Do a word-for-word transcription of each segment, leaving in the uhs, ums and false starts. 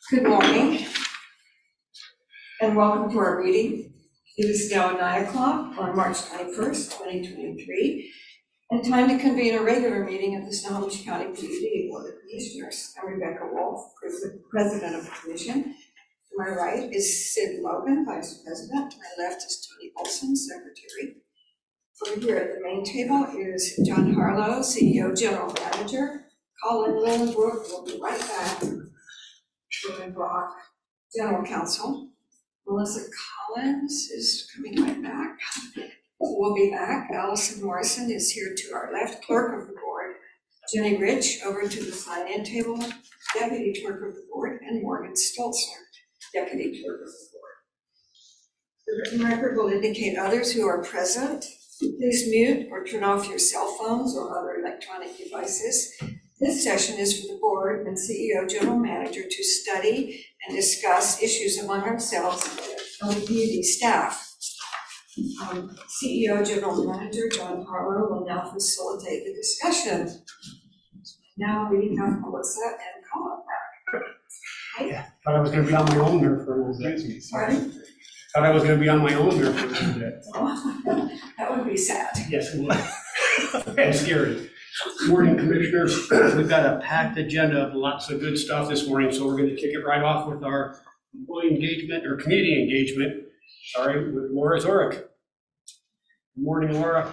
Good morning, and welcome to our meeting. It is now nine o'clock on March twenty-first, twenty twenty-three, and time to convene a regular meeting of the Snohomish County P U D Board of Commissioners. I'm Rebecca Wolf, President of the Commission. To my right is Sid Logan, Vice President. To my left is Tony Olson, Secretary. Over here at the main table is John Harlow, C E O, General Manager. Colin Lillenbrook will be right back. Sherman Brock, General Counsel. Melissa Collins is coming right back. We'll be back. Allison Morrison is here to our left, Clerk of the Board. Jenny Rich over to the sign-in table, Deputy Clerk of the Board, and Morgan Stolzner, Deputy Clerk of the Board. The written record will indicate others who are present. Please mute or turn off your cell phones or other electronic devices. This session is for the board and C E O General Manager to study and discuss issues among ourselves and the P U D staff. Um, C E O General Manager John Harlow will now facilitate the discussion. Now we have Melissa and Colin back. Hi. Yeah, thought I was going to be on my own there for a little bit. Pardon? Thought I was going to be on my own there for a little bit. Oh, that would be sad. Yes, it was. And scary. Morning, Commissioners. We've got a packed agenda of lots of good stuff this morning, so we're going to kick it right off with our employee engagement or community engagement. Sorry, with Laura Zurich. Good morning, Laura.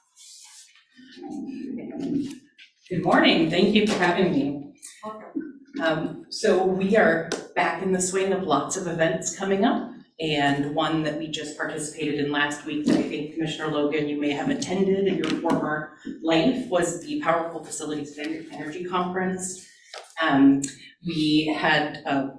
Good morning. Thank you for having me. Welcome. Um, so we are back in the swing of lots of events coming up, and one that we just participated in last week that I think, Commissioner Logan, you may have attended in your former life, was the Powerful Facilities Energy Conference. Um, we had a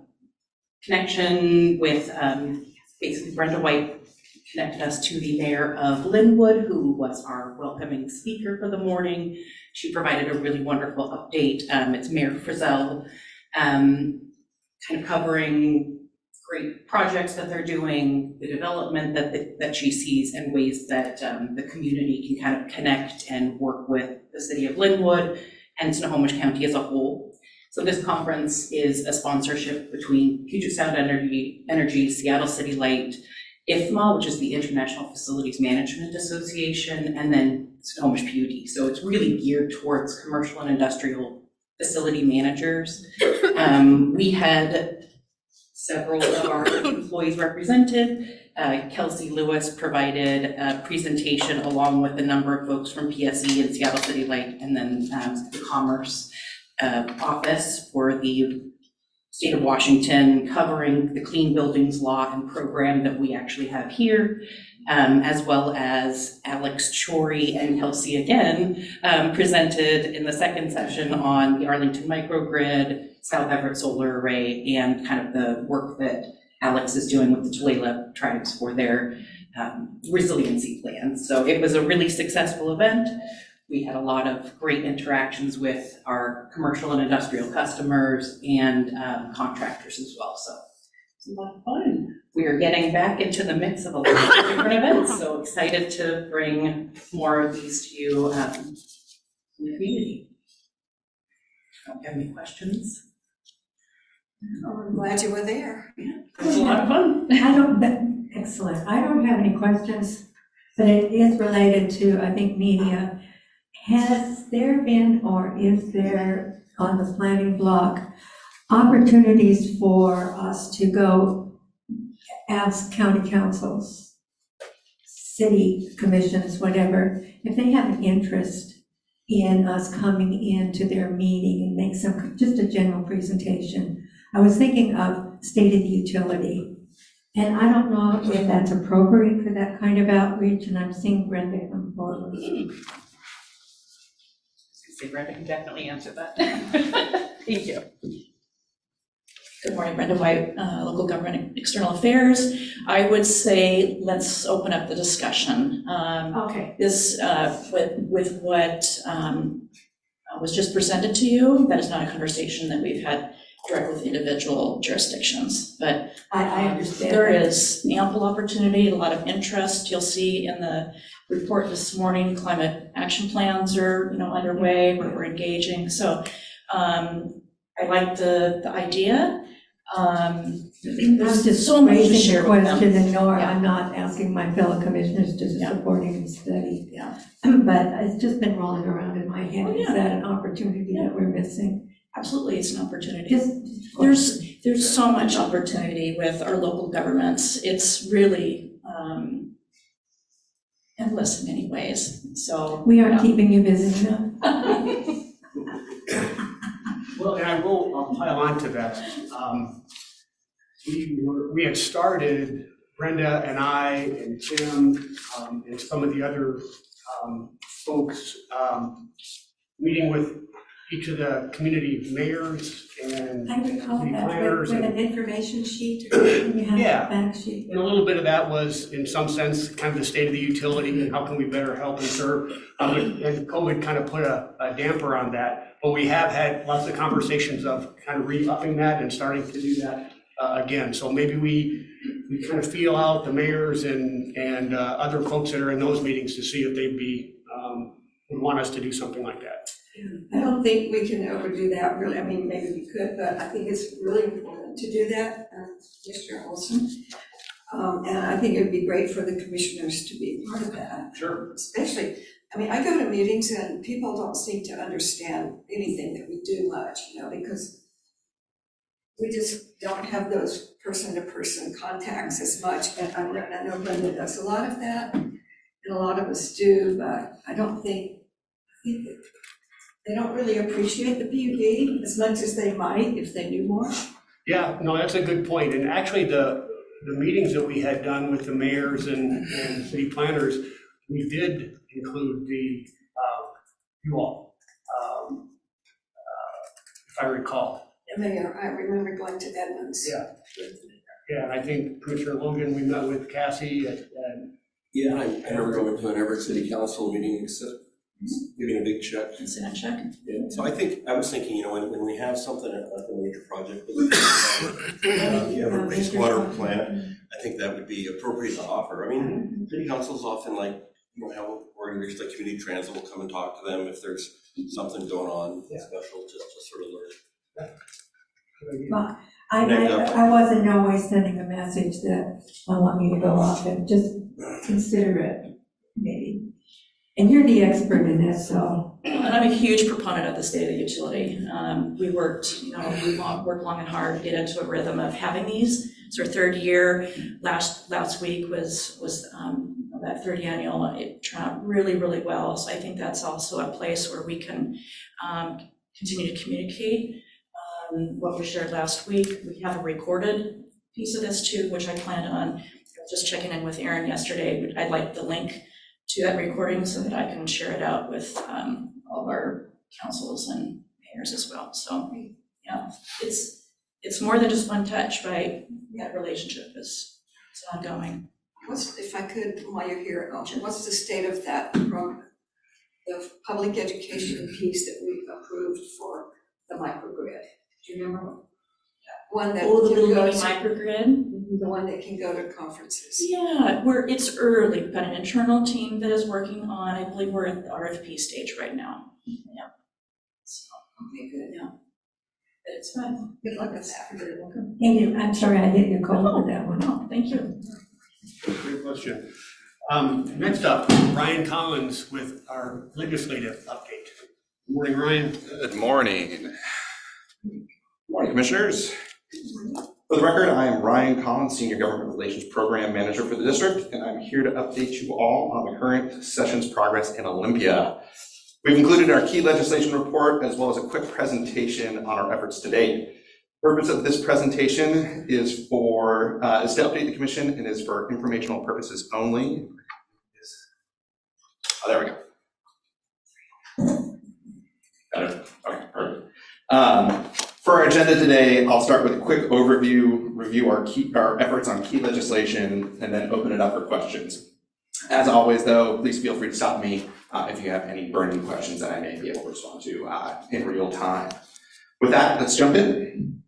connection with um, basically Brenda White connected us to the mayor of Linwood, who was our welcoming speaker for the morning. She provided a really wonderful update. Um, it's Mayor Frizzell, um, kind of covering great projects that they're doing, the development that the, that she sees, and ways that um, the community can kind of connect and work with the city of Linwood and Snohomish County as a whole. So this conference is a sponsorship between Puget Sound Energy, Energy, Seattle City Light, I F M A, which is the International Facilities Management Association, and then Snohomish P U D. So it's really geared towards commercial and industrial facility managers. Um, we had several of our employees represented. Uh, Kelsey Lewis provided a presentation along with a number of folks from P S E and Seattle City Light, and then um, the Commerce uh, Office for the state of Washington, covering the Clean Buildings Law and program that we actually have here, um, as well as Alex Chory and Kelsey again um, presented in the second session on the Arlington microgrid, South Everett solar array, and kind of the work that Alex is doing with the Tulalip tribes for their um, resiliency plans. So it was a really successful event. We had a lot of great interactions with our commercial and industrial customers and um, contractors as well. So it's a lot of fun. We are getting back into the mix of a lot of different events. So excited to bring more of these to you um, in the community. Don't you have any questions? Oh, I'm glad you were there. Yeah, it was a lot of fun. I don't, that, excellent. I don't have any questions, but it is related to, I think, media. Has there been, or is there on the planning block, opportunities for us to go as county councils, city commissions, whatever, if they have an interest in us coming into their meeting and make some, just a general presentation? I was thinking of state of the utility, and I don't know if that's appropriate for that kind of outreach, and I'm seeing Brenda come forward. Say Brenda can definitely answer that. Thank you. Good morning, Brenda White, uh, Local Government and External Affairs. I would say let's open up the discussion. Um, Okay. this, uh, with, with what um, was just presented to you, that is not a conversation that we've had direct with individual jurisdictions, but I, I um, understand. there is ample opportunity, a lot of interest. You'll see in the report this morning, climate action plans are, you know, underway, where we're engaging. So um, I like the, the idea. Um, I'm there's just so much to raising share the with them. question, and nor, Yeah. I'm not asking my fellow commissioners to Yeah. support any study. Yeah. But it's just been rolling around in my head. Oh, Is yeah. that an opportunity that we're missing? Absolutely, it's an opportunity. Just. There's, there's so much opportunity with our local governments. It's really um, endless in many ways, so. We aren't yeah. keeping you busy enough. Well, and I will, I'll pile on to that. Um, We were, we had started, Brenda and I and Tim um, and some of the other um, folks, um, meeting with each of the community mayors and I recall city that with, planners. with And an information sheet, or you have Yeah. a fact sheet. and a little bit of that was, in some sense, kind of the state of the utility and how can we better help and serve. Um, And COVID kind of put a a damper on that. But we have had lots of conversations of kind of re-upping that and starting to do that uh, again. So maybe we, we kind of feel out the mayors and, and uh, other folks that are in those meetings to see if they'd be, um, would want us to do something like that. I don't think we can overdo that, really. I mean, maybe we could, but I think it's really important to do that, uh, Mister Olson. Um, And I think it would be great for the commissioners to be part of that. Sure. Especially, I mean, I go to meetings and people don't seem to understand anything that we do much, you know, because we just don't have those person-to-person contacts as much. And I know, I know Brenda does a lot of that, and a lot of us do, but I don't think, I think that they don't really appreciate the P U D as much as they might if they knew more. Yeah, no, that's a good point. And actually, the, the meetings that we had done with the mayors and, and city planners, we did include the, uh, you all, um, uh, if I recall. And Mayor, I remember going to Edmonds. Yeah. Yeah, and I think Commissioner Logan, we met with Cassie at, at Yeah, I, I remember going to an Everett City Council meeting, except giving a big check. It's in a check. Yeah, so I think, I was thinking, you know, when, when we have something like a major project, uh, you have a wastewater plant, I think that would be appropriate to offer. I mean, city councils often like, you know, have organizations like Community Transit will come and talk to them if there's something going on Yeah. special, just to sort of learn. Well, I, I, I was in no way sending a message that I want you to go off and just consider it, maybe. And you're the expert in this, so. And I'm a huge proponent of the state of the utility. Um, we worked, you know, we long, worked long and hard to get into a rhythm of having these. It's our third year. Last last week was was um, that third annual. It turned out really, really well. So I think that's also a place where we can um, continue to communicate um, what was shared last week. We have a recorded piece of this too, which I planned on just checking in with Aaron yesterday. I'd like the link to that recording so that I can share it out with um, all of our councils and mayors as well. So, yeah, it's it's more than just one touch, right? That relationship is it's ongoing. What's, if I could, while you're here, what's the state of that program, the public education piece that we've approved for the microgrid? Do you remember? One that Oh, the can little go mini to- microgrid? the one that can go to conferences. Yeah, we're, it's early. We've got an internal team that is working on, I believe we're at the R F P stage right now. Yeah. So, Okay, good. yeah. But it's fun. Good luck with that. You're welcome. Thank you, I'm sorry I hit your call with that one. No, thank you. Great question. Um, Next up, Ryan Collins with our legislative update. Good morning, Ryan. Good morning. Good morning, Commissioners. For the record, I am Ryan Collins, Senior Government Relations Program Manager for the district, and I'm here to update you all on the current session's progress in Olympia. We've included our key legislation report as well as a quick presentation on our efforts to date. The purpose of this presentation is for uh, is to update the Commission and is for informational purposes only. Oh, there we go. Got it. Okay, perfect. Um, For our agenda today, I'll start with a quick overview, review our key, our efforts on key legislation, and then open it up for questions. As always, though, please feel free to stop me uh, if you have any burning questions that I may be able to respond to uh, in real time. With that, let's jump in.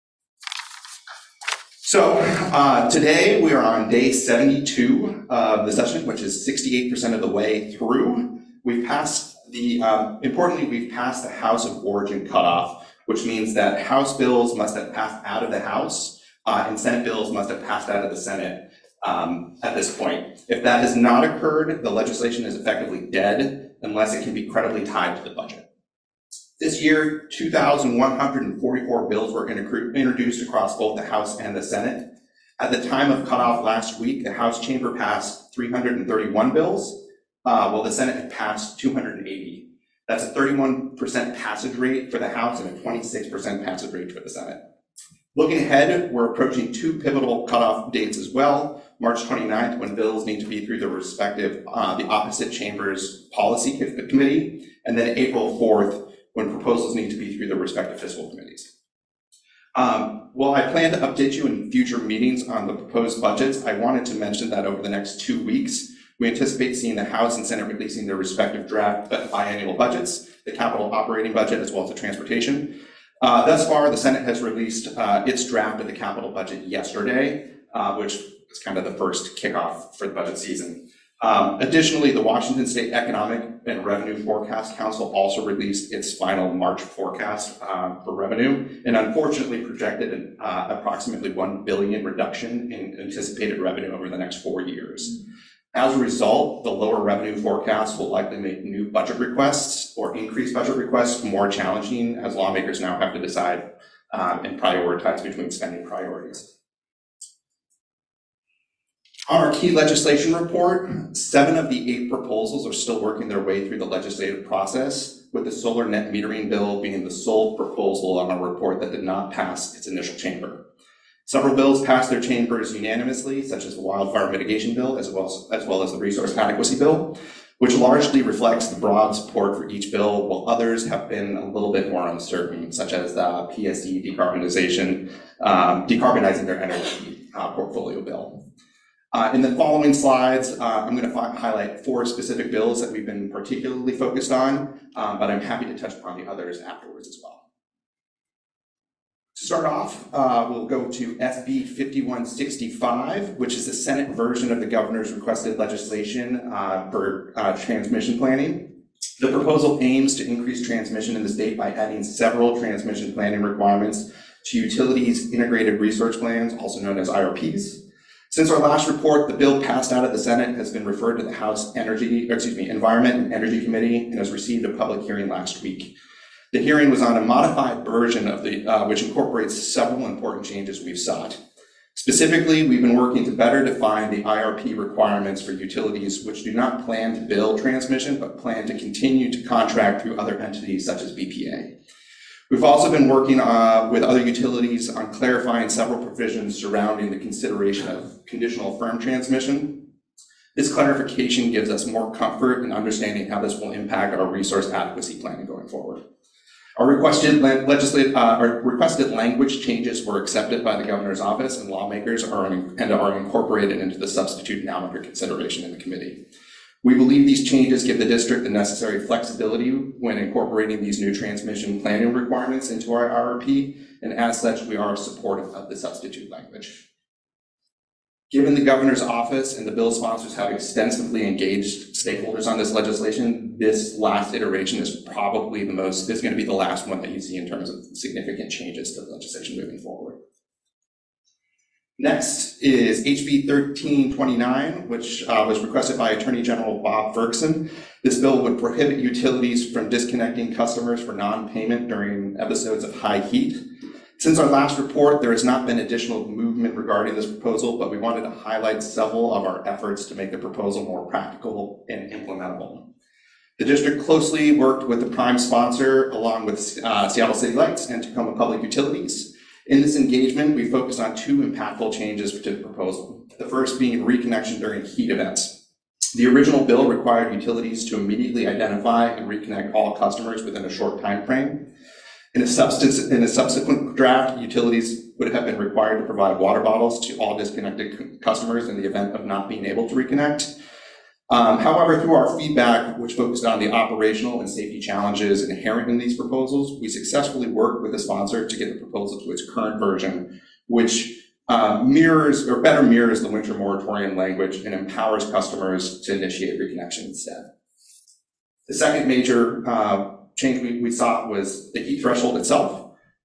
So uh, today we are on day seventy-two of the session, which is sixty-eight percent of the way through. We've passed the, um, importantly, we've passed the House of Origin cutoff, which means that House bills must have passed out of the House, uh, and Senate bills must have passed out of the Senate um, at this point. If that has not occurred, the legislation is effectively dead unless it can be credibly tied to the budget. This year, two thousand one hundred forty-four bills were introduced across both the House and the Senate. At the time of cutoff last week, the House chamber passed three hundred thirty-one bills, uh, while the Senate had passed two hundred eighty. That's a thirty-one percent passage rate for the House and a twenty-six percent passage rate for the Senate. Looking ahead, we're approaching two pivotal cutoff dates as well. March twenty-ninth, when bills need to be through the respective, uh, the opposite chamber's policy committee, and then April fourth, when proposals need to be through the respective fiscal committees. Um, while I plan to update you in future meetings on the proposed budgets, I wanted to mention that over the next two weeks, we anticipate seeing the House and Senate releasing their respective draft biannual budgets, the capital operating budget, as well as the transportation. Uh, thus far, the Senate has released uh, its draft of the capital budget yesterday, uh, which is kind of the first kickoff for the budget season. Um, additionally, the Washington State Economic and Revenue Forecast Council also released its final March forecast uh, for revenue, and unfortunately projected an uh, approximately one billion dollars reduction in anticipated revenue over the next four years. As a result, the lower revenue forecast will likely make new budget requests or increased budget requests more challenging, as lawmakers now have to decide um, and prioritize between spending priorities. On our key legislation report, seven of the eight proposals are still working their way through the legislative process, with the solar net metering bill being the sole proposal on our report that did not pass its initial chamber. Several bills passed their chambers unanimously, such as the wildfire mitigation bill, as well as, as well as the resource adequacy bill, which largely reflects the broad support for each bill, while others have been a little bit more uncertain, such as the P S E decarbonization, um, decarbonizing their energy uh, portfolio bill. Uh, in the following slides, uh, I'm going to highlight four specific bills that we've been particularly focused on, um, but I'm happy to touch upon the others afterwards as well. To start off, uh, we'll go to S B fifty-one sixty-five, which is the Senate version of the governor's requested legislation uh, for uh, transmission planning. The proposal aims to increase transmission in the state by adding several transmission planning requirements to utilities' integrated resource plans, also known as I R Ps. Since our last report, the bill passed out of the Senate has been referred to the House Energy, or excuse me, Environment and Energy Committee and has received a public hearing last week. The hearing was on a modified version of the, uh, which incorporates several important changes we've sought. Specifically, we've been working to better define the I R P requirements for utilities which do not plan to build transmission, but plan to continue to contract through other entities such as B P A. We've also been working uh, with other utilities on clarifying several provisions surrounding the consideration of conditional firm transmission. This clarification gives us more comfort in understanding how this will impact our resource adequacy planning going forward. Our requested, legislative, uh, our requested language changes were accepted by the governor's office, and lawmakers are, and are incorporated into the substitute now under consideration in the committee. We believe these changes give the district the necessary flexibility when incorporating these new transmission planning requirements into our I R P, and as such, we are supportive of the substitute language. Given the governor's office and the bill sponsors have extensively engaged stakeholders on this legislation, this last iteration is probably the most, is going to be the last one that you see in terms of significant changes to the legislation moving forward. Next is H B thirteen twenty-nine, which uh, was requested by Attorney General Bob Ferguson. This bill would prohibit utilities from disconnecting customers for non-payment during episodes of high heat. Since our last report, there has not been additional movement regarding this proposal, but we wanted to highlight several of our efforts to make the proposal more practical and implementable. The district closely worked with the prime sponsor along with uh, Seattle City Lights and Tacoma Public Utilities. In this engagement, we focused on two impactful changes to the proposal. The first being reconnection during heat events. The original bill required utilities to immediately identify and reconnect all customers within a short time frame. In a, substance, in a subsequent draft, utilities would have been required to provide water bottles to all disconnected customers in the event of not being able to reconnect. Um, however, through our feedback, which focused on the operational and safety challenges inherent in these proposals, we successfully worked with the sponsor to get the proposal to its current version, which uh, mirrors or better mirrors the winter moratorium language and empowers customers to initiate reconnection instead. The second major uh, change we, we sought was the heat threshold itself.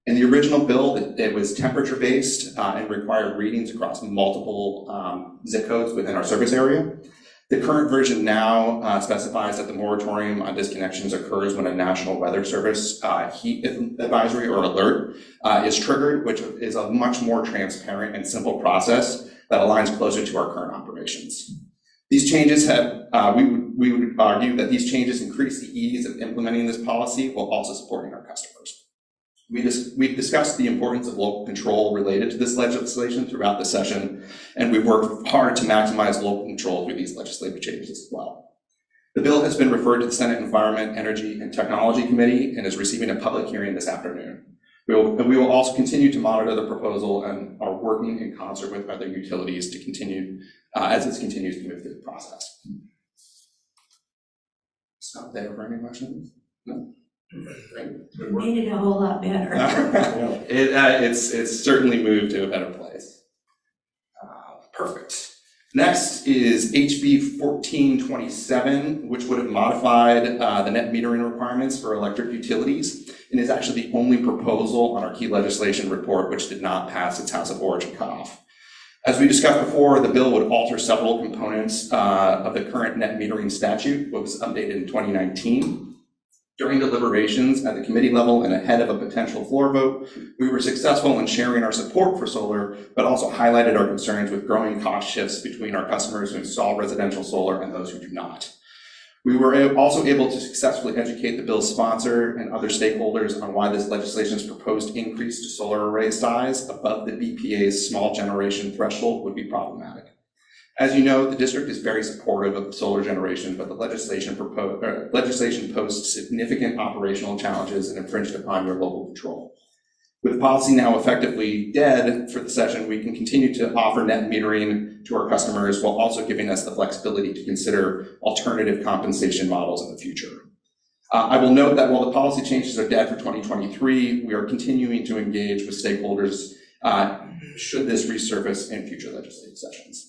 In the original bill, it, it was temperature-based uh, and required readings across multiple um, zip codes within our service area. The current version now uh, specifies that the moratorium on disconnections occurs when a National Weather Service uh, heat advisory or alert uh, is triggered, which is a much more transparent and simple process that aligns closer to our current operations. These changes have, uh, we, would, we would argue that these changes increase the ease of implementing this policy while also supporting our customers. We dis- we've discussed the importance of local control related to this legislation throughout the session, and we've worked hard to maximize local control through these legislative changes as well. The bill has been referred to the Senate Environment, Energy, and Technology Committee and is receiving a public hearing this afternoon. We will, and we will also continue to monitor the proposal and are working in concert with other utilities to continue uh, as it continues to move through the process. Stop there for any questions? No? Great. It made it a whole lot better. it, uh, it's, it's certainly moved to a better place. Uh, perfect. Next is H B fourteen twenty-seven, which would have modified uh, the net metering requirements for electric utilities, and is actually the only proposal on our key legislation report which did not pass its House of Origin cutoff. As we discussed before, the bill would alter several components uh, of the current net metering statute, which was updated in twenty nineteen. During deliberations at the committee level and ahead of a potential floor vote, we were successful in sharing our support for solar, but also highlighted our concerns with growing cost shifts between our customers who install residential solar and those who do not. We were also able to successfully educate the bill's sponsor and other stakeholders on why this legislation's proposed increase to solar array size above the B P A's small generation threshold would be problematic. As you know, the district is very supportive of solar generation, but the legislation, proposed, uh, legislation posed significant operational challenges and infringed upon your local control. With policy now effectively dead for the session, we can continue to offer net metering to our customers while also giving us the flexibility to consider alternative compensation models in the future. Uh, I will note that while the policy changes are dead for twenty twenty-three, we are continuing to engage with stakeholders uh, should this resurface in future legislative sessions.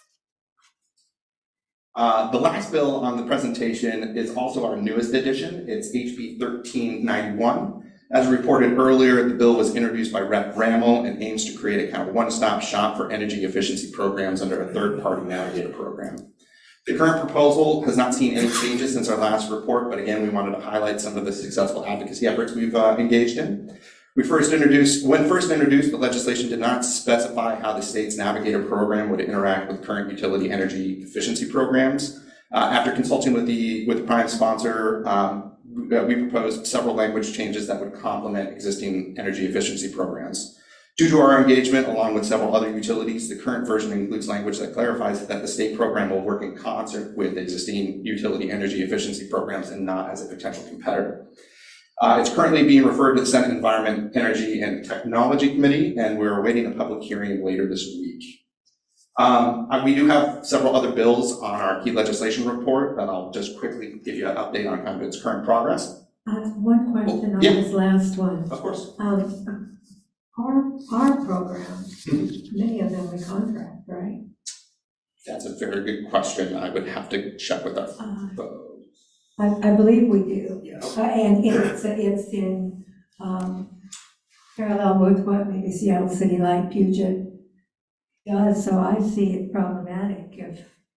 Uh, the last bill on the presentation is also our newest edition. It's H B thirteen ninety-one. As reported earlier, the bill was introduced by Representative Bramall and aims to create a kind of one-stop shop for energy efficiency programs under a third-party navigator program. The current proposal has not seen any changes since our last report, but again, we wanted to highlight some of the successful advocacy efforts we've uh, engaged in. We first introduced, when first introduced, the legislation did not specify how the state's navigator program would interact with current utility energy efficiency programs. Uh, after consulting with the, with the prime sponsor, um, we proposed several language changes that would complement existing energy efficiency programs. Due to our engagement along with several other utilities, the current version includes language that clarifies that the state program will work in concert with existing utility energy efficiency programs and not as a potential competitor. Uh, it's currently being referred to the Senate Environment, Energy, and Technology Committee, and we're awaiting a public hearing later this week. Um, we do have several other bills on our key legislation report that I'll just quickly give you an update on kind of its current progress. Uh, one question on Yeah. this last one. Of course. Um, our, our programs, many of them we contract, right? That's a very good question. I would have to check with our Uh, folks. I, I believe we do. Yeah. Uh, and it's, it's in, um, parallel with what maybe Seattle City Light Puget does, so I see it problematic if,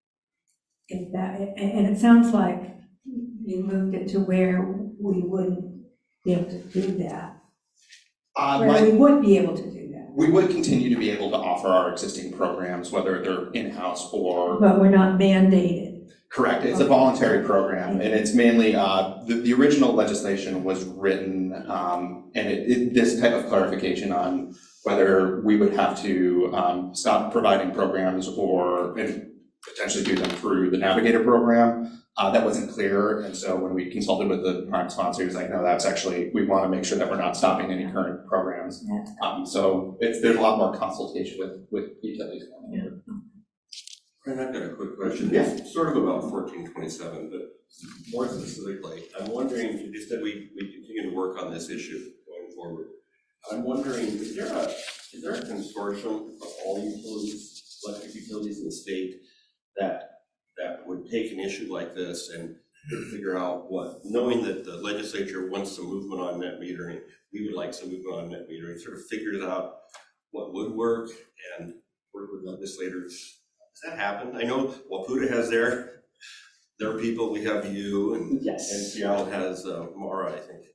if that, and, and it sounds like you moved it to where we wouldn't be able to do that. Uh, Where my- we would be able to do that, We would continue to be able to offer our existing programs, whether they're in-house or. but we're not mandated. Correct, it's a voluntary program, and it's mainly, uh, the, the original legislation was written, um, and it, it, this type of clarification on whether we would have to, um, stop providing programs or and potentially do them through the Navigator program, uh, that wasn't clear, and so when we consulted with the prime sponsor, he was like, no, that's actually, we want to make sure that we're not stopping any current programs. That's Um, so it's, there's a lot more consultation with, with utilities going on. Brian, I've got a quick question. Yeah. It's sort of about fourteen twenty-seven, but more specifically, I'm wondering, you said we, we continue to work on this issue going forward. I'm wondering, is there a, is there a consortium of all utilities, electric utilities in the state that, that would take an issue like this and to figure out what, knowing that the legislature wants some movement on net metering, we would like some movement on net metering, sort of figures out what would work and work with legislators. Does that happen? I know Waputa has their, their people, we have you, and, and Yes. Seattle has uh, Mara, I think.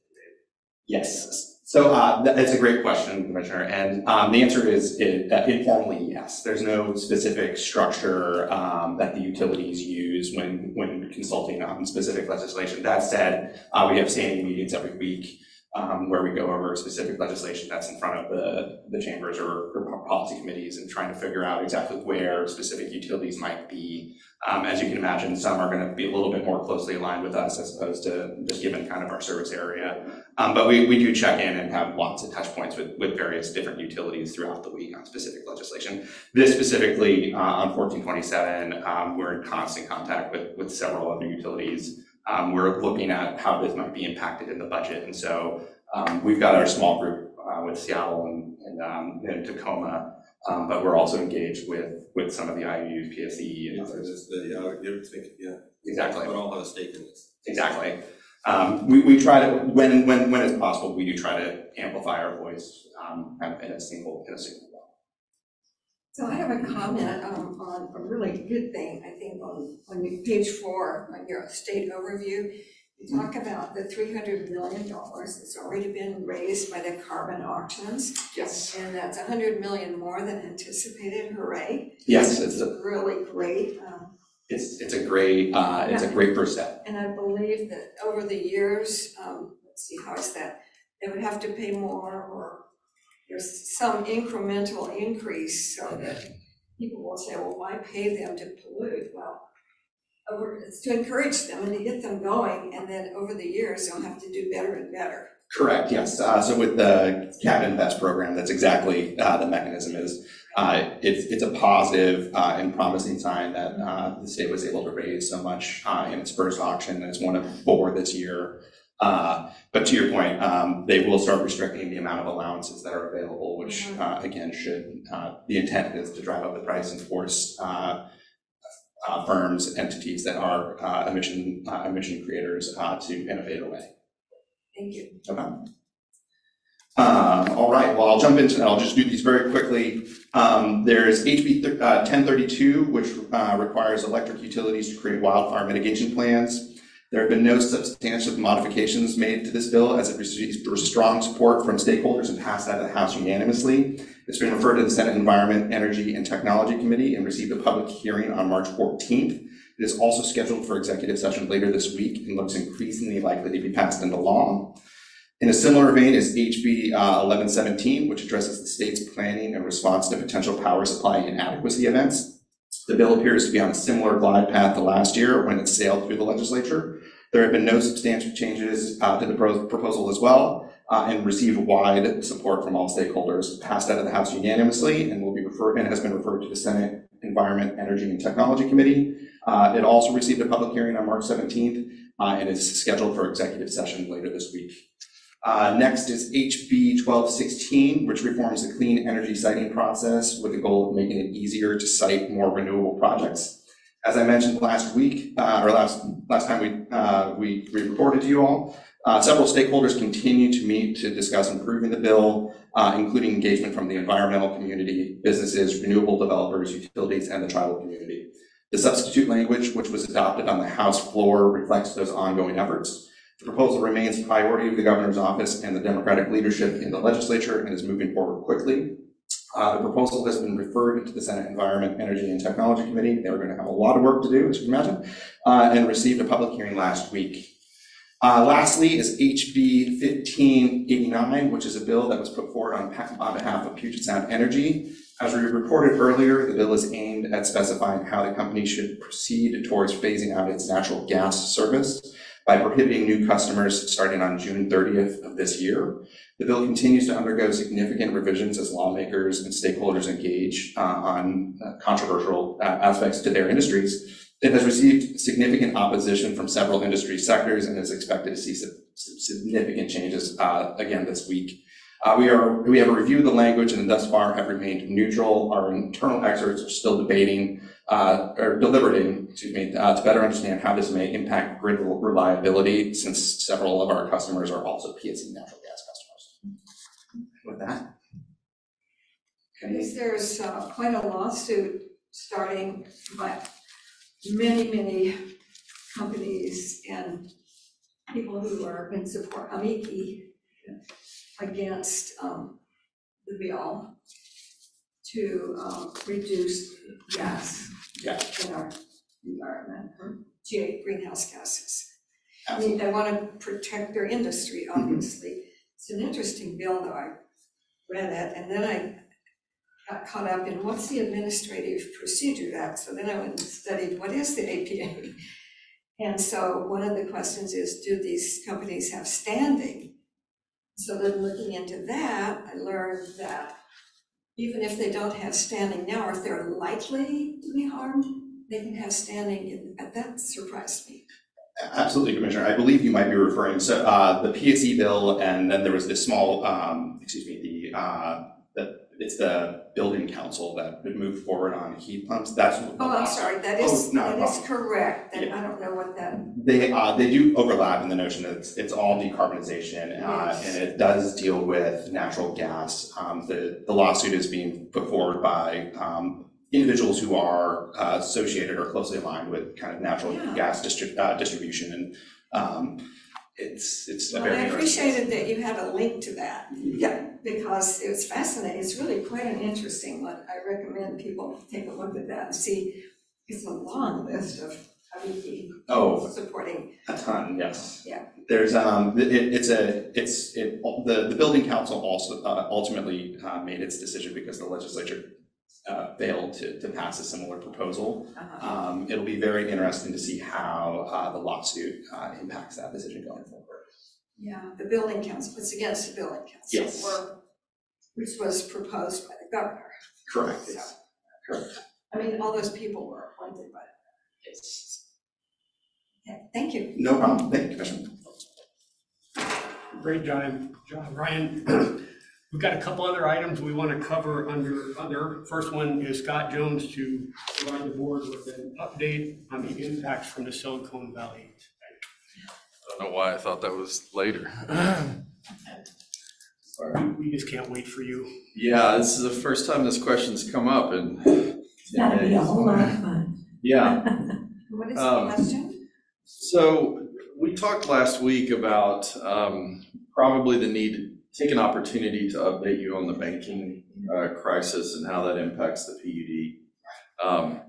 Yes. So uh, that- that's a great question, Commissioner. And um, the answer is it, uh, informally, yes. There's no specific structure um, that the utilities use when, when consulting on specific legislation. That said, uh, we have standing meetings every week um, where we go over specific legislation that's in front of the, the chambers or, or policy committees and trying to figure out exactly where specific utilities might be. Um, as you can imagine, some are going to be a little bit more closely aligned with us as opposed to just given kind of our service area. Um, but we, we do check in and have lots of touch points with, with various different utilities throughout the week on specific legislation. This specifically uh, on fourteen twenty-seven, um, we're in constant contact with, with several other utilities. Um, we're looking at how this might be impacted in the budget. And so um, we've got our small group uh, with Seattle and, and, um, and Tacoma. Um, but we're also engaged with, with some of the I U Us, P S E and others. It's the, yeah, you would think, yeah. Exactly. But all have a stake in this. Exactly. Um, we, we try to, when, when, when it's possible, we do try to amplify our voice um, in a single, in a single way. So I have a comment um, on a really good thing, I think, on, on your page four, on your state overview. You talk about the three hundred million dollars that's already been raised by the carbon auctions. Yes. And that's one hundred million more than anticipated, hooray. Yes, it's a, Really great. Um, it's, it's a great, uh, it's a great first step. And I believe that over the years, um, let's see, how is that? They would have to pay more, or there's some incremental increase so that people will say, well, why pay them to pollute? Well, over, it's to encourage them and to get them going, and then over the years, they'll have to do better and better. Correct, yes. Uh, so with the Cap Invest program, that's exactly uh, the mechanism is. Uh, it's, it's a positive uh, and promising sign that uh, the state was able to raise so much uh, in its first auction. It's one of four this year. Uh, but to your point, um, they will start restricting the amount of allowances that are available, which uh, again should, uh, the intent is to drive up the price and force uh, uh, firms, entities that are uh, emission uh, emission creators uh, to innovate away. Thank you. Okay. Um, all right, well, I'll jump into that. I'll just do these very quickly. Um, there's H B ten thirty-two, which uh, requires electric utilities to create wildfire mitigation plans. There have been no substantive modifications made to this bill as it received strong support from stakeholders and passed out of the House unanimously. It's been referred to the Senate Environment, Energy, and Technology Committee and received a public hearing on March fourteenth. It is also scheduled for executive session later this week and looks increasingly likely to be passed into law. In a similar vein is H B uh, eleven seventeen, which addresses the state's planning and response to potential power supply inadequacy events. The bill appears to be on a similar glide path to last year when it sailed through the legislature. There have been no substantial changes uh, to the pro proposal as well, uh, and received wide support from all stakeholders. Passed out of the House unanimously and will be referred and has been referred to the Senate Environment, Energy, and Technology Committee. Uh, it also received a public hearing on March seventeenth uh, and is scheduled for executive session later this week. Uh, next is H B twelve sixteen, which reforms the clean energy siting process with the goal of making it easier to site more renewable projects. As I mentioned last week, uh, or last last time we uh, we, we reported to you all, uh, several stakeholders continue to meet to discuss improving the bill, uh, including engagement from the environmental community, businesses, renewable developers, utilities, and the tribal community. The substitute language, which was adopted on the House floor, reflects those ongoing efforts. The proposal remains a priority of the governor's office and the Democratic leadership in the legislature and is moving forward quickly. Uh, the proposal has been referred to the Senate Environment, Energy, and Technology Committee. They're going to have a lot of work to do, as you can imagine, uh, and received a public hearing last week. Uh, lastly is H B fifteen eighty-nine, which is a bill that was put forward on, on behalf of Puget Sound Energy. As we reported earlier, the bill is aimed at specifying how the company should proceed towards phasing out its natural gas service by prohibiting new customers starting on June thirtieth of this year. The bill continues to undergo significant revisions as lawmakers and stakeholders engage uh, on uh, controversial uh, aspects to their industries. It has received significant opposition from several industry sectors and is expected to see some, some significant changes uh, again this week. Uh, we are, we have reviewed the language and thus far have remained neutral. Our internal experts are still debating, uh, or deliberating, excuse me, uh, to better understand how this may impact grid reliability, since several of our customers are also P S E natural gas customers. With that. Because there's uh, quite a lawsuit starting by many, many companies and people who are in support, amici, against um, the bill to um, reduce gas Yeah. in our environment, or G- greenhouse gases. I Absolutely. mean, they want to protect their industry, obviously. It's an interesting bill, though. I read it, and then I got caught up in what's the Administrative Procedure Act. So then I went and studied what is the A P A. And so one of the questions is, do these companies have standing? So then looking into that, I learned that even if they don't have standing now, or if they're likely to be harmed, they can have standing, in, and that surprised me. Absolutely, Commissioner. I believe you might be referring, so uh, the P S E bill, and then there was this small, um, excuse me, the, uh, the it's the building council that would move forward on heat pumps. That's what the Oh, I'm law- sorry, that is, Oh, not a that is problem. correct, and Yeah. I don't know what that, They, uh, they do overlap in the notion that it's, it's all decarbonization, uh, Yes. and it does deal with natural gas. Um, the, the lawsuit is being put forward by, um, individuals who are uh, associated or closely aligned with kind of natural Yeah. gas distri- uh, distribution, and, um, it's, it's a well, very I interesting. appreciated that you had a link to that. Yeah. Because it was fascinating, it's really quite an interesting one. I recommend people take a look at that and see, it's a long list of amici Oh. supporting. A ton, yes. Yeah. There's, um, it, it's a, it's, it, the, the building council also, uh, ultimately, uh, made its decision because the legislature, uh, failed to, to pass a similar proposal. Uh-huh. Um, it'll be very interesting to see how, uh, the lawsuit, uh, impacts that decision going forward. Yeah, the building council, it's against the building council. Yes. or- Which was proposed by the governor. Correct. So, Correct. I mean, all those people were appointed by the Yes. Yeah, thank you. No problem. Thank you, Commissioner. Great job, job, Ryan. We've got a couple other items we want to cover under other. First one is Scott Jones to provide the board with an update on the impacts from the Silicon Valley. I don't know why I thought that was later. Sorry. We just can't wait for you. Yeah, this is the first time this question's come up in It's gotta be a whole lot of fun. Yeah, What is the Um, question? so we talked last week about um, probably the need to take an opportunity to update you on the banking uh, crisis and how that impacts the P U D. Um,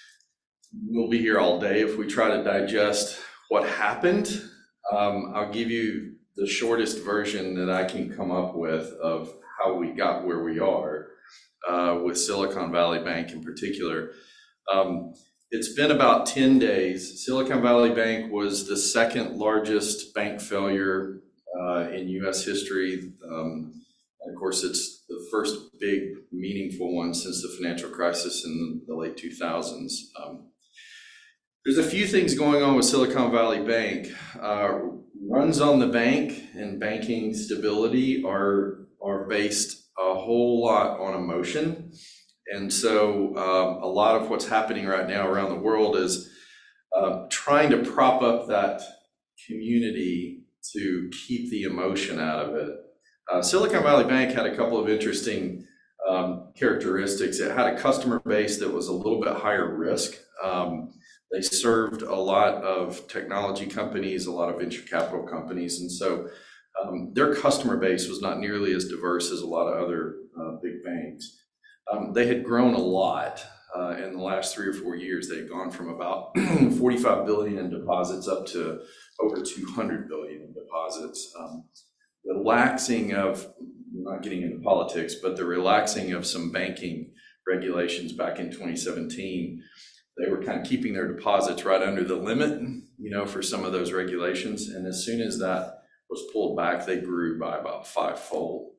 We'll be here all day if we try to digest what happened. Um, I'll give you the shortest version that I can come up with of how we got where we are uh, with Silicon Valley Bank in particular. Um, it's been about ten days. Silicon Valley Bank was the second largest bank failure uh, in U S history. Um, and of course, it's the first big meaningful one since the financial crisis in the late two thousands. Um, There's a few things going on with Silicon Valley Bank. Uh, runs on the bank and banking stability are, are based a whole lot on emotion. And so um, a lot of what's happening right now around the world is uh, trying to prop up that community to keep the emotion out of it. Uh, Silicon Valley Bank had a couple of interesting um, characteristics. It had a customer base that was a little bit higher risk. Um, They served a lot of technology companies, a lot of venture capital companies, and so um, their customer base was not nearly as diverse as a lot of other uh, big banks. Um, they had grown a lot uh, in the last three or four years. They had gone from about forty-five billion in deposits up to over two hundred billion in deposits. Um, the relaxing of, we're not getting into politics, but the relaxing of some banking regulations back in twenty seventeen, they were kind of keeping their deposits right under the limit, you know, for some of those regulations. And as soon as that was pulled back, they grew by about fivefold.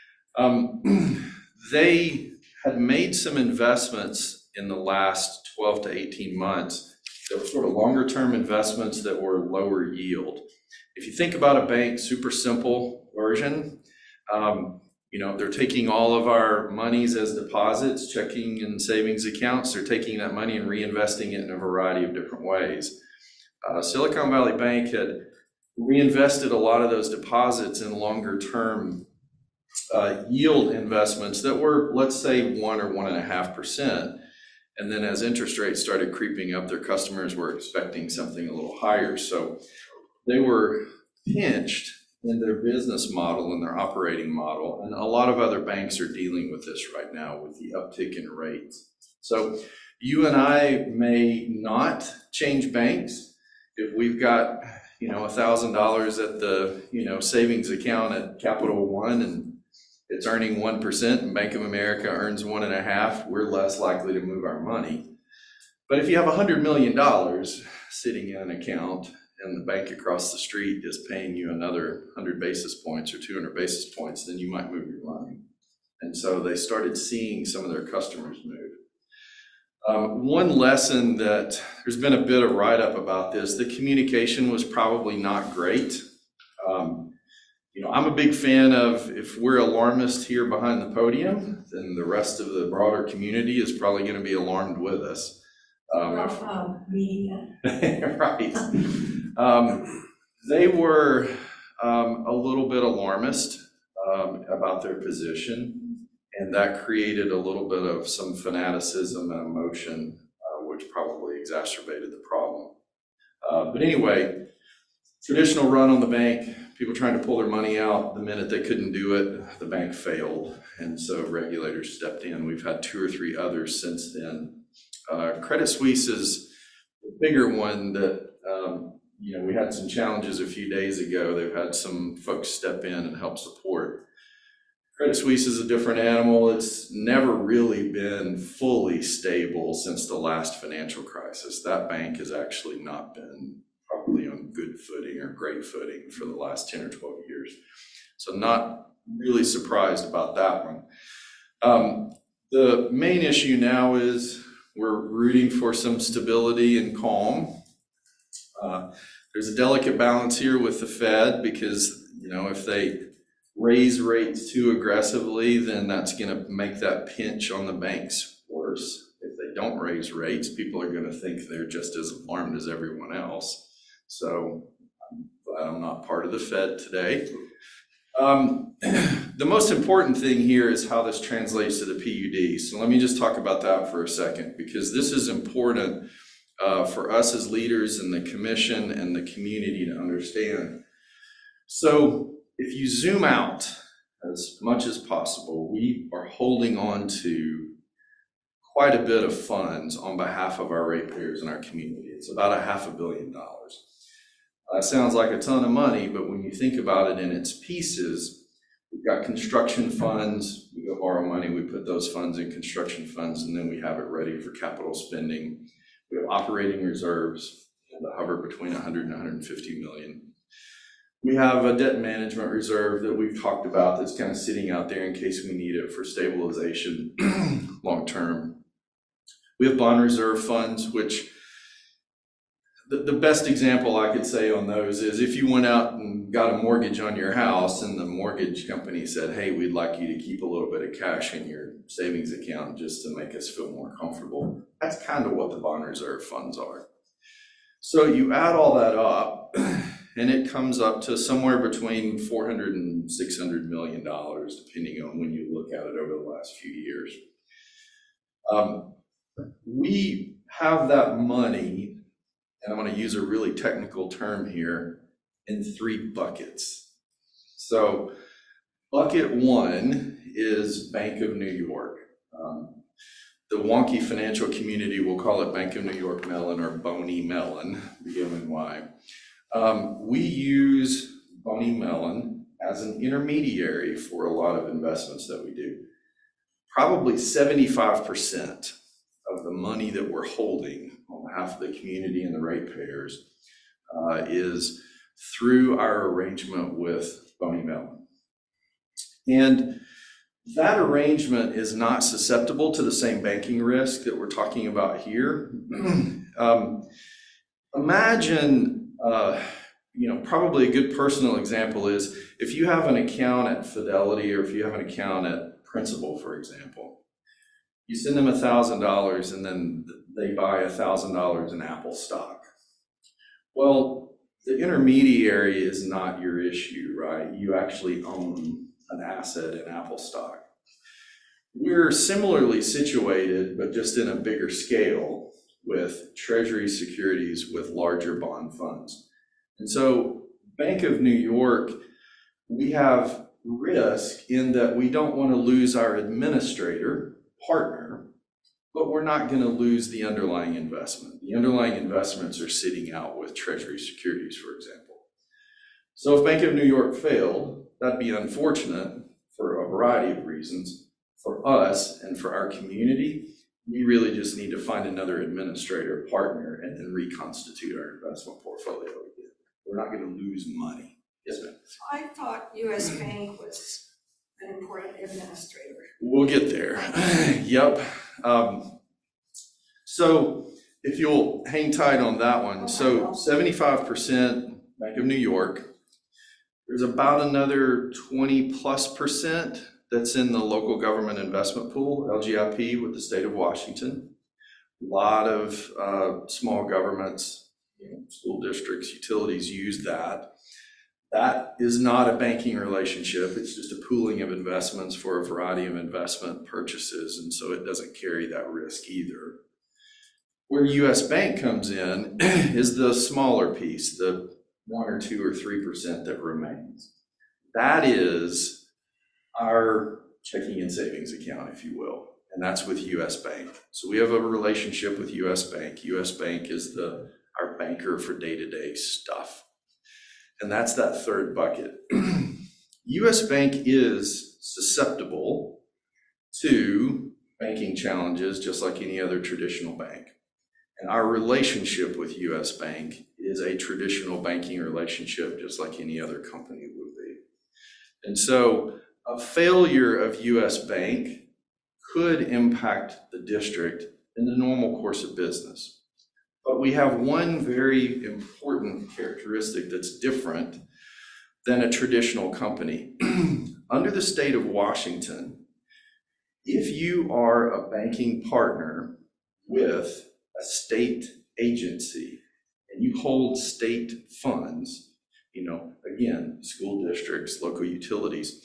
Um, they had made some investments in the last twelve to eighteen months that were sort of longer term investments that were lower yield. If you think about a bank, super simple version, Um, you know, they're taking all of our monies as deposits, checking and savings accounts. They're taking that money and reinvesting it in a variety of different ways. Uh, Silicon Valley Bank had reinvested a lot of those deposits in longer term uh, yield investments that were, let's say, one or one and a half percent. And then as interest rates started creeping up, their customers were expecting something a little higher. So they were pinched in their business model and their operating model. And a lot of other banks are dealing with this right now with the uptick in rates. So you and I may not change banks. If we've got, you know, a thousand dollars at the, you know, savings account at Capital One and it's earning one percent and Bank of America earns one and a half, we're less likely to move our money. But if you have a hundred million dollars sitting in an account and the bank across the street is paying you another hundred basis points or two hundred basis points, then you might move your money. And so they started seeing some of their customers move. Um, one lesson that there's been a bit of write-up about this, the communication was probably not great. Um, you know, I'm a big fan of if we're alarmists here behind the podium, then the rest of the broader community is probably going to be alarmed with us. Um, if, Oh, media. right. Um, they were um, a little bit alarmist um, about their position, and that created a little bit of some fanaticism and emotion, uh, which probably exacerbated the problem. Uh, but anyway, traditional run on the bank, people trying to pull their money out. The minute they couldn't do it, the bank failed, and so regulators stepped in. We've had two or three others since then. Uh, Credit Suisse is the bigger one that, um, you know, we had some challenges a few days ago. They've had some folks step in and help support. Credit Suisse is a different animal. It's never really been fully stable since the last financial crisis. That bank has actually not been probably on good footing or great footing for the last ten or twelve years. So not really surprised about that one. Um, the main issue now is we're rooting for some stability and calm. Uh, there's a delicate balance here with the Fed because, you know, if they raise rates too aggressively, then that's going to make that pinch on the banks worse. If they don't raise rates, people are going to think they're just as alarmed as everyone else. So I'm glad I'm not part of the Fed today. Um, the most important thing here is how this translates to the P U D. So let me just talk about that for a second, because this is important uh, for us as leaders in the commission and the community to understand. So if you zoom out as much as possible, we are holding on to quite a bit of funds on behalf of our ratepayers in our community. It's about a half a billion dollars. That sounds like a ton of money, but when you think about it in its pieces, we've got construction funds, we go borrow money, we put those funds in construction funds, and then we have it ready for capital spending. We have operating reserves that hover between one hundred and one hundred fifty million. We have a debt management reserve that we've talked about that's kind of sitting out there in case we need it for stabilization long term. We have bond reserve funds, which The, the best example I could say on those is if you went out and got a mortgage on your house and the mortgage company said, hey, we'd like you to keep a little bit of cash in your savings account just to make us feel more comfortable. That's kind of what the bond reserve funds are. So you add all that up and it comes up to somewhere between four hundred and six hundred million dollars, depending on when you look at it over the last few years. Um, we have that money, and I'm going to use a really technical term here, in three buckets. So bucket one is Bank of New York. Um, the wonky financial community will call it Bank of New York Mellon or Boney Mellon, B M N Y. Um, we use Boney Mellon as an intermediary for a lot of investments that we do. Probably seventy-five percent of the money that we're holding on behalf of the community and the ratepayers uh, is through our arrangement with Boney Mellon. And that arrangement is not susceptible to the same banking risk that we're talking about here. um, imagine uh, you know, probably a good personal example is if you have an account at Fidelity or if you have an account at Principal, for example, you send them a thousand dollars and then they buy a thousand dollars in Apple stock. Well, the intermediary is not your issue, right? You actually own an asset in Apple stock. We're similarly situated, but just in a bigger scale with Treasury securities with larger bond funds. And so Bank of New York, we have risk in that we don't want to lose our administrator partner, but we're not going to lose the underlying investment. The underlying investments are sitting out with Treasury securities, for example. So if Bank of New York failed, that'd be unfortunate for a variety of reasons. For us and for our community, we really just need to find another administrator partner and then reconstitute our investment portfolio again. We're not going to lose money. Yes, ma'am. I thought U S Bank was an important administrator. We'll get there. Yep. Um, so if you'll hang tight on that one. So seventy-five percent Bank of New York. There's about another twenty plus percent that's in the local government investment pool, L G I P, with the state of Washington. A lot of uh, small governments, you know, school districts, utilities use that. That is not a banking relationship. It's just a pooling of investments for a variety of investment purchases, and so it doesn't carry that risk either. Where U S Bank comes in is the smaller piece, the one or two or three percent that remains. That is our checking and savings account, if you will, and that's with U S Bank. So we have a relationship with U S Bank. U S Bank is the our banker for day-to-day stuff. And that's that third bucket. U S Bank is susceptible to banking challenges just like any other traditional bank. And our relationship with U S Bank is a traditional banking relationship just like any other company would be. And so a failure of U S Bank could impact the district in the normal course of business. But we have one very important characteristic that's different than a traditional company. Under the state of Washington, if you are a banking partner with a state agency and you hold state funds, you know, again, school districts, local utilities,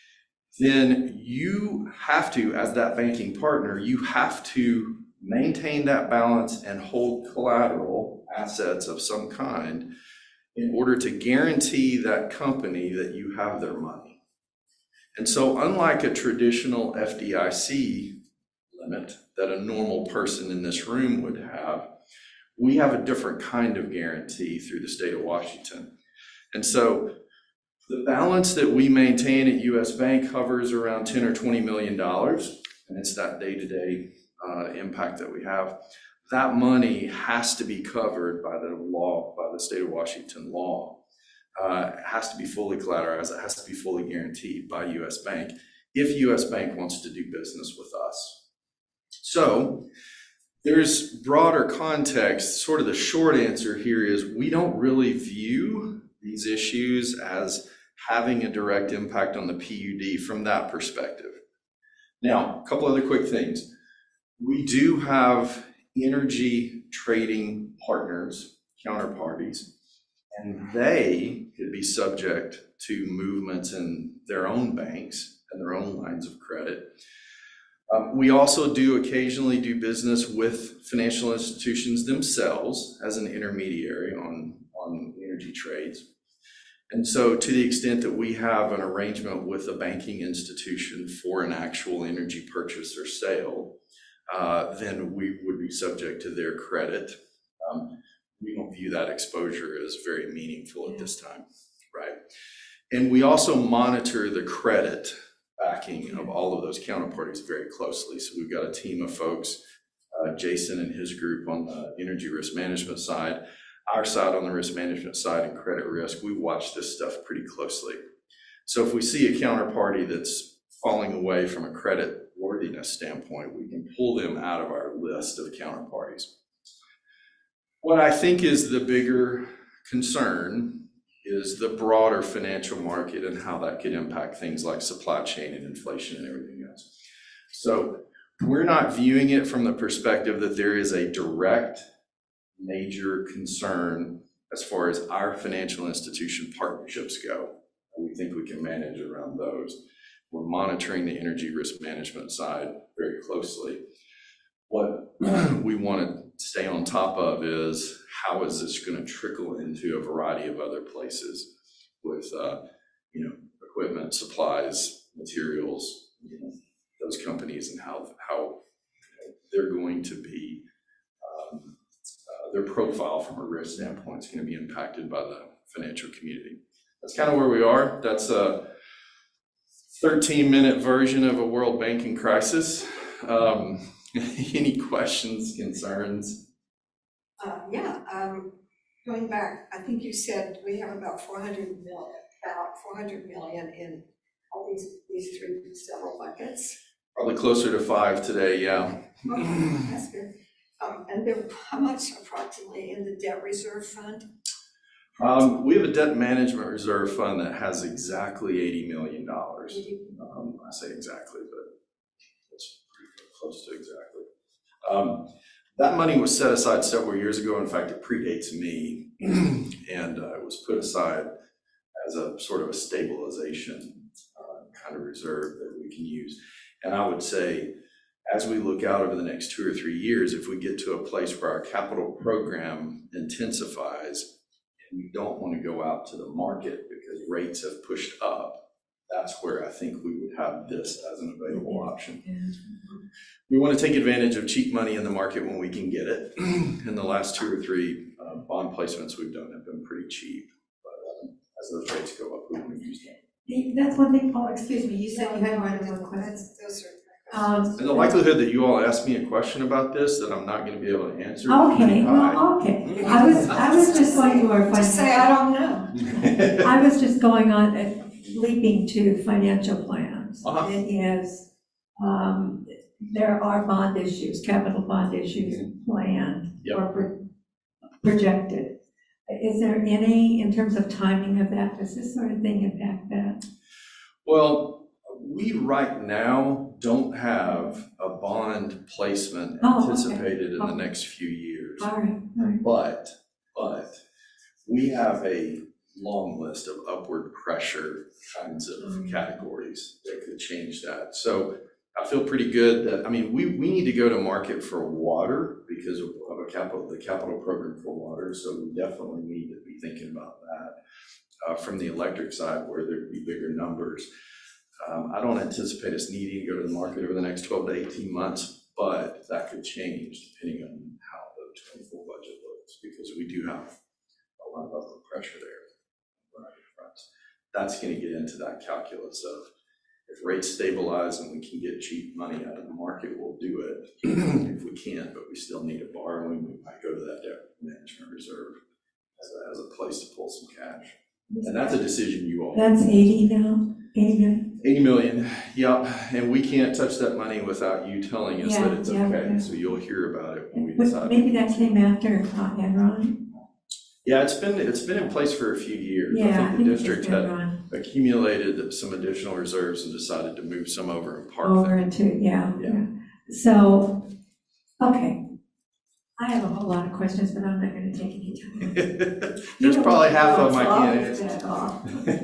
then you have to, as that banking partner, you have to maintain that balance and hold collateral assets of some kind in order to guarantee that company that you have their money. And so unlike a traditional F D I C limit that a normal person in this room would have, we have a different kind of guarantee through the state of Washington. And so the balance that we maintain at U S Bank hovers around ten or twenty million dollars, and it's that day-to-day uh, impact that we have. That money has to be covered by the law, by the state of Washington law. Uh, it has to be fully collateralized. It has to be fully guaranteed by U S Bank if U S Bank wants to do business with us. So there's broader context. Sort of the short answer here is we don't really view these issues as having a direct impact on the P U D from that perspective. Now, a couple other quick things. We do have energy trading partners, counterparties, and they could be subject to movements in their own banks and their own lines of credit. Um, we also do occasionally do business with financial institutions themselves as an intermediary on, on energy trades. And so to the extent that we have an arrangement with a banking institution for an actual energy purchase or sale, uh, then we would be subject to their credit. Um, we don't view that exposure as very meaningful at this time, right? And we also monitor the credit backing of all of those counterparties very closely. So we've got a team of folks, uh, Jason and his group on the energy risk management side, our side on the risk management side and credit risk. We watch this stuff pretty closely. So if we see a counterparty that's falling away from a credit worthiness standpoint, we can pull them out of our list of counterparties. What I think is the bigger concern is the broader financial market and how that could impact things like supply chain and inflation and everything else. So we're not viewing it from the perspective that there is a direct major concern as far as our financial institution partnerships go. We think we can manage around those. We're monitoring the energy risk management side very closely. What we want to stay on top of is how is this going to trickle into a variety of other places with, uh, you know, equipment, supplies, materials, you know, those companies, and how how you know, they're going to be, um, uh, their profile from a risk standpoint is going to be impacted by the financial community. That's kind of where we are. That's a thirteen minute version of a world banking crisis. Um, any questions, concerns? Uh, yeah, um, going back, I think you said we have about four hundred million, about four hundred million in all these, these three several buckets. Probably closer to five today, yeah. Okay, that's good. Um, and then how much approximately in the debt reserve fund? Um, we have a debt management reserve fund that has exactly eighty million dollars. Um, I say exactly, but it's pretty close to exactly. Um, that money was set aside several years ago. In fact, it predates me, and uh, it was put aside as a sort of a stabilization uh, kind of reserve that we can use. And I would say, as we look out over the next two or three years, if we get to a place where our capital program intensifies, and we don't want to go out to the market because rates have pushed up, that's where I think we would have this as an available option. We want to take advantage of cheap money in the market when we can get it. And the last two or three uh, bond placements we've done have been pretty cheap, but um, as those rates go up, we want to use them. That's one thing, oh, excuse me, you said you had one more question. That's, those are. Um, And the likelihood that you all ask me a question about this that I'm not going to be able to answer. Okay, well, okay. I was, I was just going to our Just say, I don't know. well. I was just going on, uh, leaping to financial plans. Uh-huh. It is, um, there are bond issues, capital bond issues planned Yep. or pro- projected. Is there any, in terms of timing of that, does this sort of thing impact that? Well, we right now don't have a bond placement Oh, okay. anticipated in the Okay. next few years. All right, all right. But, but we have a long list of upward pressure kinds of Mm. categories that could change that. So I feel pretty good that, I mean, we, we need to go to market for water because of of a capital, the capital program for water. So we definitely need to be thinking about that. Uh, from the electric side where there'd be bigger numbers. Um, I don't anticipate us needing to go to the market over the next twelve to eighteen months, but that could change depending on how the twenty-four budget looks, because we do have a lot of upward pressure there. That's going to get into that calculus of if rates stabilize and we can get cheap money out of the market, we'll do it. If we can't, but we still need a borrowing, we might go to that debt management reserve as a, as a place to pull some cash. And that's a decision you all. That's eighty now, eighty million? eighty million, yep, and we can't touch that money without you telling us that Yeah, it's yeah, okay, yeah. so you'll hear about it when we But decide. maybe that came after uh, Enron? Yeah, it's been, it's been in place for a few years. Yeah, I I think think the it's district had Enron. accumulated some additional reserves and decided to move some over and park Over them. into, yeah, Yeah. yeah. So, okay. I have a whole lot of questions, but I'm not gonna take any time. There's probably half of them I Well, can't it's answer. that off.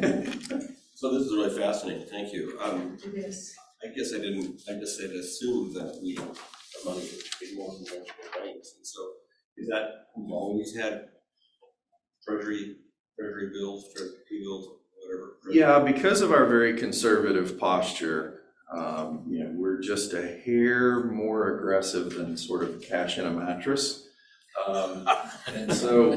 So this is really fascinating, thank you. Um, It is. I guess I didn't, I guess I'd assumed that we, the money would be more conventional banks, and so is that, we've always had treasury, treasury bills, treasury bills, whatever? Yeah, because of our very conservative posture, um, you know, we're just a hair more aggressive than sort of cash in a mattress. Um, and so,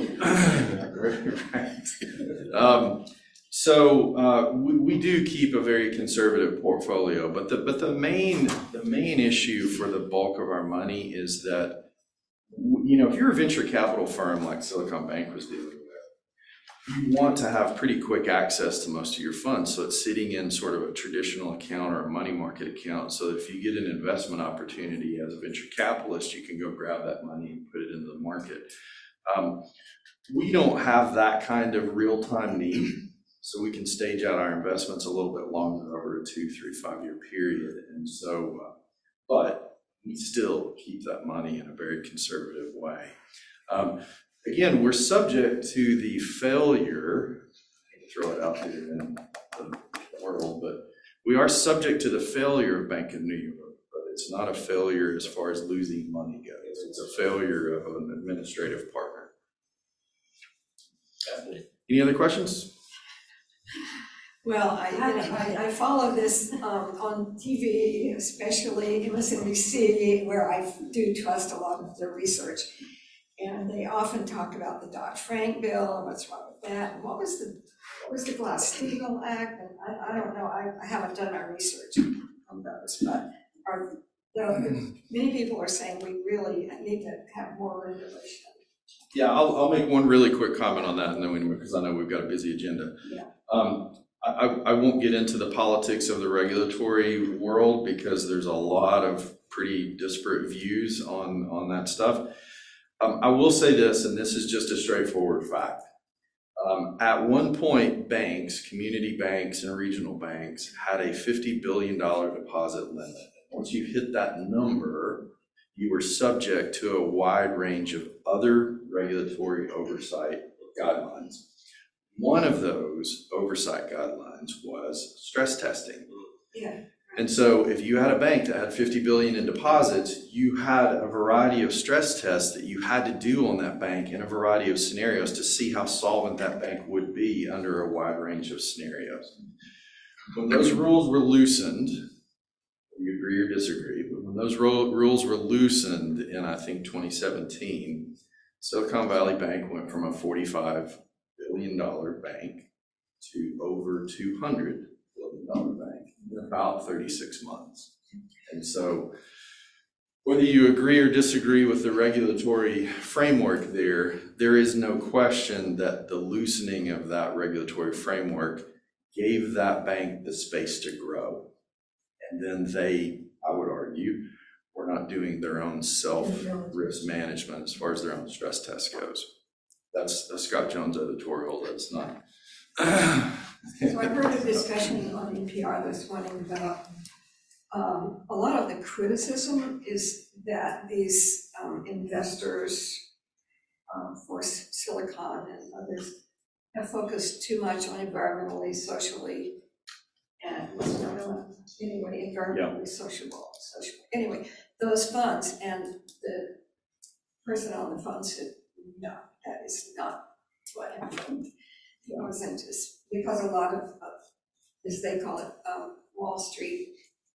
right. Um, so uh, we, we do keep a very conservative portfolio, but the but the main the main issue for the bulk of our money is that, you know, if you're a venture capital firm like Silicon Bank was dealing with, you want to have pretty quick access to most of your funds. So it's sitting in sort of a traditional account or a money market account. So if you get an investment opportunity as a venture capitalist, you can go grab that money and put it into the market. Um, we don't have that kind of real-time need, so we can stage out our investments a little bit longer over a two, three, five-year period. And so, uh, but we still keep that money in a very conservative way. Um, again, we're subject to the failure, I hate to throw it out there in the world, but we are subject to the failure of Bank of New York. It's not a failure as far as losing money goes. It's a failure of an administrative partner. Any other questions? Well, I, you know, I, I follow this um, on T V, especially M S N B C, where I do trust a lot of their research. And they often talk about the Dodd-Frank bill and what's wrong with that. And what was the, what was the Glass-Steagall Act? And I, I don't know, I, I haven't done my research on those, but are, you know, many people are saying we really need to have more regulation. Yeah, I'll, I'll make one really quick comment on that, and then we, because I know we've got a busy agenda. Yeah. Um, I, I won't get into the politics of the regulatory world because there's a lot of pretty disparate views on, on that stuff. Um, I will say this, and this is just a straightforward fact. Um, at one point, banks, community banks and regional banks had a fifty billion dollars deposit limit. Once you hit that number, you were subject to a wide range of other regulatory oversight guidelines. One of those oversight guidelines was stress testing. Yeah. And so if you had a bank that had fifty billion dollars in deposits, you had a variety of stress tests that you had to do on that bank in a variety of scenarios to see how solvent that bank would be under a wide range of scenarios. When those rules were loosened, you agree or disagree, but when those ro- rules were loosened in, I think, twenty seventeen, Silicon Valley Bank went from a forty-five billion dollars bank to over two hundred billion dollars bank in about thirty-six months. And so whether you agree or disagree with the regulatory framework there, there is no question that the loosening of that regulatory framework gave that bank the space to grow. And then they, I would argue, were not doing their own self-risk management as far as their own stress test goes. That's a Scott Jones editorial, that's not. So I heard a discussion on N P R this morning about um, a lot of the criticism is that these um, investors um, for Silicon and others have focused too much on environmentally, socially, and anyway, environmentally, sociable, social. Anyway, those funds, and the person on the fund said, no, that is not what happened. It wasn't just because a lot of, of as they call it, um, Wall Street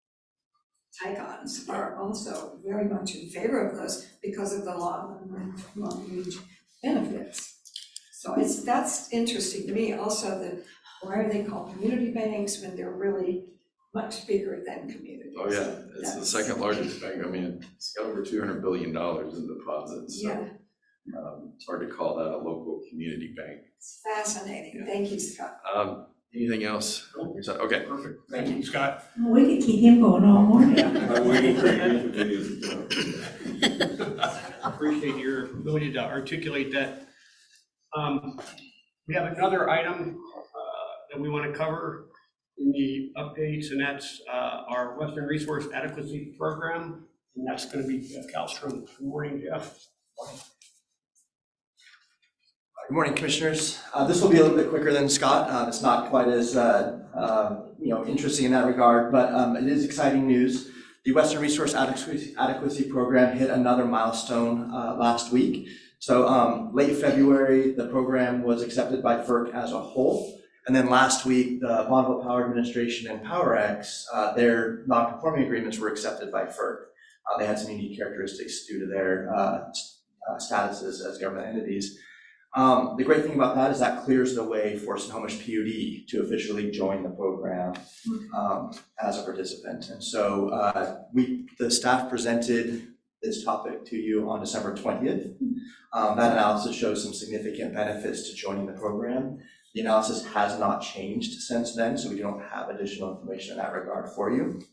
tycoons are also very much in favor of those because of the long, long range benefits. So it's, that's interesting to me. Also, the why are they called community banks when they're really much bigger than communities? Oh yeah, it's the That's- second largest bank. I mean, it's got over two hundred billion dollars in deposits. So, Yeah, um, it's hard to call that a local community bank. it's fascinating. Thank you, Scott. Um, anything else? Okay. Perfect. Thank you, Scott. We could keep him going all morning. I'm waiting for your videos. Appreciate your ability to articulate that. Um, we have another item uh, that we want to cover in the updates, and that's uh, our Western Resource Adequacy Program, and that's going to be Jeff Kallstrom. Good morning, Jeff. Good morning, Commissioners. Uh, This will be a little bit quicker than Scott. Uh, It's not quite as uh, uh, you know, interesting in that regard, but um, it is exciting news. The Western Resource Adequacy Adequacy Program hit another milestone uh, last week. So um, late February, the program was accepted by FERC as a whole. And then last week, the Bonneville Power Administration and PowerX, uh, their non-conforming agreements were accepted by FERC. Uh, They had some unique characteristics due to their uh, uh, statuses as government entities. Um, the great thing about that is that clears the way for Snohomish P U D to officially join the program um, as a participant. And so uh, we, the staff presented this topic to you on December twentieth. Um, that analysis shows some significant benefits to joining the program. The analysis has not changed since then, so we don't have additional information in that regard for you.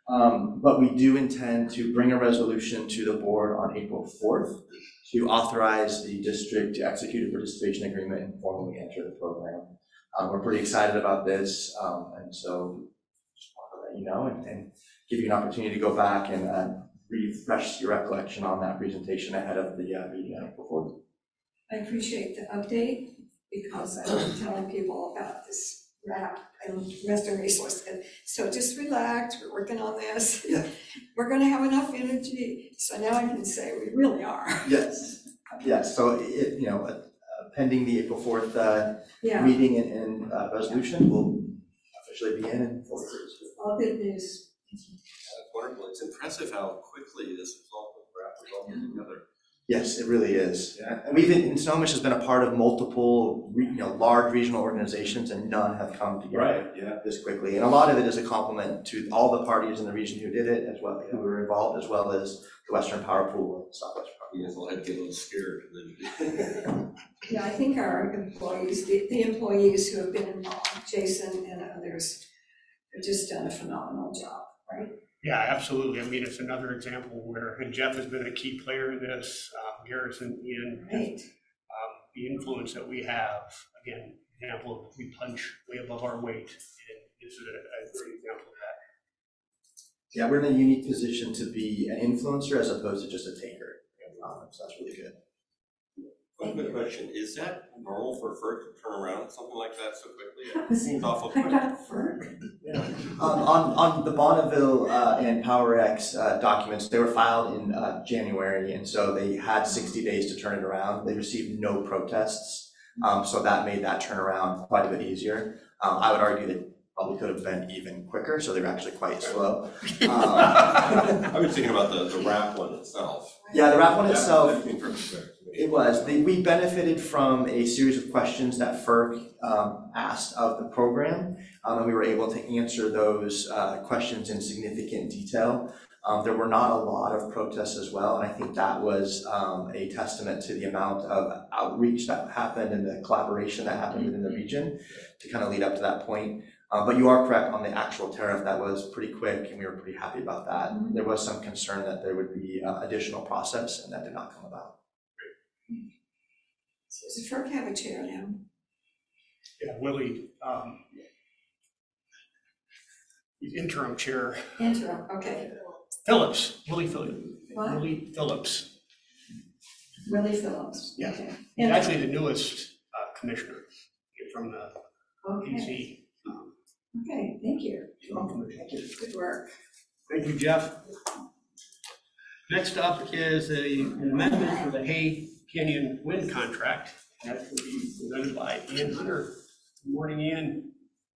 Um, But we do intend to bring a resolution to the board on April fourth to authorize the district to execute a participation agreement and formally enter the program. Um, We're pretty excited about this, um, and so just want to let you know and, and give you an opportunity to go back and uh, refresh your recollection on that presentation ahead of the uh, meeting on April fourth. I appreciate the update because I've been telling people about this RAP and Western Resource. And so just relax, we're working on this. Yeah. We're gonna have enough energy. So now I can say we really are. Yes, yes, so it, you know, uh, pending the April fourth uh, Yeah, meeting and, and uh, resolution, will officially be in in four years. all good news. That's wonderful. It's impressive how quickly this is all, was all put together. Yes, it really is. And we've, been- and Snohomish has been a part of multiple, re- you know, large regional organizations, and none have come together Yeah. this quickly. And a lot of it is a compliment to all the parties in the region who did it, as well, who were involved, as well as the Western Power Pool and Southwest Power. You guys will have to get a little scared and then. Yeah, I think our employees, the, the employees who have been involved, Jason and others, have just done a phenomenal job, right? Yeah, absolutely. I mean, it's another example where, and Jeff has been a key player in this, um, Garrison, Ian, Right. um, the influence that we have. Again, example of we punch way above our weight, and this is a, a great example of that. Yeah, we're in a unique position to be an influencer as opposed to just a taker. Um, So that's really good. One quick question, is that normal for FERC to turn around something like that so quickly? That was It seems awful I quick. got FERC. Um, on, on the Bonneville, uh, and PowerX, uh, documents, they were filed in, uh, January, and so they had sixty days to turn it around. They received no protests, um, so that made that turnaround quite a bit easier. Um, I would argue that probably could have been even quicker, so they were actually quite slow. Um, I was thinking about the, the RAP one itself. Yeah, the RAP one That- itself, that seemed perfect there. it was. The- We benefited from a series of questions that FERC um, asked of the program, um, and we were able to answer those uh, questions in significant detail. Um, There were not a lot of protests as well, and I think that was um, a testament to the amount of outreach that happened and the collaboration that happened within the region to kind of lead up to that point. Uh, But you are correct on the actual tariff, that was pretty quick, and we were pretty happy about that. There was some concern that there would be uh, additional process, and that did not come about. So does the FERC have a chair now? Yeah, Willie, um, he's interim chair, Interim, okay. Phillips, Willie Phillips, What? Willie Phillips. Willie Phillips. Yeah. Okay. He's actually the newest uh, commissioner from the P Okay, C. Um, okay, thank you. Good work. Thank you, Jeff. Next up is a- an amendment for the Hay Canyon Wind Contract. That's going to be presented by Ian Hunter. Good morning, Ian.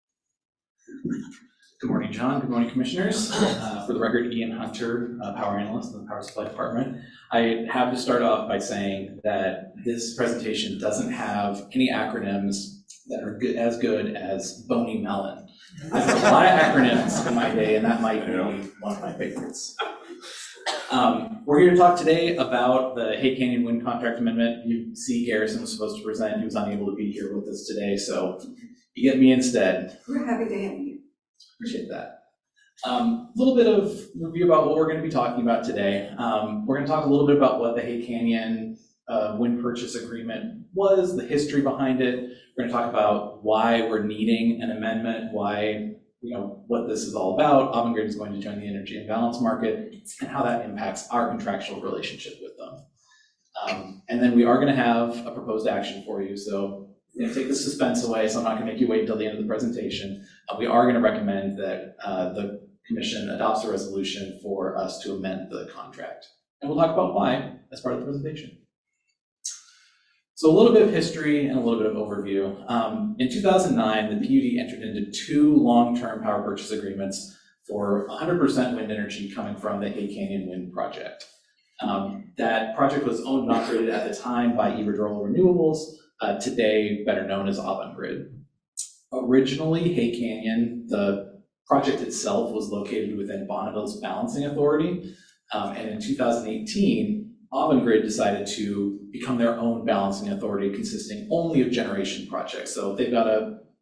Good morning, John. Good morning, Commissioners. Uh, For the record, Ian Hunter, uh, Power Analyst in the Power Supply Department. I have to start off by saying that this presentation doesn't have any acronyms that are good, as good as Boney Melon. I've heard a lot of acronyms in my day, and that might be one of my favorites. Um, We're here to talk today about the Hay Canyon Wind Contract Amendment. You see Garrison was supposed to present. He was unable to be here with us today, so you get me instead. We're happy to have you. Appreciate that. A um, little bit of review about what we're going to be talking about today. Um, we're going to talk a little bit about what the Hay Canyon uh, Wind Purchase Agreement was, the history behind it. We're going to talk about why we're needing an amendment, why, you know, what this is all about. Avangrid is going to join the Energy Imbalance Market, and how that impacts our contractual relationship with them. Um, and then we are going to have a proposed action for you. So I'm going to take the suspense away, so I'm not going to make you wait until the end of the presentation. Uh, we are going to recommend that uh, the Commission adopts a resolution for us to amend the contract. And we'll talk about why as part of the presentation. So a little bit of history and a little bit of overview. Um, in two thousand nine, the P U D entered into two long-term power purchase agreements for one hundred percent wind energy coming from the Hay Canyon Wind Project. Um, that project was owned and operated at the time by Iberdrola Renewables, uh, today better known as Avangrid. Originally, Hay Canyon, the project itself was located within Bonneville's Balancing Authority, um, and in two thousand eighteen, Avangrid decided to become their own balancing authority consisting only of generation projects. So they've got a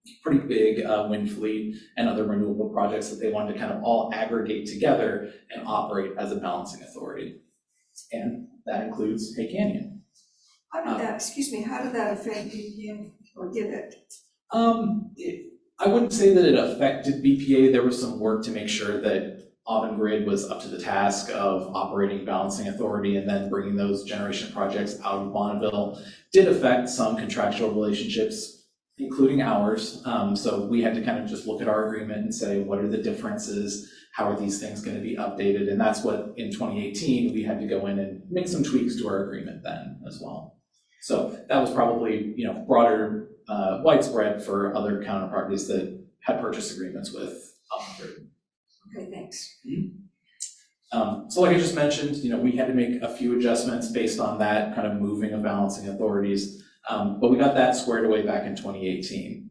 pretty big uh, wind fleet and other renewable projects that they wanted to kind of all aggregate together and operate as a balancing authority. And that includes Hay Canyon. How did that, excuse me, how did that affect B P A, or did it? Um, it, I wouldn't say that it affected B P A. There was some work to make sure that Avangrid was up to the task of operating balancing authority and then bringing those generation projects out of Bonneville. Did affect some contractual relationships, including ours. Um, so we had to kind of just look at our agreement and say, what are the differences? How are these things going to be updated? And that's what in twenty eighteen, we had to go in and make some tweaks to our agreement then as well. So that was probably, you know, broader, uh, widespread for other counterparties that had purchase agreements with Avangrid. Okay, thanks. Um, so like I just mentioned, you know, we had to make a few adjustments based on that kind of moving of balancing authorities, um, but we got that squared away back in twenty eighteen.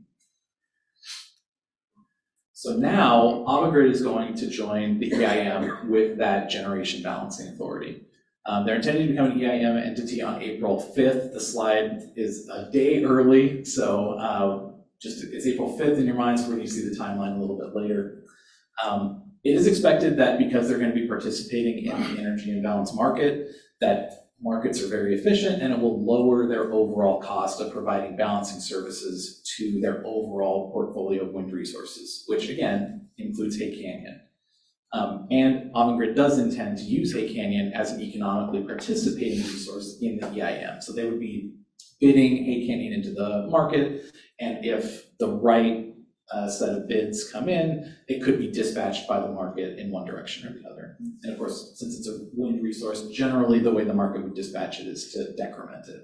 So now Avangrid is going to join the E I M with that generation balancing authority. Um, they're intending to become an E I M entity on April fifth. The slide is a day early, so uh, just it's April fifth in your minds. We're going to see the timeline a little bit later. Um, It is expected that because they're going to be participating in the energy imbalance market, that markets are very efficient and it will lower their overall cost of providing balancing services to their overall portfolio of wind resources, which again includes Hay Canyon. Um, and Avangrid does intend to use Hay Canyon as an economically participating resource in the E I M. So they would be bidding Hay Canyon into the market, and if the right Uh, set of bids come in, it could be dispatched by the market in one direction or the other. And of course, since it's a wind resource, generally the way the market would dispatch it is to decrement it.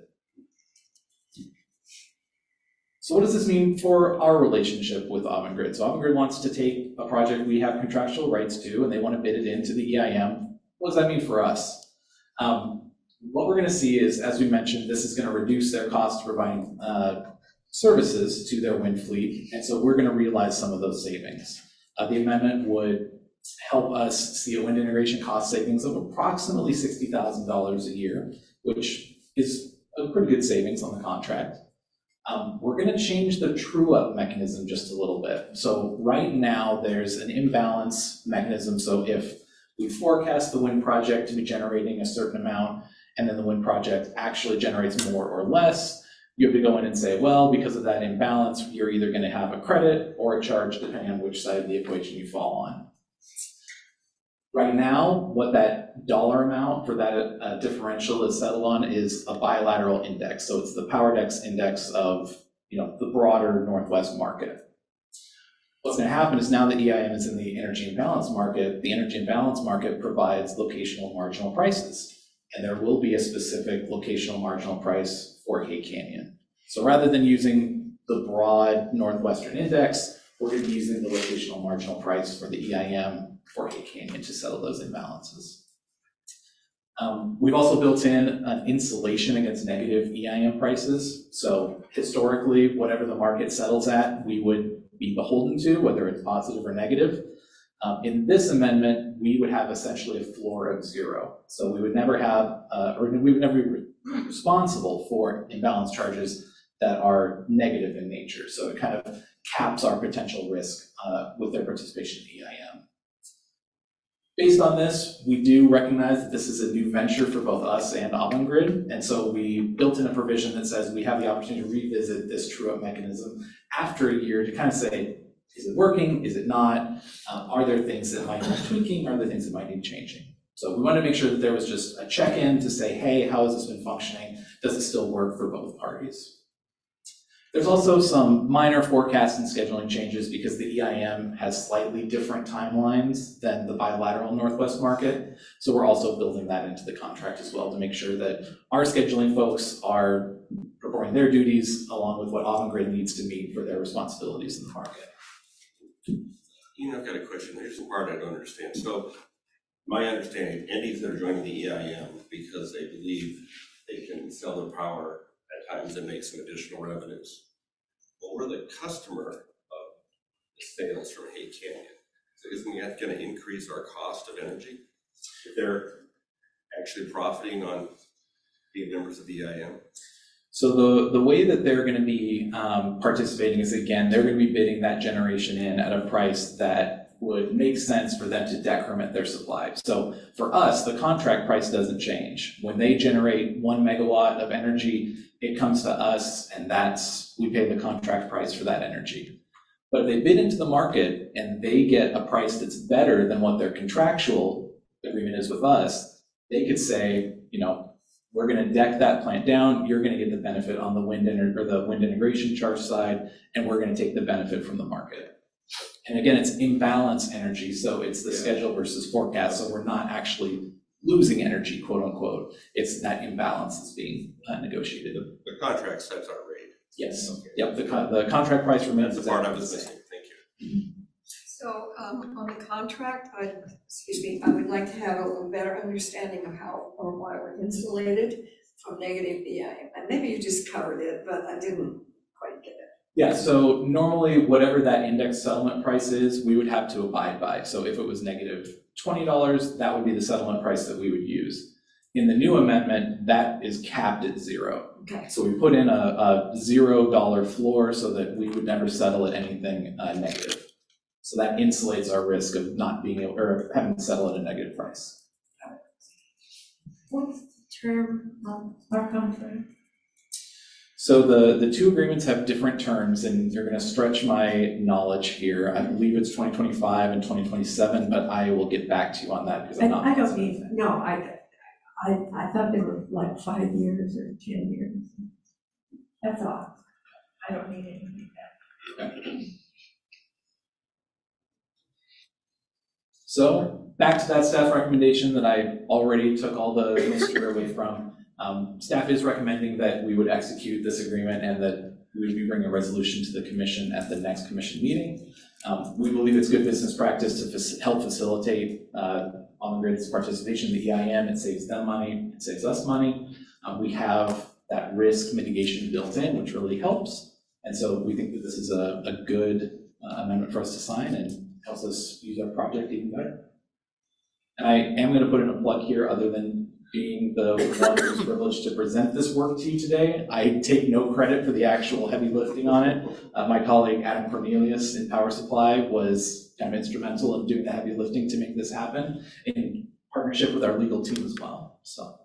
So what does this mean for our relationship with Avangrid? So Avangrid wants to take a project we have contractual rights to, and they want to bid it into the E I M. What does that mean for us? Um, what we're going to see is, as we mentioned, this is going to reduce their cost of providing uh, services to their wind fleet, and so we're going to realize some of those savings. Uh, the amendment would help us see a wind integration cost savings of approximately sixty thousand dollars a year, which is a pretty good savings on the contract. Um, we're going to change the true-up mechanism just a little bit. So right now there's an imbalance mechanism. So if we forecast the wind project to be generating a certain amount, and then the wind project actually generates more or less, you have to go in and say, well, because of that imbalance, you're either going to have a credit or a charge, depending on which side of the equation you fall on. Right now, what that dollar amount for that uh, differential is settled on is a bilateral index. So it's the PowerDex index of, you know, the broader Northwest market. What's going to happen is now that E I M is in the energy imbalance market, the energy imbalance market provides locational marginal prices. And there will be a specific locational marginal price for Hay Canyon. So rather than using the broad Northwestern index, we're going to be using the locational marginal price for the E I M for Hay Canyon to settle those imbalances. Um, we've also built in an insulation against negative E I M prices. So historically, whatever the market settles at, we would be beholden to, whether it's positive or negative. Um, in this amendment, we would have essentially a floor of zero. So we would never have, uh, or we would never be responsible for imbalance charges that are negative in nature. So it kind of caps our potential risk uh, with their participation in E I M. Based on this, we do recognize that this is a new venture for both us and Avangrid, and so we built in a provision that says we have the opportunity to revisit this true-up mechanism after a year to kind of say, is it working? Is it not? Um, are there things that might need tweaking? Are there things that might need changing? So we wanted to make sure that there was just a check-in to say, hey, how has this been functioning? Does it still work for both parties? There's also some minor forecast and scheduling changes because the E I M has slightly different timelines than the bilateral Northwest market. So we're also building that into the contract as well to make sure that our scheduling folks are performing their duties along with what Avangrid needs to meet for their responsibilities in the market. You know, I've got a question. There's some part I don't understand. So my understanding, entities that are joining the E I M because they believe they can sell their power at times and make some additional revenues. Well, we're the customer of the sales from Hay Canyon. So isn't that going to increase our cost of energy if they're actually profiting on being members of the E I M? So the, the way that they're gonna be um, participating is, again, they're gonna be bidding that generation in at a price that would make sense for them to decrement their supply. So for us, the contract price doesn't change. When they generate one megawatt of energy, it comes to us, and that's, we pay the contract price for that energy. But if they bid into the market and they get a price that's better than what their contractual agreement is with us, they could say, you know, we're gonna deck that plant down, you're gonna get the benefit on the wind or the wind integration charge side, and we're gonna take the benefit from the market. And again, it's imbalance energy, so it's the schedule versus forecast, so we're not actually losing energy, quote unquote. It's that imbalance that's being uh, negotiated. The, the contract sets our rate. Yes, Okay. yep, the con, the contract price remains That's the part I exactly was the same. missing, thank you. So, um, on the contract, I, excuse me, I would like to have a little better understanding of how or why we're insulated from negative E I M. And maybe you just covered it, but I didn't quite get it. Yeah, so normally whatever that index settlement price is, we would have to abide by. So if it was negative twenty dollars, that would be the settlement price that we would use. In the new amendment, that is capped at zero. Okay. So we put in a, a zero dollar floor so that we would never settle at anything uh, negative. So that insulates our risk of not being able, or having to settle at a negative price. What's the term of our contract? So the, the two agreements have different terms, and you're gonna stretch my knowledge here. I believe it's twenty twenty-five and twenty twenty-seven, but I will get back to you on that because I'm I, not. I don't need, no, I, I, I thought they were like five years or ten years. That's all. I don't need anything like that. So back to that staff recommendation that I already took all the mystery away from. Um, staff is recommending that we would execute this agreement and that we would be bringing a resolution to the commission at the next commission meeting. Um, we believe it's good business practice to fac- help facilitate uh, Avangrid's participation in the E I M. It saves them money, it saves us money. Um, we have that risk mitigation built in, which really helps. And so we think that this is a, a good uh, amendment for us to sign and helps us use our project even better. And I am going to put in a plug here, other than being the one who's privileged to present this work to you today. I take no credit for the actual heavy lifting on it. Uh, my colleague Adam Cornelius in Power Supply was kind of instrumental in doing the heavy lifting to make this happen in partnership with our legal team as well. So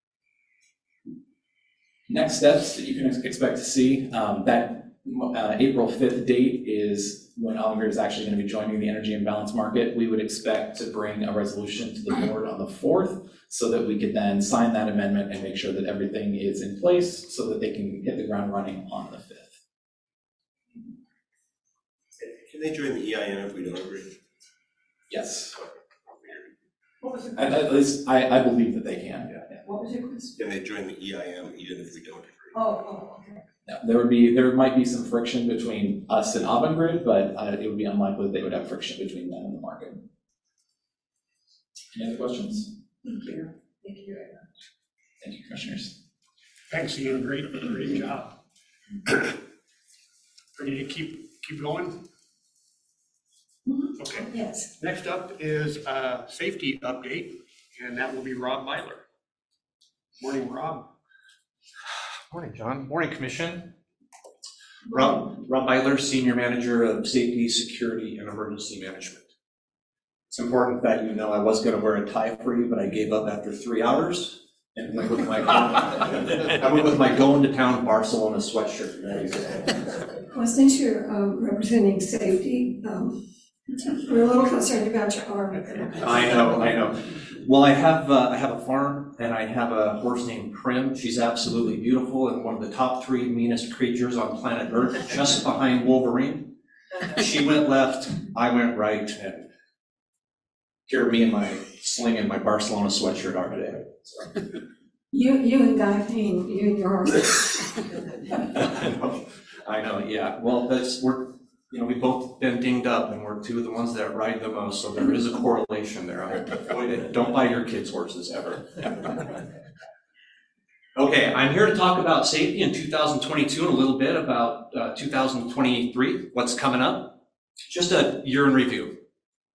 next steps that you can ex- expect to see, um, that uh, April fifth date is when Avangrid is actually going to be joining the energy imbalance market. We would expect to bring a resolution to the board on the fourth so that we could then sign that amendment and make sure that everything is in place so that they can hit the ground running on the fifth. Can they join the E I M if we don't agree? Yes, What was the at, question? at least I, I believe that they can, yeah. What was your question? Can they join the E I M even if we don't agree? Oh, oh, okay. Yeah, there would be, there might be some friction between us and Avangrid, but uh, it would be unlikely that they would have friction between them and the market. Any other questions? Thank you. Thank you very much. Thank you, commissioners. Thanks, Ian, great, great job. Ready to keep, keep going? Okay, Yes. next up is a safety update, and that will be Rob Myler. Morning, Rob. Morning, John. Morning, Commission. Rob, Rob Eiler, Senior Manager of Safety, Security, and Emergency Management. It's important that you know I was going to wear a tie for you, but I gave up after three hours and went with my I went with my going to town Barcelona sweatshirt. There you go. Well, since you're um, representing safety, um, we're a little concerned about your arm. I know, I know. Well, I have uh, I have a farm and I have a horse named Prim. She's absolutely beautiful and one of the top three meanest creatures on planet Earth, just behind Wolverine. She went left, I went right, and here me and my sling and my Barcelona sweatshirt are today. So. You, you and Guy Payne, you and your horse. I know, I know, yeah. Well, that's, we're, you know, we've both been dinged up and we're two of the ones that ride the most, so there is a correlation there. I avoid it. Don't buy your kids' horses ever. Okay, I'm here to talk about safety in two thousand twenty-two and a little bit about uh, two thousand twenty-three, what's coming up. Just a year in review.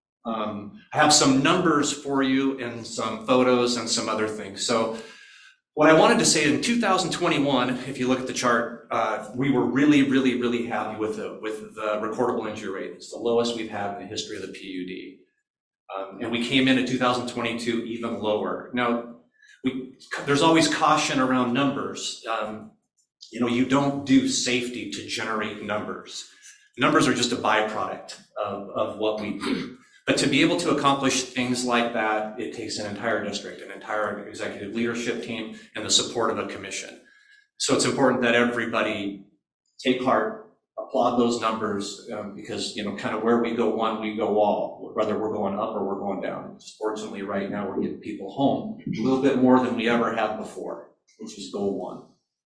Um, I have some numbers for you and some photos and some other things. So What I wanted to say in two thousand twenty-one, if you look at the chart, uh, we were really, really, really happy with the, with the recordable injury rate. It's the lowest we've had in the history of the P U D. Um, and we came in in two thousand twenty-two even lower. Now, we, there's always caution around numbers. Um, you know, you don't do safety to generate numbers. Numbers are just a byproduct of, of what we do. But to be able to accomplish things like that, it takes an entire district, an entire executive leadership team, and the support of a commission. So it's important that everybody take heart, applaud those numbers, um, because, you know, kind of where we go one, we go all, whether we're going up or we're going down. Just fortunately, right now, we're getting people home a little bit more than we ever have before, which is goal one.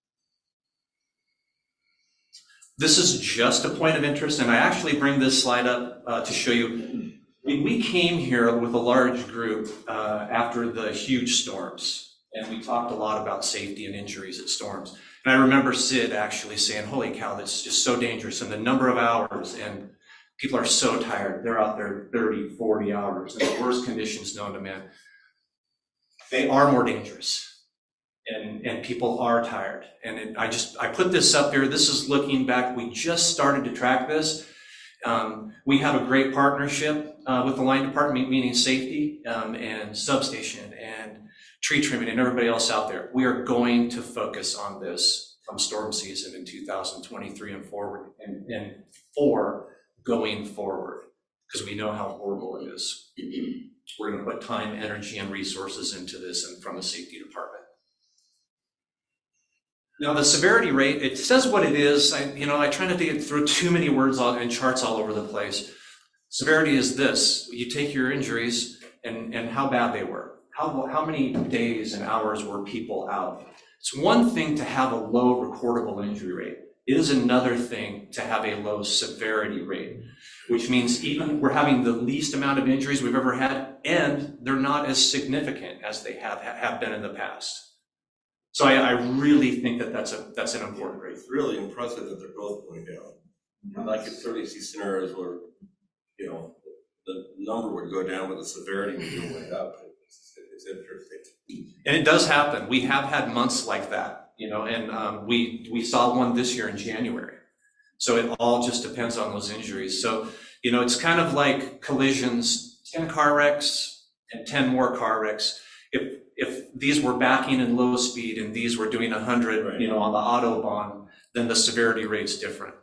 This is just a point of interest, and I actually bring this slide up uh, to show you. We came here with a large group uh, after the huge storms, and we talked a lot about safety and injuries at storms. And I remember Sid actually saying, holy cow, that's just so dangerous, and the number of hours, and people are so tired. They're out there thirty, forty hours in the worst conditions known to man. They are more dangerous, and, and people are tired. And it, I just, I put this up here. This is looking back. We just started to track this. Um, we have a great partnership uh, with the line department, meaning safety um, and substation and tree trimming and everybody else out there. We are going to focus on this come storm season in two thousand twenty-three and forward, and, and for going forward, because we know how horrible it is. We're going to put time, energy, and resources into this and from the safety department. Now, the severity rate, it says what it is. I, you know, I try not to get through too many words and charts all over the place. Severity is this. You take your injuries and, and how bad they were. How, how many days and hours were people out? It's one thing to have a low recordable injury rate. It is another thing to have a low severity rate, which means even we're having the least amount of injuries we've ever had, and they're not as significant as they have, have been in the past. So I, I really think that that's a that's an important rate. It's really impressive that they're both going down. And I could certainly see scenarios where, you know, the number would go down, but the severity would go way up. It's, it's interesting. And it does happen. We have had months like that, you know, and um, we we saw one this year in January. So it all just depends on those injuries. So, you know, it's kind of like collisions, ten car wrecks and ten more car wrecks. If if these were backing in low speed and these were doing one hundred, right, you know, on the Autobahn, then the severity rate's different.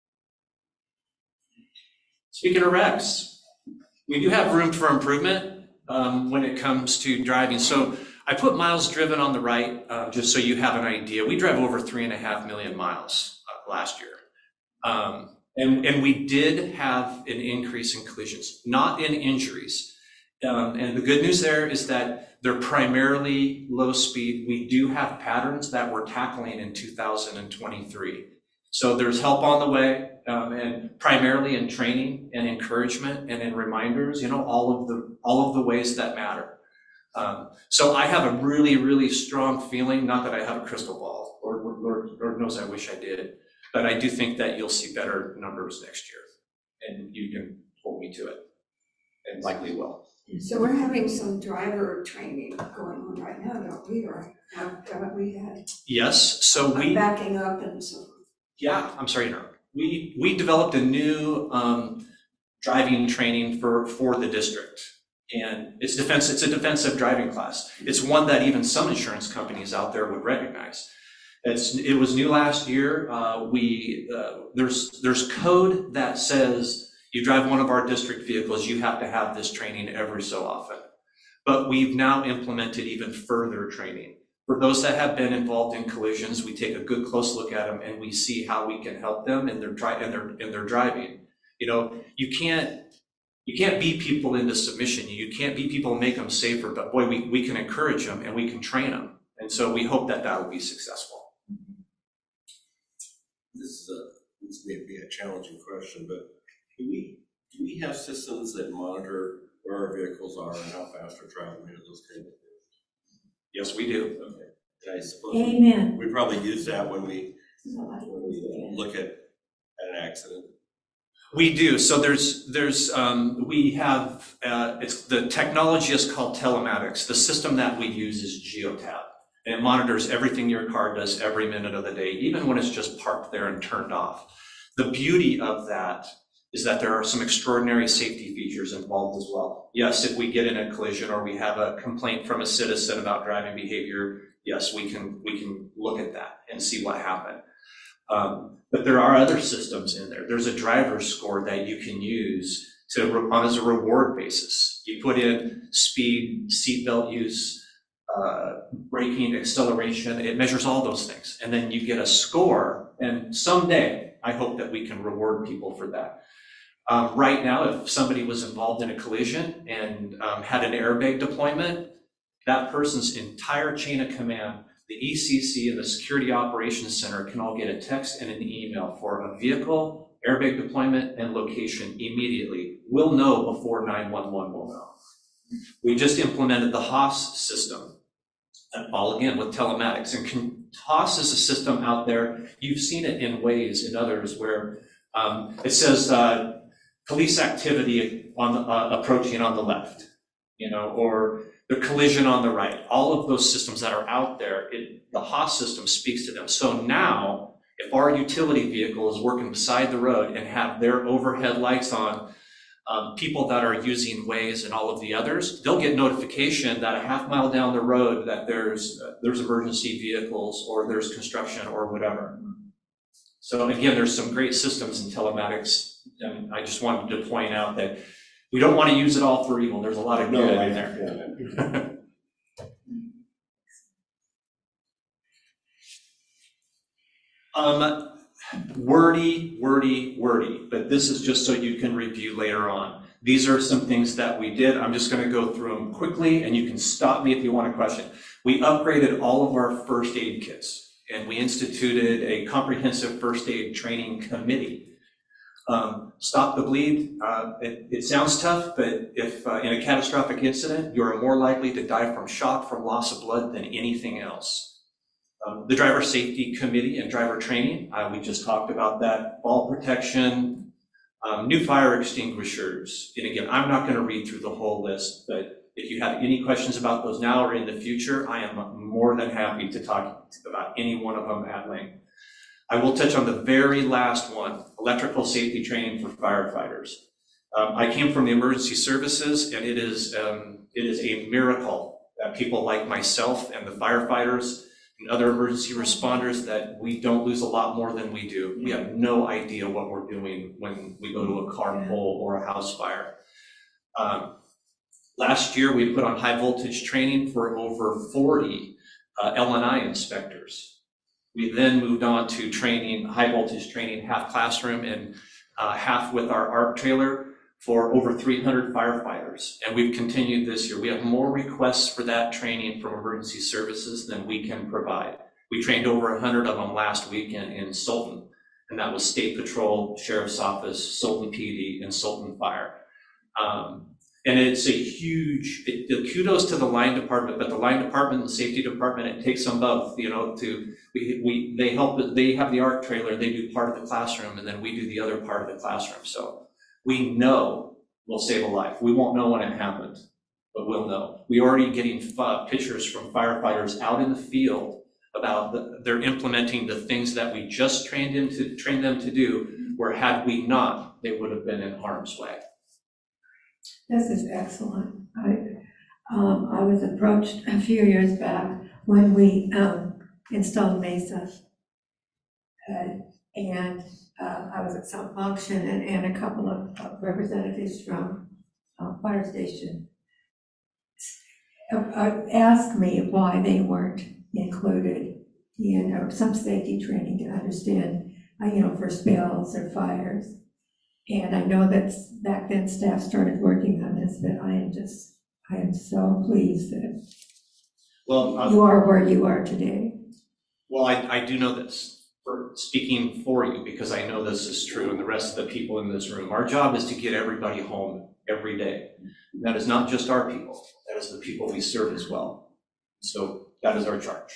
Speaking of wrecks, we do have room for improvement um, when it comes to driving. So I put miles driven on the right, uh, just so you have an idea. We drove over three and a half million miles uh, last year. Um, and, and we did have an increase in collisions, not in injuries. Um, and the good news there is that they're primarily low speed. We do have patterns that we're tackling in two thousand twenty-three. So there's help on the way, um, and primarily in training and encouragement and in reminders, you know, all of the, all of the ways that matter. Um, so I have a really, really strong feeling, not that I have a crystal ball, or Lord, Lord knows I wish I did, but I do think that you'll see better numbers next year, and you can hold me to it, and likely will. So we're having some driver training going on right now, don't we, or have, haven't we had? Yes, so Like we, backing up and so forth. yeah, I'm sorry, no. We, we developed a new um, driving training for, for the district. And it's defense, it's a defensive driving class. It's one that even some insurance companies out there would recognize. It's, it was new last year. Uh, we, uh, there's, there's code that says you drive one of our district vehicles, you have to have this training every so often. But we've now implemented even further training. For those that have been involved in collisions, we take a good close look at them and we see how we can help them in their, dri- in their, in their driving. You know, you can't, you can't beat people into submission. You can't beat people and make them safer, but boy, we, we can encourage them and we can train them. And so we hope that that will be successful. This is a, this may be a challenging question, but do we, do we have systems that monitor where our vehicles are and how fast we're traveling, you know, those kind of things? Yes, we do. Okay. And I suppose Amen. we probably use that when we, when we look at, at an accident. We do. So there's, there's, um, we have, uh, it's, the technology is called telematics. The system that we use is Geotab. And it monitors everything your car does every minute of the day, even when it's just parked there and turned off. The beauty of that is that there are some extraordinary safety features involved as well. Yes, if we get in a collision or we have a complaint from a citizen about driving behavior, yes, we can we can look at that and see what happened. Um, but there are other systems in there. There's a driver's score that you can use to on as a reward basis. You put in speed, seatbelt use, uh, braking, acceleration. It measures all those things, and then you get a score. And someday, I hope that we can reward people for that. Um, right now, if somebody was involved in a collision and um, had an airbag deployment, that person's entire chain of command, the E C C and the Security Operations Center, can all get a text and an email for a vehicle, airbag deployment, and location immediately. We'll know before nine one one will know. We just implemented the H O S system, and all again with telematics. And can, H O S is a system out there. You've seen it in Waze and others where um, it says uh, police activity on the, uh, approaching on the left, you know, or the collision on the right. All of those systems that are out there, it, the H O S system speaks to them. So now, if our utility vehicle is working beside the road and have their overhead lights on, um, people that are using Waze and all of the others, they'll get notification that a half mile down the road that there's uh, there's emergency vehicles or there's construction or whatever. So again, there's some great systems in telematics, and I just wanted to point out that we don't want to use it all for evil. There's a lot of good in there. um, wordy, wordy, wordy, but this is just so you can review later on. These are some things that we did. I'm just going to go through them quickly, and you can stop me if you want a question. We upgraded all of our first aid kits, and we instituted a comprehensive first aid training committee. Um, stop the bleed. Uh, it, it sounds tough, but if uh, in a catastrophic incident, you are more likely to die from shock, from loss of blood than anything else. Um, the driver safety committee and driver training, uh, we just talked about that. Fall protection, um, new fire extinguishers. And again, I'm not going to read through the whole list, but if you have any questions about those now or in the future, I am more than happy to talk about any one of them at length. I will touch on the very last one, electrical safety training for firefighters. Um, I came from the emergency services, and it is um, it is a miracle that people like myself and the firefighters and other emergency responders, that we don't lose a lot more than we do. We have no idea what we're doing when we go to a car pole or a house fire. Um, last year, we put on high voltage training for over forty uh, L and I inspectors. We then moved on to training, high voltage training, half classroom and uh, half with our ARC trailer for over three hundred firefighters. And we've continued this year. We have more requests for that training from emergency services than we can provide. We trained over one hundred of them last weekend in Sultan, and that was State Patrol, Sheriff's Office, Sultan P D, and Sultan Fire. Um, And it's a huge, it, it, kudos to the line department, but the line department and the safety department, it takes them both, you know, to, we, we they help, they have the ARC trailer, they do part of the classroom, and then we do the other part of the classroom. So we know we'll save a life. We won't know when it happened, but we'll know. We're already getting uh, pictures from firefighters out in the field about the, they're implementing the things that we just trained them to, trained them to do, where had we not, they would have been in harm's way. This is excellent. I, um, I was approached a few years back when we, um, installed Mesa. Uh, and, uh, I was at some function, and, and a couple of uh, representatives from, uh, fire station uh, uh, asked me why they weren't included in, or some safety training to understand, uh, you know, for spills or fires. And I know that back then staff started working on this, but I am just, I am so pleased that Well, uh, you are where you are today. Well, I, I do know this, for speaking for you, because I know this is true, and the rest of the people in this room. Our job is to get everybody home every day. And that is not just our people, that is the people we serve as well. So that is our charge.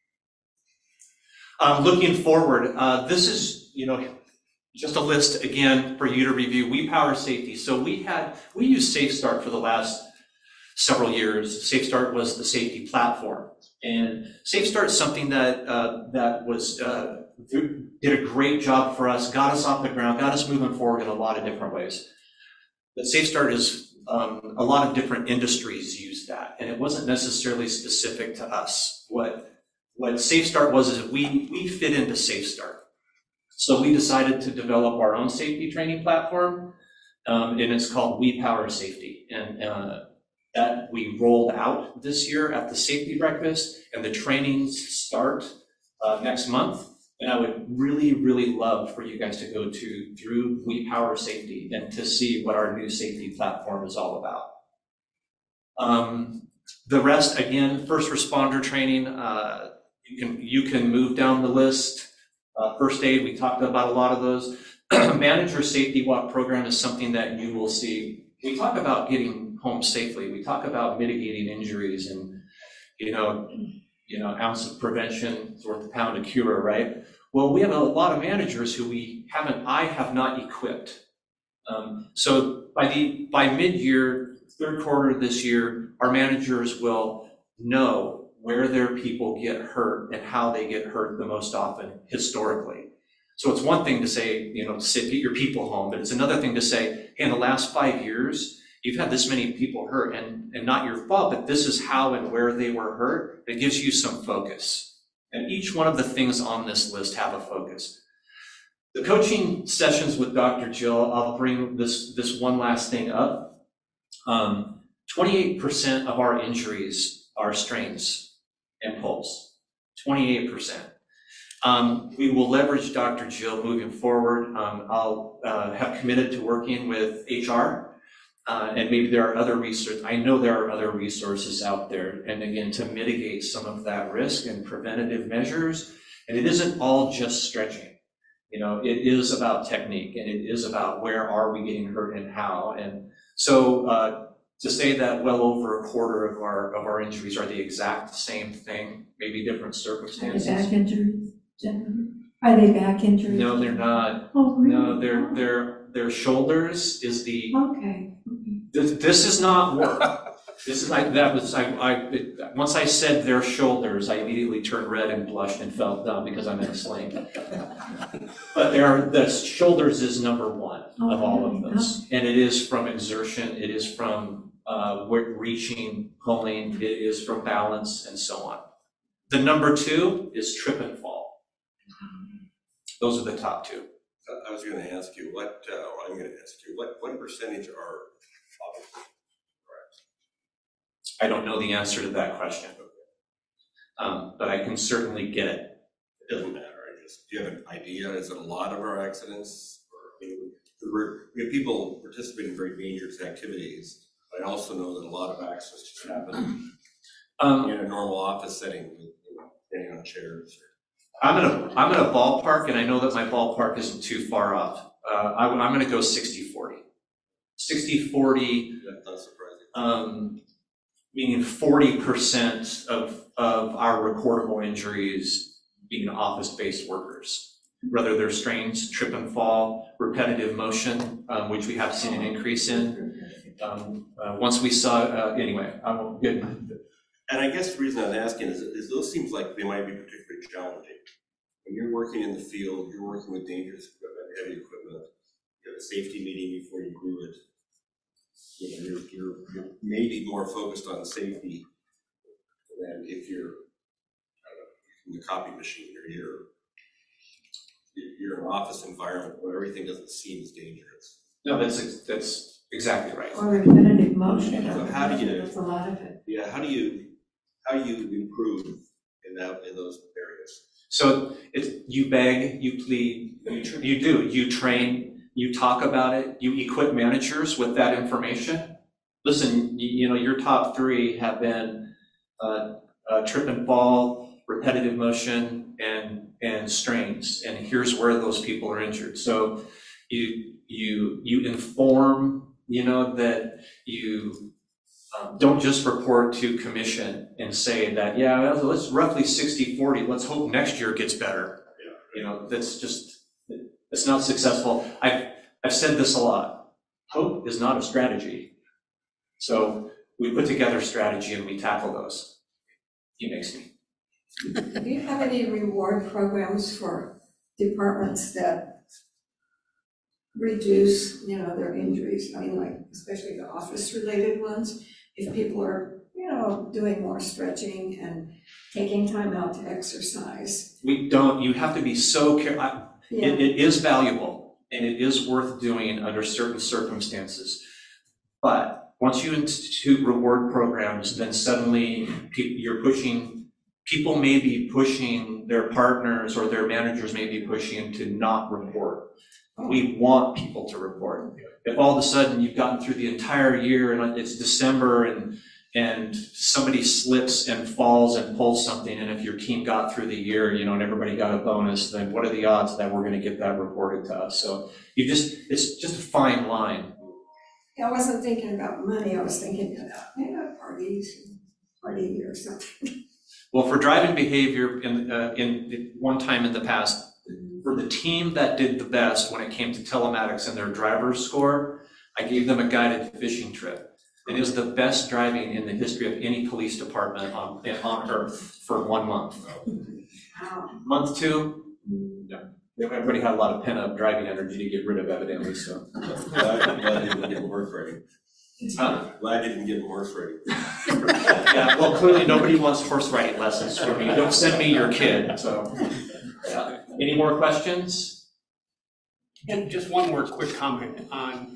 Um, looking forward, uh, this is, you know, just a list again for you to review. We power safety. So we had, we used SafeStart for the last several years. SafeStart was the safety platform. And Safe Start is something that, uh, that was, uh, did a great job for us, got us off the ground, got us moving forward in a lot of different ways. But Safe Start is, um, a lot of different industries use that, and it wasn't necessarily specific to us. What, what Safe Start was is we, we fit into Safe Start. So we decided to develop our own safety training platform, um, and it's called We Power Safety. And, uh, that we rolled out this year at the safety breakfast, and the trainings start uh, next month. And I would really, really love for you guys to go to through We Power Safety and to see what our new safety platform is all about. Um, the rest, again, first responder training, uh, you can you can move down the list. Uh, first aid, we talked about a lot of those. Manager Safety Walk program is something that you will see. We talk about getting home safely. We talk about mitigating injuries and, you know, you know, ounce of prevention is worth a pound of cure, right? Well, we have a lot of managers who we haven't, I have not equipped. Um, so by the, by mid-year, third quarter of this year, our managers will know where their people get hurt and how they get hurt the most often historically. So it's one thing to say, you know, sit, get your people home, but it's another thing to say, hey, in the last five years, you've had this many people hurt, and, and not your fault, but this is how and where they were hurt. It gives you some focus. And each one of the things on this list have a focus. The coaching sessions with Doctor Jill, I'll bring this, this one last thing up. Um, twenty-eight percent of our injuries are strains and pulls, twenty-eight percent. Um, we will leverage Doctor Jill moving forward. Um, I'll uh, have committed to working with H R. Uh, and maybe there are other resources, I know there are other resources out there, and again, to mitigate some of that risk and preventative measures. And it isn't all just stretching. You know, it is about technique, and it is about where are we getting hurt and how. And so uh, to say that well over a quarter of our of our injuries are the exact same thing, maybe different circumstances. Are they back injuries, generally? Are they back injuries? No, they're not. Oh, really? No, they're, they're, their shoulders is the, Okay. this, this is not work. This is like, that was, I, I, it- once I said their shoulders, I immediately turned red and blushed and felt dumb because I'm in a sling. But there are, the shoulders is number one of all of those. And it is from exertion, it is from, uh, wi- reaching, pulling, it is from balance and so on. The number two is trip and fall. Those are the top two. I- I was gonna ask you, what, uh, or I'm gonna ask you, what, what percentage are obviously I don't know the answer to that question. Um, but I can certainly get it. It doesn't matter, I just, do you have an idea? Is it a lot of our accidents? Or, I mean, we're, we have people participating in very dangerous activities, but I also know that a lot of accidents just happen Um, in a normal office setting, with, you know, standing on chairs. I'm gonna, I'm gonna ballpark, and I know that my ballpark isn't too far off. Uh, I, I'm gonna go sixty forty. sixty forty, That's not surprising. um, meaning forty percent of, of our recordable injuries being office-based workers. Whether they're strains, trip and fall, repetitive motion, um, which we have seen an increase in. Um, uh, once we saw, uh, anyway, I won't get. And I guess the reason I'm asking is, is those seems like they might be particularly challenging. When you're working in the field, you're working with dangerous equipment, heavy equipment, you have a safety meeting before you do it. You know, you're, you're, you're maybe more focused on safety than if you're, I don't know, using the copy machine or you're, you're in an office environment where everything doesn't seem as dangerous. No, that's, that's exactly right. Or repetitive motion. So how do you- That's a lot of it. Yeah, how do you, how do you improve in that, in those areas? So it's, you beg, you plead, you, tr- you do, you train, you talk about it, you equip managers with that information. Listen, you, you know, your top three have been uh, uh, trip and fall, repetitive motion, and and strains, and here's where those people are injured. So you you you inform, you know, that you um, don't just report to commission and say that, yeah, let's roughly sixty forty, let's hope next year gets better. You know, that's just, it's not successful. I've, I've said this a lot. Hope is not a strategy. So we put together strategy and we tackle those. He makes me. Do you have any reward programs for departments that reduce, you know, their injuries? I mean, like, especially the office-related ones, if people are, you know, doing more stretching and taking time out to exercise. We don't, you have to be so careful. Yeah, It, it is valuable and it is worth doing under certain circumstances. But once you institute reward programs, then suddenly pe- you're pushing, people may be pushing their partners or their managers may be pushing to not report. We want people to report. If all of a sudden you've gotten through the entire year and it's December and and somebody slips and falls and pulls something, and if your team got through the year, you know, and everybody got a bonus, then what are the odds that we're gonna get that reported to us? So you just, it's just a fine line. I wasn't thinking about money, I was thinking about, you know, parties, party or something. Well, for driving behavior, in, uh, in one time in the past, for the team that did the best when it came to telematics and their driver's score, I gave them a guided fishing trip. And it was the best driving in the history of any police department on, on earth for one month. Wow. Month two, no. Everybody had a lot of pent-up driving energy to get rid of, evidently, so. Glad, glad I didn't get horse riding. Huh? Glad I didn't get horse riding. Yeah, well, clearly nobody wants horse riding lessons from me. Don't send me your kid, so. Yeah. Any more questions? And just one more quick comment on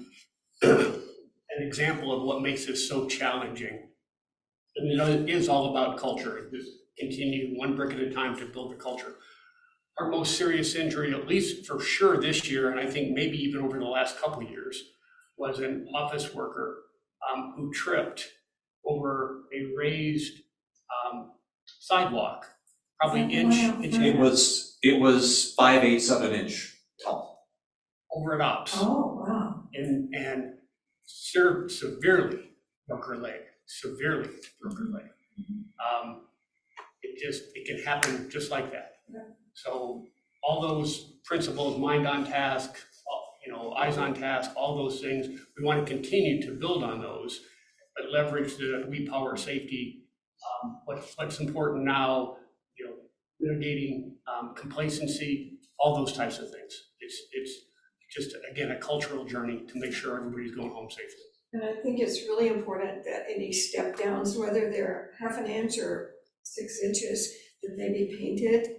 an example of what makes this so challenging. And you know, it is all about culture. Just continue one brick at a time to build the culture. Our most serious injury, at least for sure this year, and I think maybe even over the last couple of years, was an office worker um, who tripped over a raised um, sidewalk, probably inch, inch and a It half, was, it was five eighths of an inch tall. over an ops. Oh, wow. And, and ser- severely broke her leg, severely broke her leg. Um, it just, it can happen just like that. So all those principles, mind on task, all- you know, eyes on task, all those things, we want to continue to build on those, but leverage the We Power Safety. Um, what, what's important now, you know, mitigating um, complacency, all those types of things. It's, it's just, again, a cultural journey to make sure everybody's going home safely. And I think it's really important that any step downs, whether they're half an inch or six inches, that they be painted.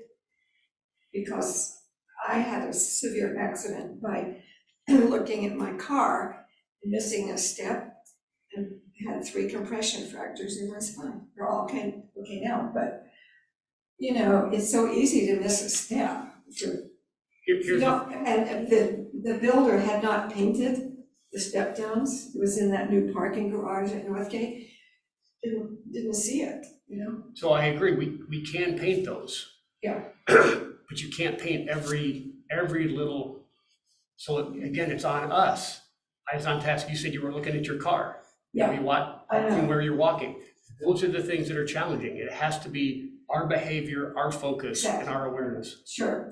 Because I had a severe accident by looking at my car, missing a step, and had three compression fractures in my spine. They're all okay, okay now, but, you know, it's so easy to miss a step. If you're- Here- You Here's, know, and the, the builder had not painted the step downs. It was in that new parking garage at Northgate. Didn't, didn't see it, you know? so I agree, we, we can paint those. Yeah. But you can't paint every, every little, so again, it's on us. Eyes on task, you said you were looking at your car. Yeah, You what, I know. from where you're walking. Those are the things that are challenging. It has to be our behavior, our focus, and our awareness. Sure.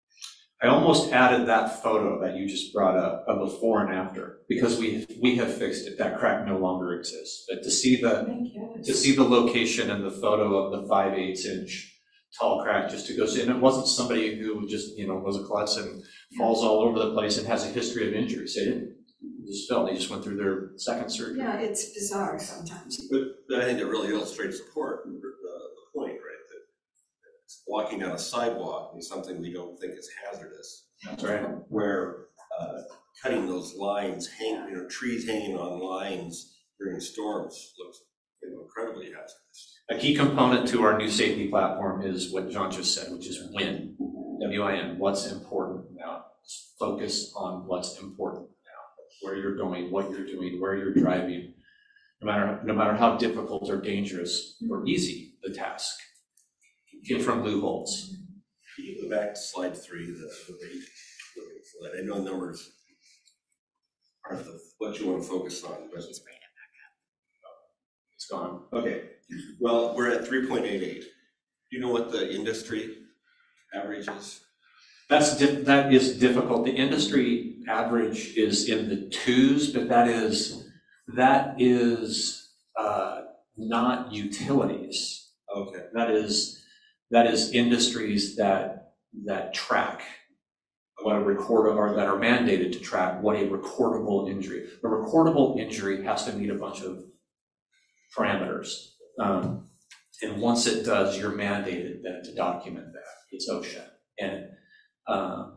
I almost added that photo that you just brought up, a before and after, because we, we have fixed it. That crack no longer exists. But to see the, Thank you. to see the location and the photo of the five eighths inch tall crack just to go see, and it wasn't somebody who just, you know, was a klutz and falls all over the place and has a history of injuries. They didn't just fell, they just went through their second surgery. Yeah, it's bizarre sometimes. But, but I think that really illustrates the point, the, the point, right? That walking down a sidewalk is something we don't think is hazardous. That's right. Where uh, cutting those lines, hang, you know, trees hanging on lines during storms looks, you know, incredibly hazardous. A key component to our new safety platform is what John just said, which is win, W I N, what's important now. Just focus on what's important now, where you're going, what you're doing, where you're driving, no matter, no matter how difficult or dangerous or easy the task. Get from loopholes. Can you go back to slide three, the, the rate, looking for that? I know numbers aren't the, what you want to focus on, but it's It's gone. okay. Well, we're at three point eight eight. Do you know what the industry average is? That's, di- that is difficult. The industry average is in the twos, but that is, that is uh, not utilities. Okay. That is That is industries that, that track what a record or that are mandated to track what a recordable injury. The recordable injury has to meet a bunch of parameters. Um, and once it does, you're mandated then to document that. It's OSHA. And uh,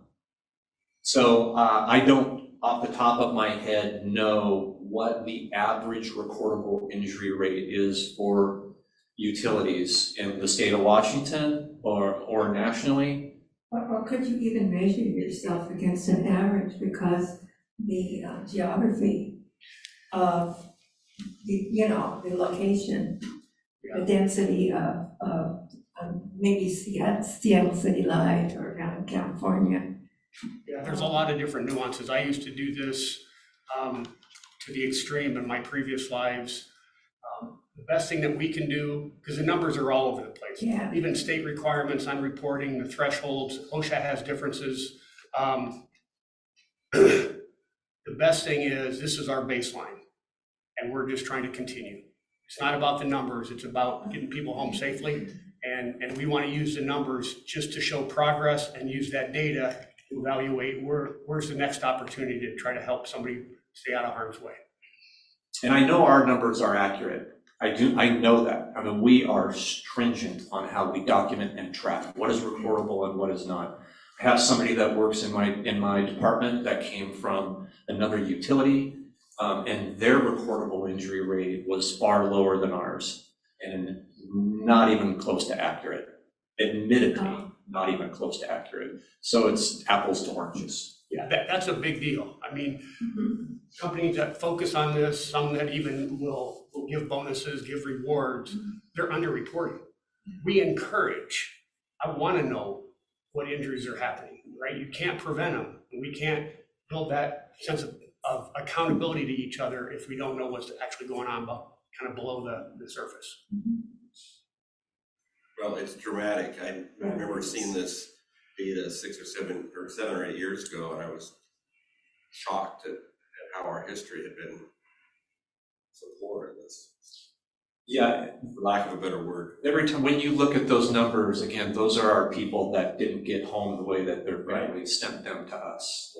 so uh, I don't, off the top of my head, know what the average recordable injury rate is for utilities in the state of Washington or, or nationally. Or, or could you even measure yourself against an average, because the uh, geography of the, you know, the location, the density of, of um, maybe Seattle, Seattle City Light or down in California. Yeah, there's a lot of different nuances. I used to do this um, to the extreme in my previous lives. Um, the best thing that we can do, because the numbers are all over the place. Yeah. Even state requirements on reporting, the thresholds, OSHA has differences. Um, the best thing is, this is our baseline, and we're just trying to continue. It's not about the numbers, it's about getting people home safely. And, and we want to use the numbers just to show progress and use that data to evaluate where, where's the next opportunity to try to help somebody stay out of harm's way. And I know our numbers are accurate. I do, I know that. I mean, we are stringent on how we document and track what is recordable and what is not. I have somebody that works in my, in my department that came from another utility, um, and their recordable injury rate was far lower than ours, and not even close to accurate. Admittedly, not even close to accurate. So it's apples to oranges. Yeah, that, that's a big deal. I mean, mm-hmm. companies that focus on this, some that even will, will give bonuses, give rewards, mm-hmm. they're underreporting. Mm-hmm. We encourage, I want to know what injuries are happening, right? You can't prevent them. We can't build that sense of, of accountability to each other if we don't know what's actually going on about, kind of below the, the surface. Mm-hmm. Well, it's dramatic. I remember seeing this data six or seven or seven or eight years ago, and I was shocked at, at how our history had been so poor in this. Yeah, for lack of a better word. Every time when you look at those numbers, again, those are our people that didn't get home the way that their family sent them to us.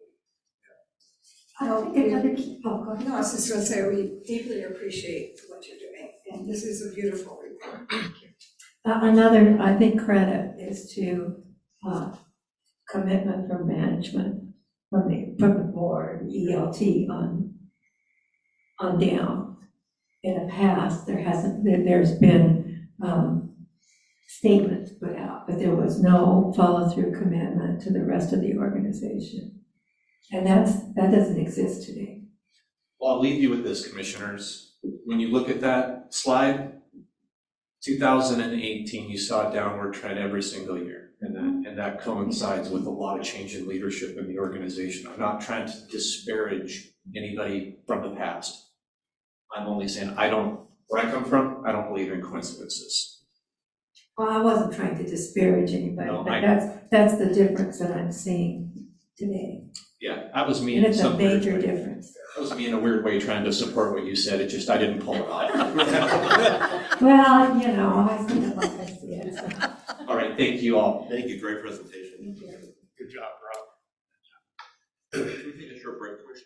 I think another key, oh, go ahead. No, I was just going to say, we deeply appreciate what you're doing, and this is a beautiful report. Thank you. Uh, another, I think, credit is to uh, commitment from management, from the, from the board, E L T on, on down. In the past, there hasn't, there, there's been um, statements put out, but there was no follow-through commitment to the rest of the organization. And that's, that doesn't exist today. Well, I'll leave you with this, commissioners. When you look at that slide, two thousand eighteen, you saw a downward trend every single year. And that, and that coincides with a lot of change in leadership in the organization. I'm not trying to disparage anybody from the past. I'm only saying, I don't, where I come from, I don't believe in coincidences. Well, I wasn't trying to disparage anybody, No, but I- that's, that's the difference that I'm seeing today. Yeah, that was me And in it's a some weird major way. difference. That was me in a weird way trying to support what you said. It just, I didn't pull it off. Well, you know, I see it like I see it. so. All right, thank you all. Thank you, great presentation. Good job, Rob. Can we take a short break, Commissioner?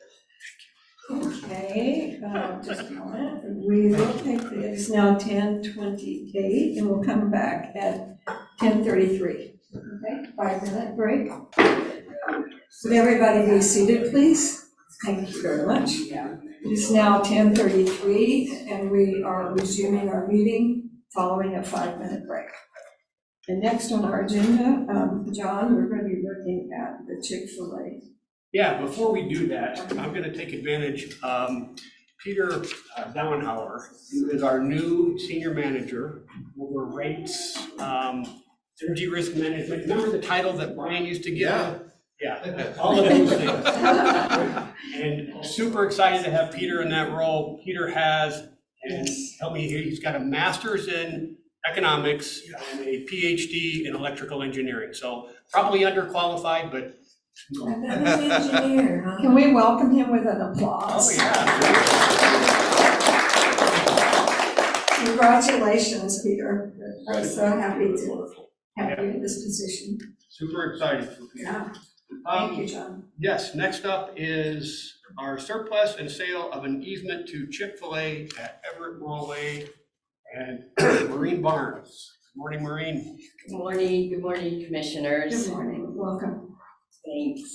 Okay, uh, just a moment. We will take, the- it is now ten twenty-eight, and we'll come back at ten thirty-three. Okay, five minute break. Would everybody be seated, please? Thank you very much. It is now ten thirty-three, and we are resuming our meeting following a five minute break. And next on our agenda, um, John, we're going to be looking at the Chick-fil-A. Yeah, before we do that, I'm going to take advantage. Um, Peter uh, Dauenhauer, who is our new senior manager over rates, um, energy risk management. Remember the title that Brian used to give? Yeah. Yeah, all of those things. And super excited to have Peter in that role. Peter has, and help me here, he's got a master's in economics and a P H D in electrical engineering. So probably underqualified, but I'm an engineer, huh? Can we welcome him with an applause? oh yeah. Congratulations, Peter. I'm so happy to have you in this position. Super excited for you. Yeah, Um, thank you, John. Yes, next up is our surplus and sale of an easement to Chick-fil-A at Everett Mall Way and Marine Barnes. Good morning, Marine. Good morning, good morning, commissioners. Good morning, welcome. Thanks.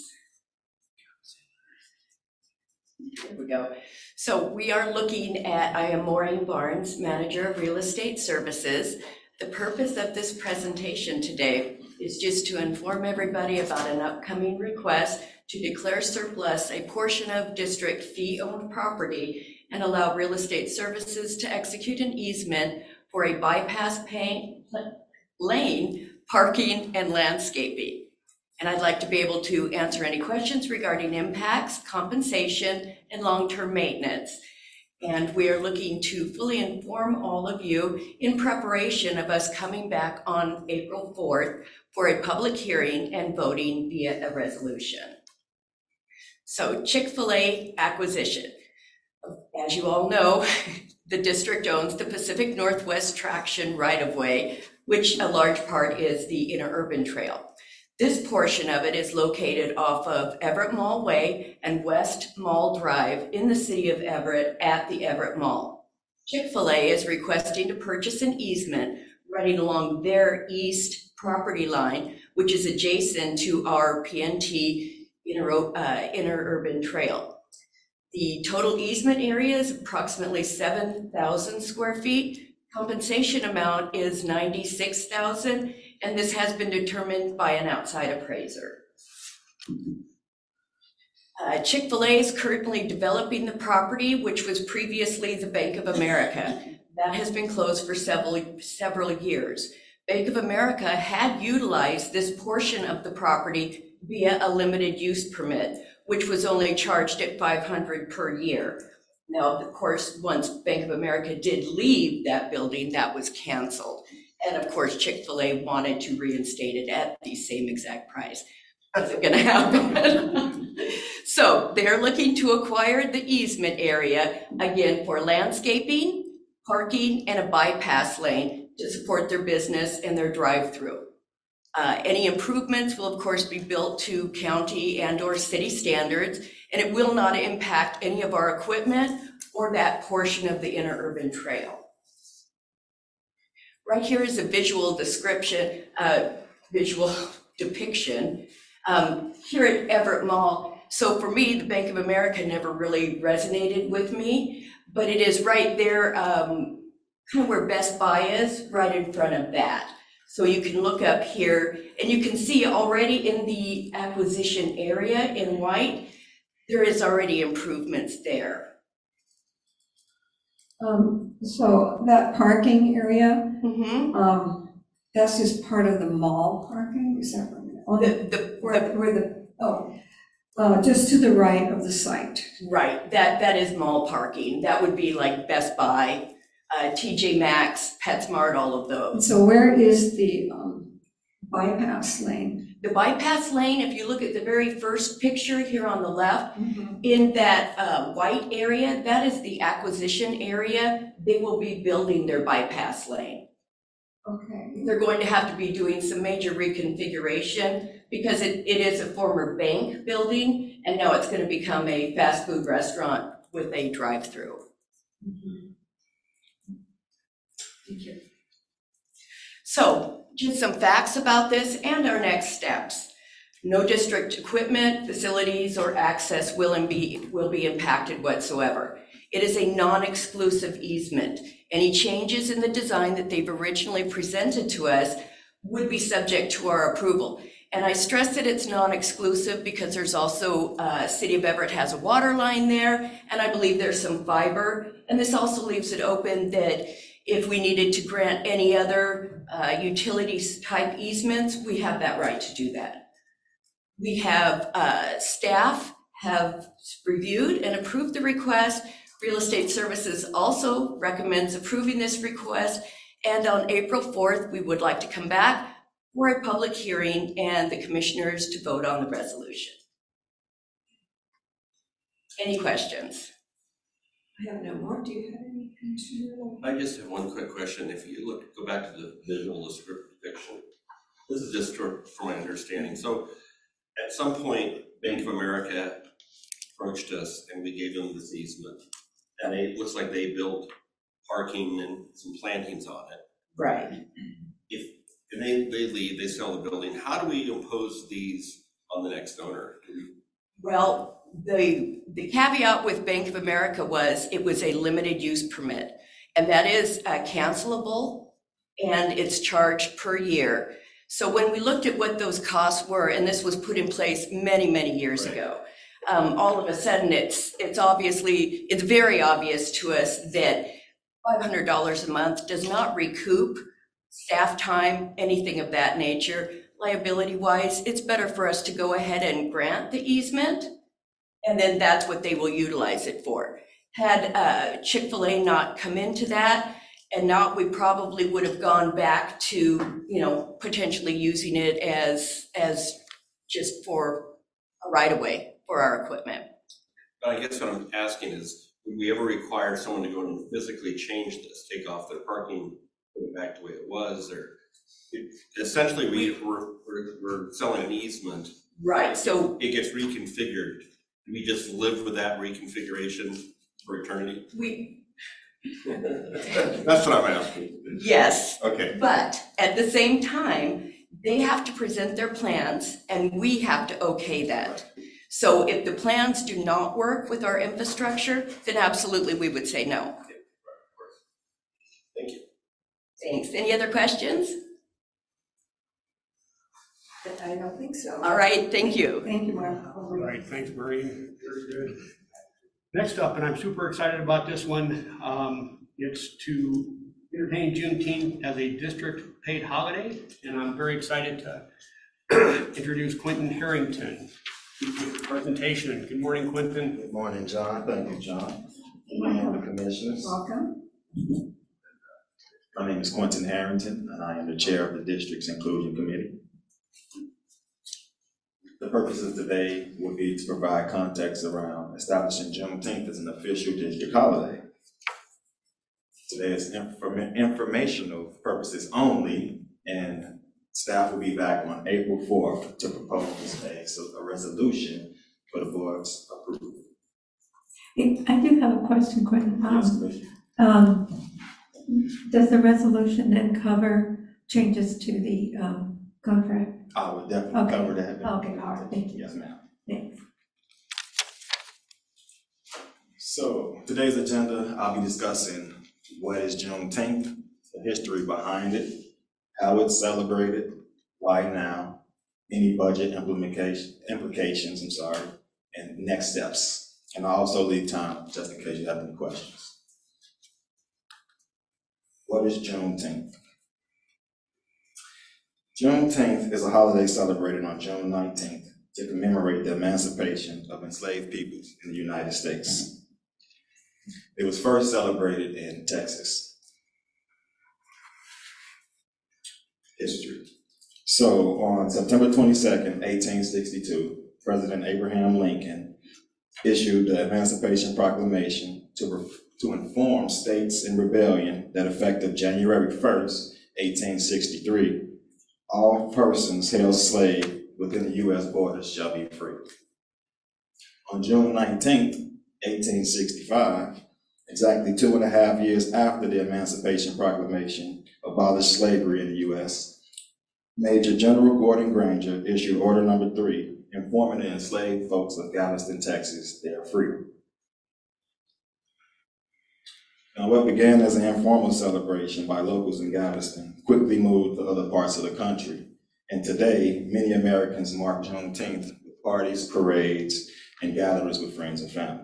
Here we go. So we are looking at, I am Maureen Barnes, Manager of Real Estate Services. The purpose of this presentation today is just to inform everybody about an upcoming request to declare surplus a portion of district fee-owned property and allow Real Estate Services to execute an easement for a bypass pay, lane, parking, and landscaping. And I'd like to be able to answer any questions regarding impacts, compensation, and long-term maintenance. And we are looking to fully inform all of you in preparation of us coming back on April fourth for a public hearing and voting via a resolution. So Chick-fil-A acquisition. As you all know, the district owns the Pacific Northwest Traction right-of-way, which a large part is the interurban trail. This portion of it is located off of Everett Mall Way and West Mall Drive in the city of Everett at the Everett Mall. Chick-fil-A is requesting to purchase an easement running along their east property line, which is adjacent to our P N T inter, uh, interurban trail. The total easement area is approximately seven thousand square feet. Compensation amount is ninety-six thousand, and this has been determined by an outside appraiser. Uh, Chick-fil-A is currently developing the property, which was previously the Bank of America. That has been closed for several, several years. Bank of America had utilized this portion of the property via a limited use permit, which was only charged at five hundred dollars per year. Now, of course, once Bank of America did leave that building, that was canceled. And of course, Chick-fil-A wanted to reinstate it at the same exact price. Wasn't gonna happen. So they're looking to acquire the easement area, again, for landscaping, parking, and a bypass lane to support their business and their drive-through. Uh, any improvements will of course be built to county and or city standards, and it will not impact any of our equipment or that portion of the interurban trail. Right here is a visual description, uh, visual depiction. Um, here at Everett Mall, so for me, the Bank of America never really resonated with me, but it is right there, um, kind of where Best Buy is, right in front of that. So you can look up here and you can see already in the acquisition area in white, there is already improvements there. Um, so that parking area, Mm-hmm. um, that's just part of the mall parking, is that right? On The, the, the, where, where the, oh, uh, just to the right of the site. right, that, that is mall parking. That would be like Best Buy, uh, T J Maxx, PetSmart, all of those. And so where is the, um, bypass lane? The bypass lane, if you look at the very first picture here on the left, in that uh, white area, that is the acquisition area. They will be building their bypass lane. Okay. They're going to have to be doing some major reconfiguration because it, it is a former bank building, and now it's going to become a fast food restaurant with a drive-through. Thank you. So, just some facts about this and our next steps. No district equipment, facilities, or access will be, will be impacted whatsoever. It is a non-exclusive easement. Any changes in the design that they've originally presented to us would be subject to our approval. And I stress that it's non-exclusive because there's also, uh, City of Everett has a water line there, and I believe there's some fiber. And this also leaves it open that if we needed to grant any other uh, utilities type easements, we have that right to do that. We have uh, staff have reviewed and approved the request. Real Estate Services also recommends approving this request. And on April fourth, we would like to come back for a public hearing and the commissioners to vote on the resolution. Any questions? I have no more. Do you have anything to? I just have one quick question. If you look, go back to the visual depiction. This is just for, for my understanding. So at some point, Bank of America approached us and we gave them this easement. And it looks like they built parking and some plantings on it. Right. If, and they, they leave, they sell the building, how do we impose these on the next owner? Do we- Well, the, the caveat with Bank of America was it was a limited use permit. And that is uh, cancelable and it's charged per year. So when we looked at what those costs were, and this was put in place many, many years Right. ago, um, all of a sudden it's, it's obviously, it's very obvious to us that five hundred dollars a month does not recoup staff time, anything of that nature. Liability wise, it's better for us to go ahead and grant the easement, and then that's what they will utilize it for. Had uh, Chick-fil-A not come into that, and not, we probably would have gone back to, you know, potentially using it as, as just for a right-of-way for our equipment. But I guess what I'm asking is, would we ever require someone to go and physically change this, take off their parking, put it back the way it was, or it, essentially we, we're, we're, we're selling an easement. Right, so It gets reconfigured. Do we just live with that reconfiguration for eternity? we, That's what I'm asking. yes, Okay. but at the same time, they have to present their plans and we have to okay that. So if the plans do not work with our infrastructure, then absolutely we would say no. Thank you. Thanks. Any other questions? I don't think so. All right, thank you. Thank you, Mark. All right, thanks, Marie. Very good. Next up, and I'm super excited about this one, um, it's to entertain Juneteenth as a district paid holiday, and I'm very excited to introduce Quentin Harrington to the presentation. Good morning, Quentin. Good morning, John. Thank you, John. Good morning, Commissioners. Welcome. My name is Quentin Harrington, and I am the Chair of the District's Inclusion Committee. The purpose of today would be to provide context around establishing Juneteenth as an official district holiday. Today is inform- informational purposes only, and staff will be back on April fourth to propose a, so a resolution for the board's approval. I do have a question, Quentin. Um, Yes, Commissioner. um, Does the resolution then cover changes to the um, contract? I will definitely Okay. cover that. Okay, all right, thank you. Yes, ma'am. Thanks. So today's agenda, I'll be discussing what is Juneteenth, the history behind it, how it's celebrated, why now, any budget implication, implications, I'm sorry, and next steps. And I'll also leave time just in case you have any questions. What is Juneteenth? Juneteenth is a holiday celebrated on June nineteenth to commemorate the emancipation of enslaved peoples in the United States. It was first celebrated in Texas. History. So on September twenty-second, eighteen sixty-two, President Abraham Lincoln issued the Emancipation Proclamation to, to inform states in rebellion that effective January first, eighteen sixty-three, all persons held slave within the U S borders shall be free. On June nineteenth, eighteen sixty-five, exactly two and a half years after the Emancipation Proclamation abolished slavery in the U S, Major General Gordon Granger issued Order Number Three, informing the enslaved folks of Galveston, Texas, they are free. Now, what began as an informal celebration by locals in Galveston quickly moved to other parts of the country. And today, many Americans mark Juneteenth with parties, parades, and gatherings with friends and family.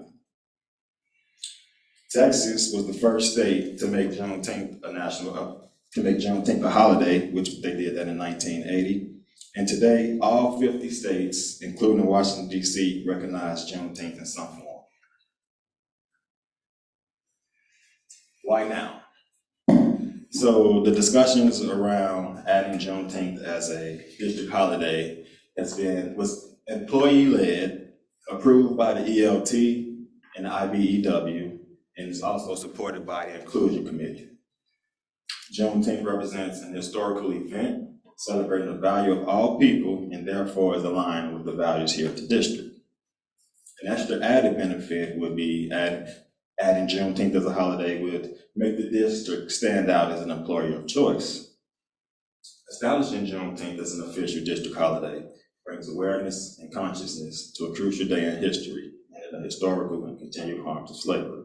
Texas was the first state to make Juneteenth a national, uh, to make Juneteenth a holiday, which they did that in nineteen eighty. And today, all fifty states, including Washington, D C, recognize Juneteenth in some form. Why now? So the discussions around adding Juneteenth as a district holiday has been, was employee-led, approved by the E L T and the I B E W, and is also supported by the Inclusion Committee. Juneteenth represents an historical event celebrating the value of all people and therefore is aligned with the values here at the district. An extra added benefit would be add, adding Juneteenth as a holiday would make the district stand out as an employer of choice. Establishing Juneteenth as an official district holiday brings awareness and consciousness to a crucial day in history and a historical and continued harm to slavery.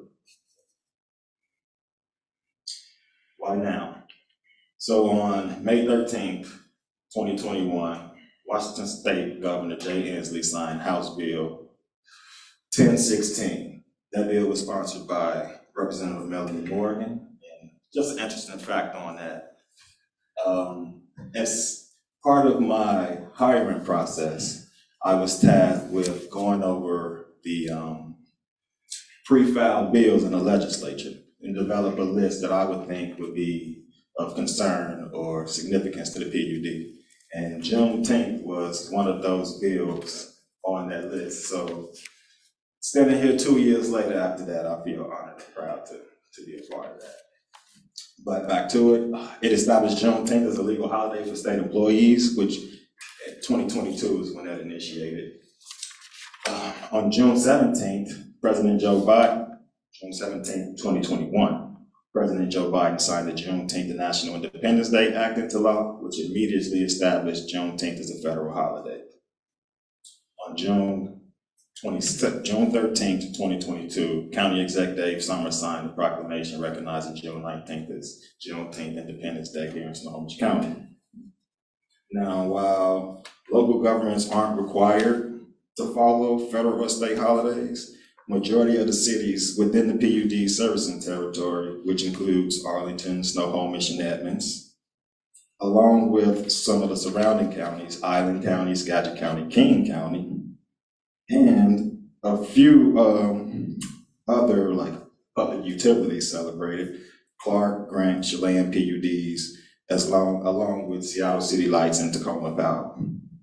Why now? So on May thirteenth, twenty twenty-one, Washington State Governor Jay Inslee signed House Bill ten sixteen. That bill was sponsored by Representative Melanie Morgan. And just an interesting fact on that. Um, as part of my hiring process, I was tasked with going over the um, pre-filed bills in the legislature and develop a list that I would think would be of concern or significance to the P U D. And Juneteenth was one of those bills on that list. So standing here two years later after that, I feel honored and proud to, to be a part of that. But back to it, it established Juneteenth as a legal holiday for state employees, which in twenty twenty-two is when that initiated. Uh, on June seventeenth, President Joe Biden, June seventeenth, twenty twenty-one, President Joe Biden signed the Juneteenth National Independence Day Act into law, which immediately established Juneteenth as a federal holiday. On June June thirteenth, twenty twenty-two, County Executive Dave Summers signed the proclamation recognizing June nineteenth as Juneteenth Independence Day here in Snohomish County. Now, while local governments aren't required to follow federal or state holidays, majority of the cities within the P U D servicing territory, which includes Arlington, Snohomish, and Edmonds, along with some of the surrounding counties, Island County, Skagit County, King County, and a few um, other like public utilities celebrated, Clark, Grant, Chelan P U Ds, as long, along with Seattle City Lights and Tacoma Power.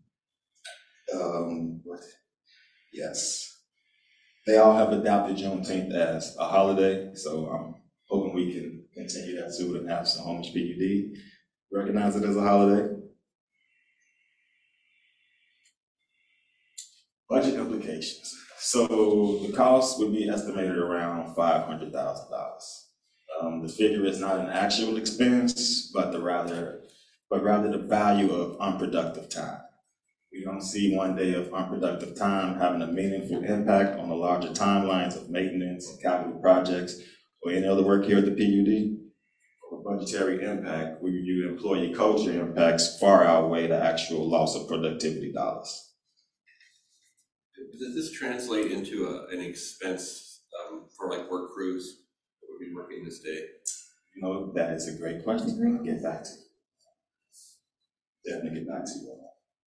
Um, yes, they all have adopted Juneteenth as a holiday, so I'm hoping we can continue that soon and have Snohomish P U D recognize it as a holiday. Budget implications. So the cost would be estimated around five hundred thousand dollars. Um, the figure is not an actual expense, but the rather, but rather the value of unproductive time. We don't see one day of unproductive time having a meaningful impact on the larger timelines of maintenance and capital projects or any other work here at the P U D. For budgetary impact, we review employee culture impacts far outweigh the actual loss of productivity dollars. Does this translate into a, an expense um, for like work crews that would be working this day? You know, that is a great question. I'll get back to you. Definitely get back to you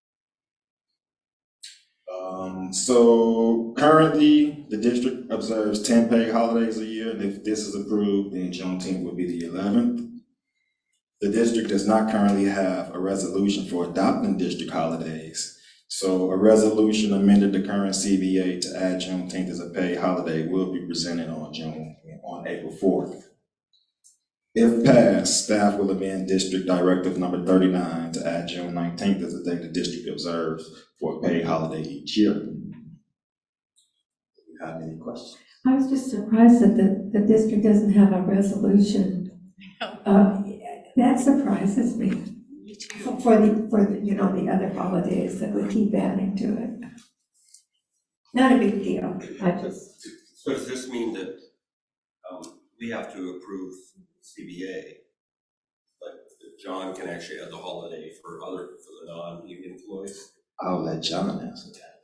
on that. Um, so currently, the district observes ten paid holidays a year, and if this is approved, then Juneteenth would be the eleventh. The district does not currently have a resolution for adopting district holidays. So a resolution amended the current C B A to add Juneteenth as a paid holiday will be presented on June, on April fourth. If passed, staff will amend District Directive number thirty-nine to add June nineteenth as the day the district observes for a paid holiday each year. Do you have any questions? I was just surprised that the, the district doesn't have a resolution. Uh, that surprises me. For for the, for the, you know, the other holidays that we keep adding to it. Not a big deal, I just. So does this mean that um, we have to approve C B A? Like John can actually add the holiday for other, for the non-union employees? I'll let John answer that.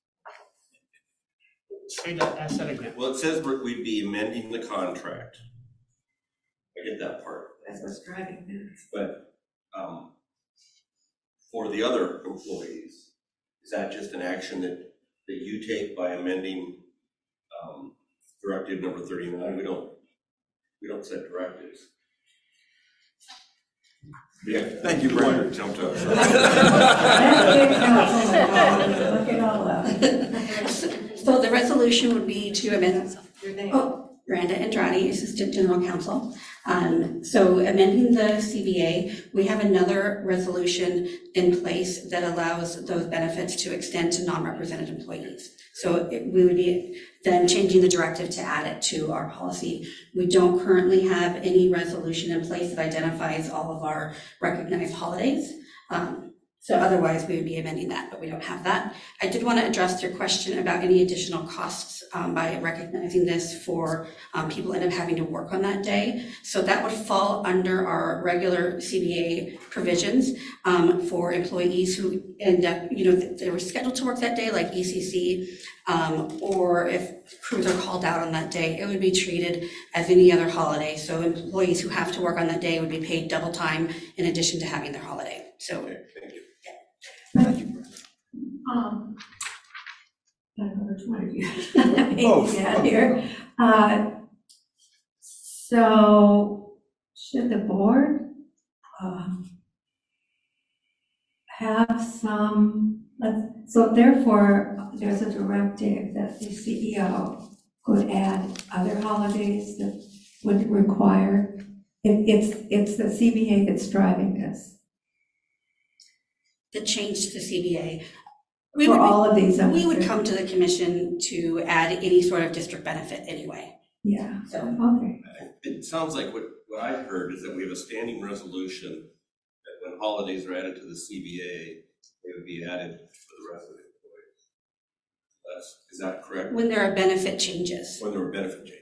Say that, ask that again. Well, it says we're- we'd be amending the contract. I get that part. That's what's driving this. But um, for the other employees, is that just an action that, that you take by amending um, directive number thirty-nine? We don't, we don't set directives. Yeah, Thank you, Brian. Jumped up. That's a big council, look it all up. So the resolution would be to amend, Oh, Miranda Andrade, Assistant General Counsel. Um, so amending the C B A, we have another resolution in place that allows those benefits to extend to non-represented employees. So it, we would be then changing the directive to add it to our policy. We don't currently have any resolution in place that identifies all of our recognized holidays. Um, So otherwise, we would be amending that, but we don't have that. I did want to address your question about any additional costs um, by recognizing this for um, people end up having to work on that day. So that would fall under our regular C B A provisions um, for employees who end up, you know, they were scheduled to work that day, like E C C, um, or if crews are called out on that day, it would be treated as any other holiday. So employees who have to work on that day would be paid double time in addition to having their holiday. So. Okay, thank you. Um, I don't know which one of you. Yeah, here. Uh, so should the board um, have some, let's, so therefore there's a directive that the C E O could add other holidays that would require, it, it's, it's the C B A that's driving this. The change to the C B A. We For would, all of these. we would come to the commission to add any sort of district benefit anyway. Yeah, So, okay. It sounds like what, what I've heard is that we have a standing resolution that when holidays are added to the C B A, they would be added for the rest of the employees. That's, is that correct? when there are benefit changes. When there were benefit changes.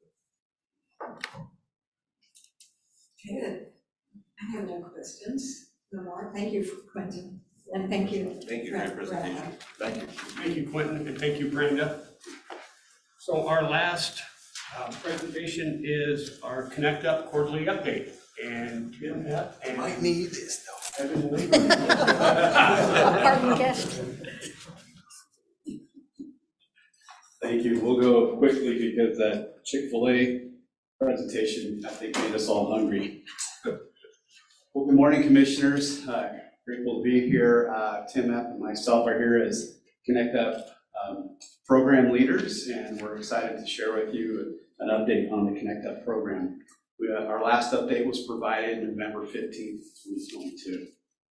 Good. I have no questions, no more. Thank you, Quentin, and thank you. Thank you for your presentation. Thank you. Thank you, Quentin, and thank you, Brenda. So our last uh, presentation is our Connect Up quarterly update. And Jim, that, and Might need this though. Evan Lee. Pardon, guest. Thank you. We'll go quickly because that Chick-fil-A presentation, I think, made us all hungry. Well, good morning, commissioners. Uh, grateful to be here. Uh, Tim Epp and myself are here as Connect Up um, program leaders, and we're excited to share with you an update on the Connect Up program. We, uh, our last update was provided November fifteenth, twenty twenty-two.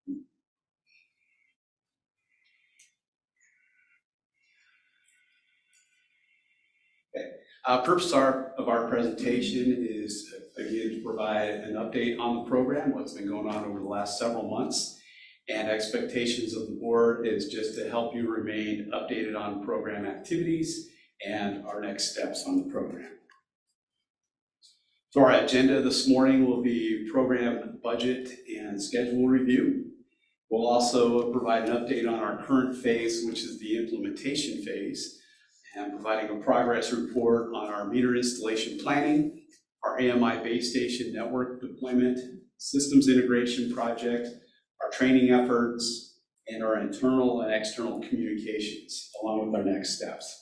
Uh, purpose our, of our presentation is, again, to provide an update on the program, what's been going on over the last several months, and expectations of the board is just to help you remain updated on program activities and our next steps on the program. So our agenda this morning will be program budget and schedule review. We'll also provide an update on our current phase, which is the implementation phase, and providing a progress report on our meter installation planning, our A M I base station network deployment, systems integration project, our training efforts, and our internal and external communications, along with our next steps.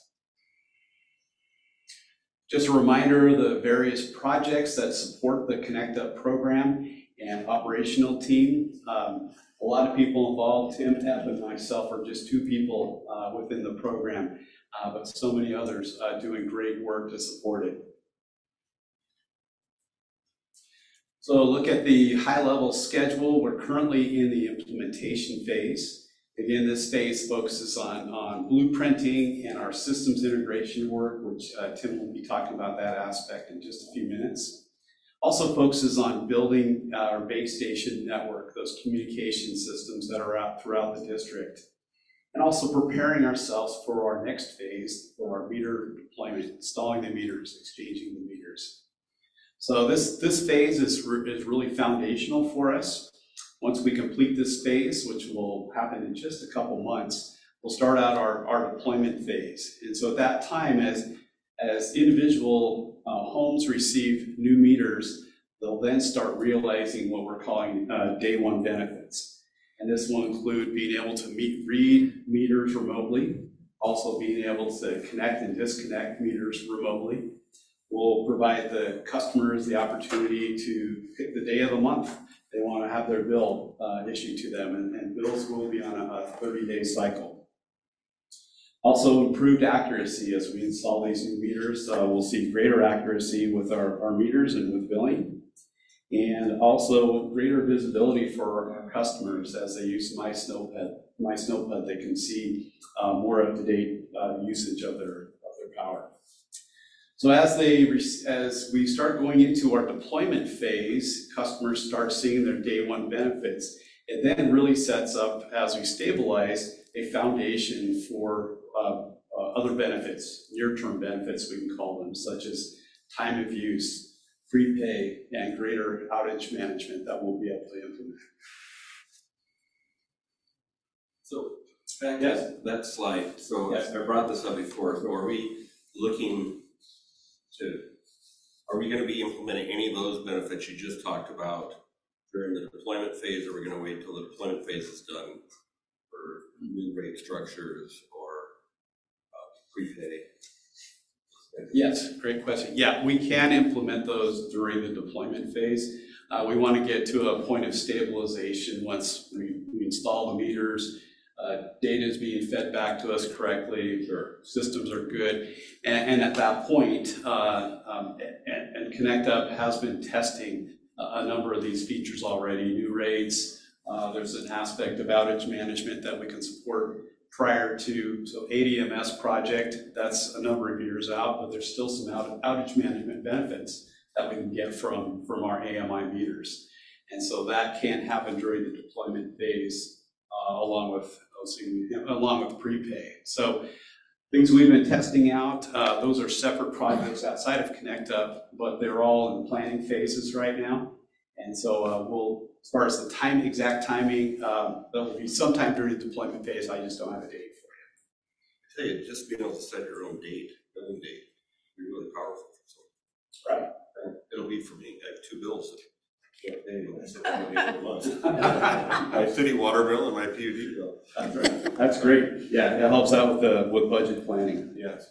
Just a reminder of the various projects that support the Connect Up program and operational team. Um, a lot of people involved. Tim Epp and myself are just two people uh, within the program. Uh, but so many others uh, doing great work to support it. So look at the high-level schedule. We're currently in the implementation phase. Again, this phase focuses on, on blueprinting and our systems integration work, which uh, Tim will be talking about that aspect in just a few minutes. Also focuses on building our base station network, those communication systems that are out throughout the district. And also preparing ourselves for our next phase, for our meter deployment, installing the meters, exchanging the meters. So this, this phase is, re is really foundational for us. Once we complete this phase, which will happen in just a couple months, we'll start out our, our deployment phase. And so at that time, as, as individual uh, homes receive new meters, they'll then start realizing what we're calling uh, day one benefits. And this will include being able to meet, read meters remotely, also being able to connect and disconnect meters remotely. We'll provide the customers the opportunity to pick the day of the month they want to have their bill uh, issued to them, and, and bills will be on a thirty-day cycle. Also improved accuracy as we install these new meters. Uh, we'll see greater accuracy with our, our meters and with billing. And also greater visibility for our customers as they use My Snowpad. My Snowpad, they can see uh, more up-to-date uh, usage of their, of their power. So as they, as we start going into our deployment phase, customers start seeing their day one benefits. It then really sets up, as we stabilize, a foundation for uh, uh, other benefits, near-term benefits we can call them, such as time of use, free pay, and greater outage management that we'll be able to implement. So back to that slide, so I I brought this up before, so are we looking to, are we gonna be implementing any of those benefits you just talked about during the deployment phase, or are we gonna wait until the deployment phase is done for new rate structures or uh, prepay? Yes, great question. Yeah, we can implement those during the deployment phase. Uh, we want to get to a point of stabilization once we, we install the meters, uh, data is being fed back to us correctly, our systems are good. And, and at that point, uh, um, and, and ConnectUp has been testing a, a number of these features already, new rates. Uh, there's an aspect of outage management that we can support prior to, so A D M S project, that's a number of years out, but there's still some out, outage management benefits that we can get from, from our A M I meters. And so that can happen during the deployment phase, uh, along with, along with prepay. So things we've been testing out, uh, those are separate projects outside of ConnectUp, but they're all in planning phases right now. And so uh, we'll, as far as the time, exact timing, um, that will be sometime during the deployment phase. I just don't have a date for you. I tell you, just being able to set your own date, billing date, be really powerful. Right. It'll be for me. I have two bills. My city water bill and my P U D bill. That's right. That's great. Yeah, it helps out with the with budget planning. Yes.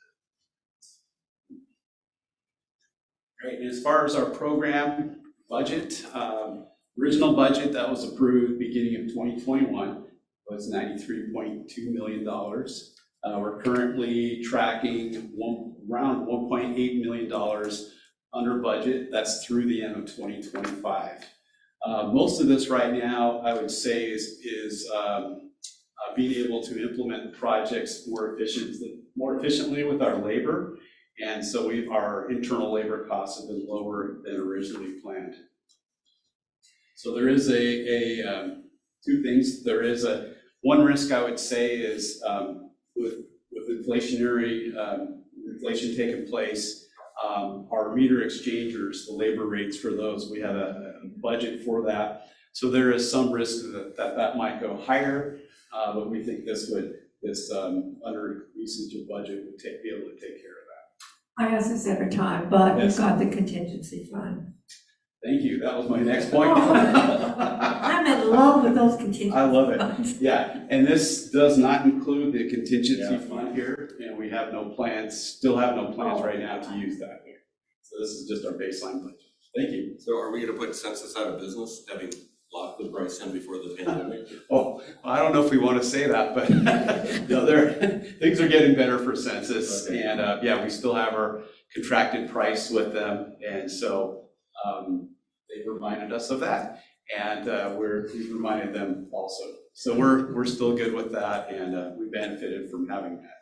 Great. And as far as our program budget, um, original budget that was approved beginning of twenty twenty-one was ninety-three point two million dollars. Uh, we're currently tracking one, around one point eight million dollars under budget. That's through the end of twenty twenty-five. Uh, most of this right now, I would say, is, is um, uh, being able to implement projects more efficiently, more efficiently with our labor. And so we, our internal labor costs have been lower than originally planned. So there is a, a um, two things. There is a, one risk I would say is um, with, with inflationary, um, inflation taking place, um, our meter exchangers, the labor rates for those, we have a, a budget for that. So there is some risk that that, that might go higher, uh, but we think this would, this um, under usage of budget would take, be able to take care of that. I ask this every time, but Yes. we've got the contingency fund. Thank you. That was my next point. I'm in love with those contingency I love it. funds. Yeah, and this does not include the contingency Yeah. fund here, and we have no plans, still have no plans right now to use that. So this is just our baseline budget. Thank you. So are we gonna put census out of business, having locked the price in before the pandemic? Oh, I don't know if we want to say that, but no, there, things are getting better for census, Okay. and uh, yeah, we still have our contracted price with them, and so um, they reminded us of that, and uh, we're, we reminded them also. So we're, we're still good with that, and uh, we benefited from having that.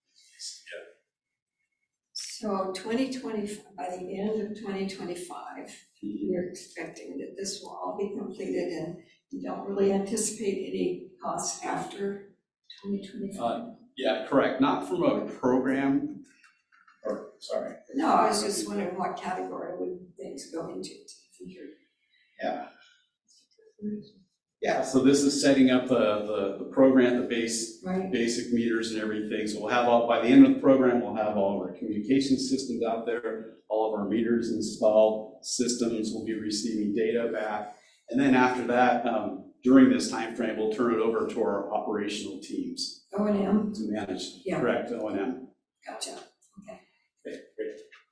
So twenty twenty, by the end of twenty twenty-five, you're expecting that this will all be completed, and you don't really anticipate any costs after twenty twenty-five? Uh, Yeah, correct, not from a program, or, sorry. No, I was just wondering what category would things go into to figure. Yeah. Yeah, so this is setting up the, the, the program, the base, Right. basic meters and everything. So we'll have all, by the end of the program, we'll have all of our communication systems out there, all of our meters installed, systems will be receiving data back. And then after that, um, during this time frame, we'll turn it over to our operational teams O and M, to manage, Yeah. correct, O and M. gotcha, okay. Okay, great.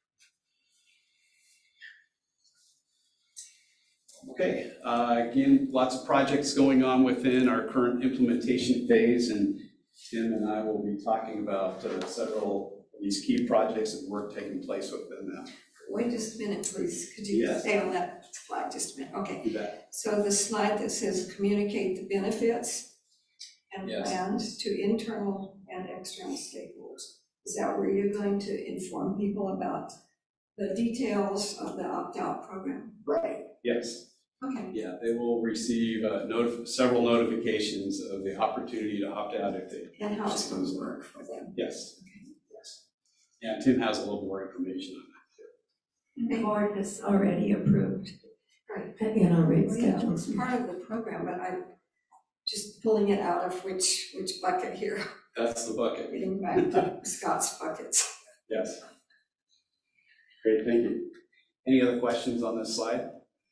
Okay, uh, again, lots of projects going on within our current implementation phase, and Tim and I will be talking about uh, several of these key projects and work taking place within them. Wait just a minute, please. Could you Yes. stay on that slide just a minute? Okay. Do that. So the slide that says communicate the benefits and Yes. plans to internal and external stakeholders. Is that where you're going to inform people about the details of the opt-out program? Right. Yes. Okay. Yeah, they will receive uh, notif- several notifications of the opportunity to opt out if they. And how it's going to work for them. Yes. Yes. Yeah, Tim has a little more information on The board has already approved Right. in our rate Well, yeah, schedules. it's part of the program, but I'm just pulling it out of which, which bucket here, that. That's the bucket. getting back to Scott's buckets. Yes. Great, thank you. Any other questions on this slide?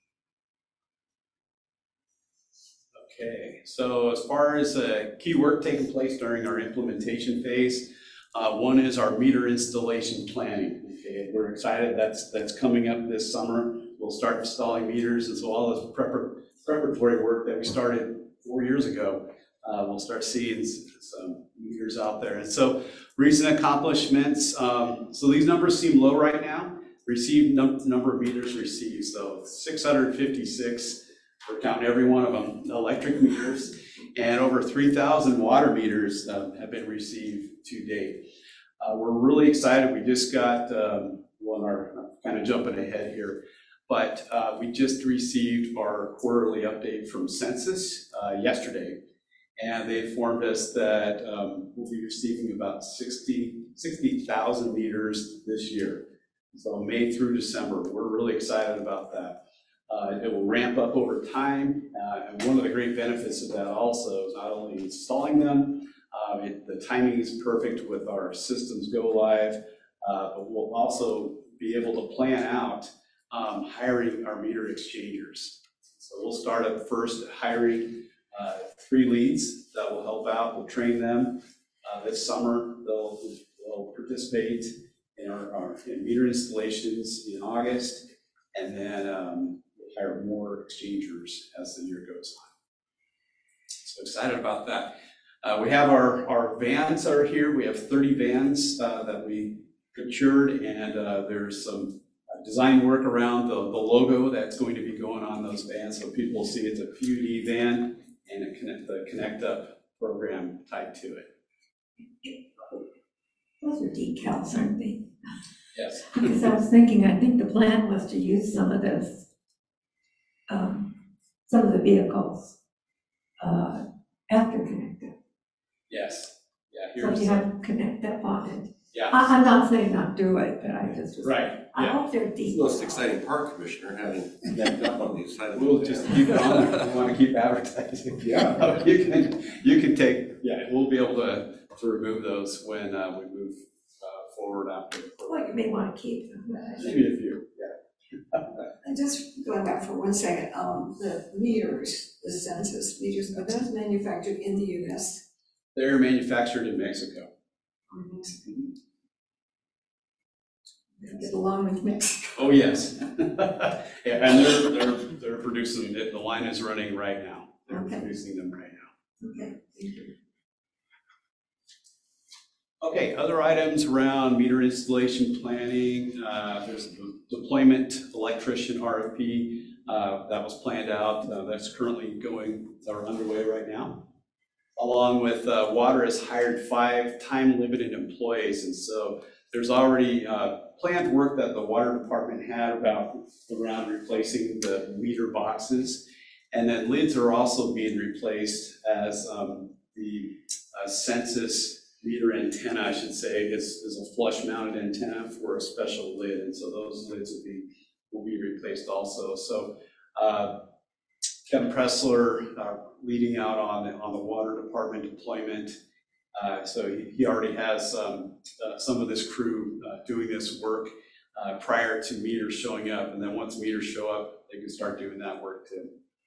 Okay, so as far as uh, key work taking place during our implementation phase, uh, one is our meter installation planning. Okay, we're excited that's that's coming up this summer. We'll start installing meters as well as prepar- preparatory work that we started four years ago. Uh, we'll start seeing some meters out there. And so recent accomplishments, um, so these numbers seem low right now. Received num- number of meters received, so six hundred fifty-six, we're counting every one of them, electric meters, and over three thousand water meters um, have been received to date. Uh, we're really excited. We just got, um, one, our, I'm kind of jumping ahead here, but uh, we just received our quarterly update from Census uh, yesterday. And they informed us that um, we'll be receiving about sixty thousand meters this year. So May through December, we're really excited about that. Uh, it will ramp up over time. Uh, and one of the great benefits of that also is not only installing them, uh, it, the timing is perfect with our systems go live, uh, but we'll also be able to plan out um, hiring our meter exchangers. So we'll start up first hiring uh, three leads that will help out. We'll train them uh, this summer. They'll, they'll participate in our, our in meter installations in August, and then um, we'll hire more exchangers as the year goes on. So excited about that. Uh, we have our, our vans are here. We have thirty vans uh, that we procured, and uh, there's some design work around the, the logo that's going to be going on those vans, so people will see it's a P U D van and a connect, the Connect Up program tied to it. Those are decals, aren't they? Yes. Because I was thinking, I think the plan was to use some of those, um, some of the vehicles, uh, after Connect Up. Yes. Yeah. So Here's you the- have Connect Up on it. Yeah. I, I'm not saying not do it, but I just was. Right. I Yeah. hope they're It's decals. the most exciting part, Commissioner, having Connect Up on the side of the. We'll just keep it on there. We want to keep advertising. Yeah. You can, you can take, yeah, we'll be able to, to remove those when uh, we move uh, forward after. the program. Well, you may want to keep them, but I- Maybe a few, yeah. And just going back for one second, um, the meters, the census meters, are those manufactured in the U S? They're manufactured in Mexico. Get along with Mexico. Oh, yes. Yeah, and they're, they're, they're producing it. The line is running right now. They're Okay. producing them right now. Okay, thank you. Okay, other items around meter installation planning. Uh, there's a deployment electrician R F P uh, that was planned out. Uh, that's currently going or underway right now. Along with uh, Water has hired five time-limited employees, and so there's already uh, planned work that the water department had about around replacing the meter boxes, and then lids are also being replaced as um, the uh, census meter antenna, I should say, is, is a flush-mounted antenna for a special lid, and so those lids will be will be replaced also. So uh, Kevin Pressler uh, leading out on the, on the water department deployment. Uh, so he, he already has um, uh, some of this crew uh, doing this work uh, prior to meters showing up, and then once meters show up, they can start doing that work too.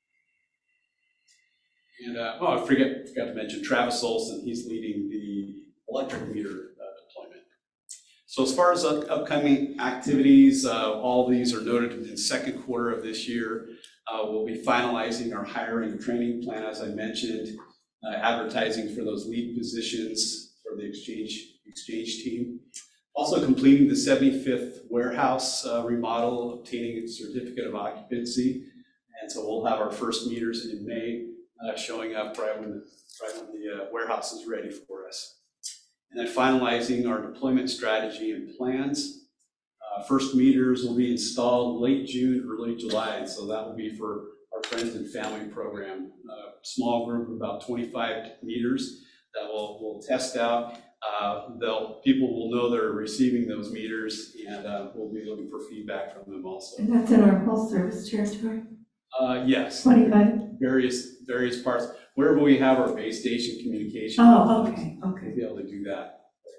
And uh, oh, I forget forgot to mention Travis Olson. He's leading the electric meter uh, deployment. So as far as up, upcoming activities, uh, all these are noted in the second quarter of this year. Uh, we'll be finalizing our hiring and training plan, as I mentioned. uh, advertising for those lead positions for the exchange, exchange team. Also completing the seventy-fifth warehouse uh, remodel, obtaining a certificate of occupancy. And so we'll have our first meters in May, uh, showing up right when, the, right when the uh, warehouse is ready for us. And then finalizing our deployment strategy and plans. Uh, first meters will be installed late June, early July, and so that will be for our Friends and Family program. A small group of about twenty-five meters that we'll, we'll test out. Uh, they'll, people will know they're receiving those meters, and uh, we'll be looking for feedback from them also. And that's in our full service territory? Uh, yes. twenty-five? Various, various parts. Wherever we have our base station communication. Oh, okay, okay. We'll be able to do that.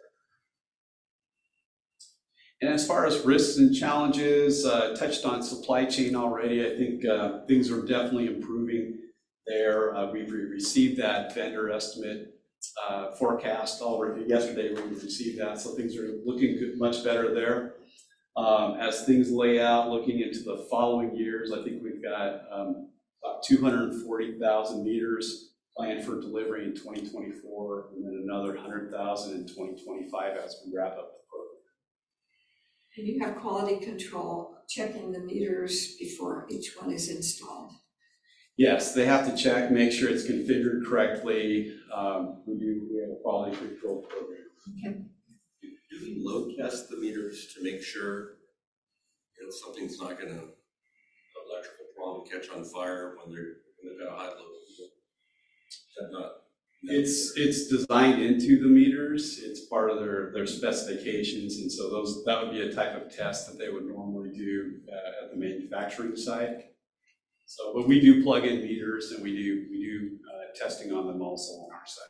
And as far as risks and challenges, uh, touched on supply chain already. I think uh, things are definitely improving there. Uh, we've received that vendor estimate uh, forecast already. Yesterday we received that, so things are looking good, much better there. Um, as things lay out, looking into the following years, I think we've got um, about two hundred forty thousand meters planned for delivery in twenty twenty-four, and then another one hundred thousand in twenty twenty-five as we wrap up. And you have quality control checking the meters before each one is installed. Yes, they have to check, make sure it's configured correctly. Um, we do, we have a quality control program. Okay. Do do we load test the meters to make sure, you know, something's not gonna, an electrical problem catch on fire when they're, when they've got a high load? Is that not? It's, it's designed into the meters. It's part of their, their specifications. And so those, that would be a type of test that they would normally do uh, at the manufacturing site. So, but we do plug in meters, and we do, we do uh, testing on them also on our side.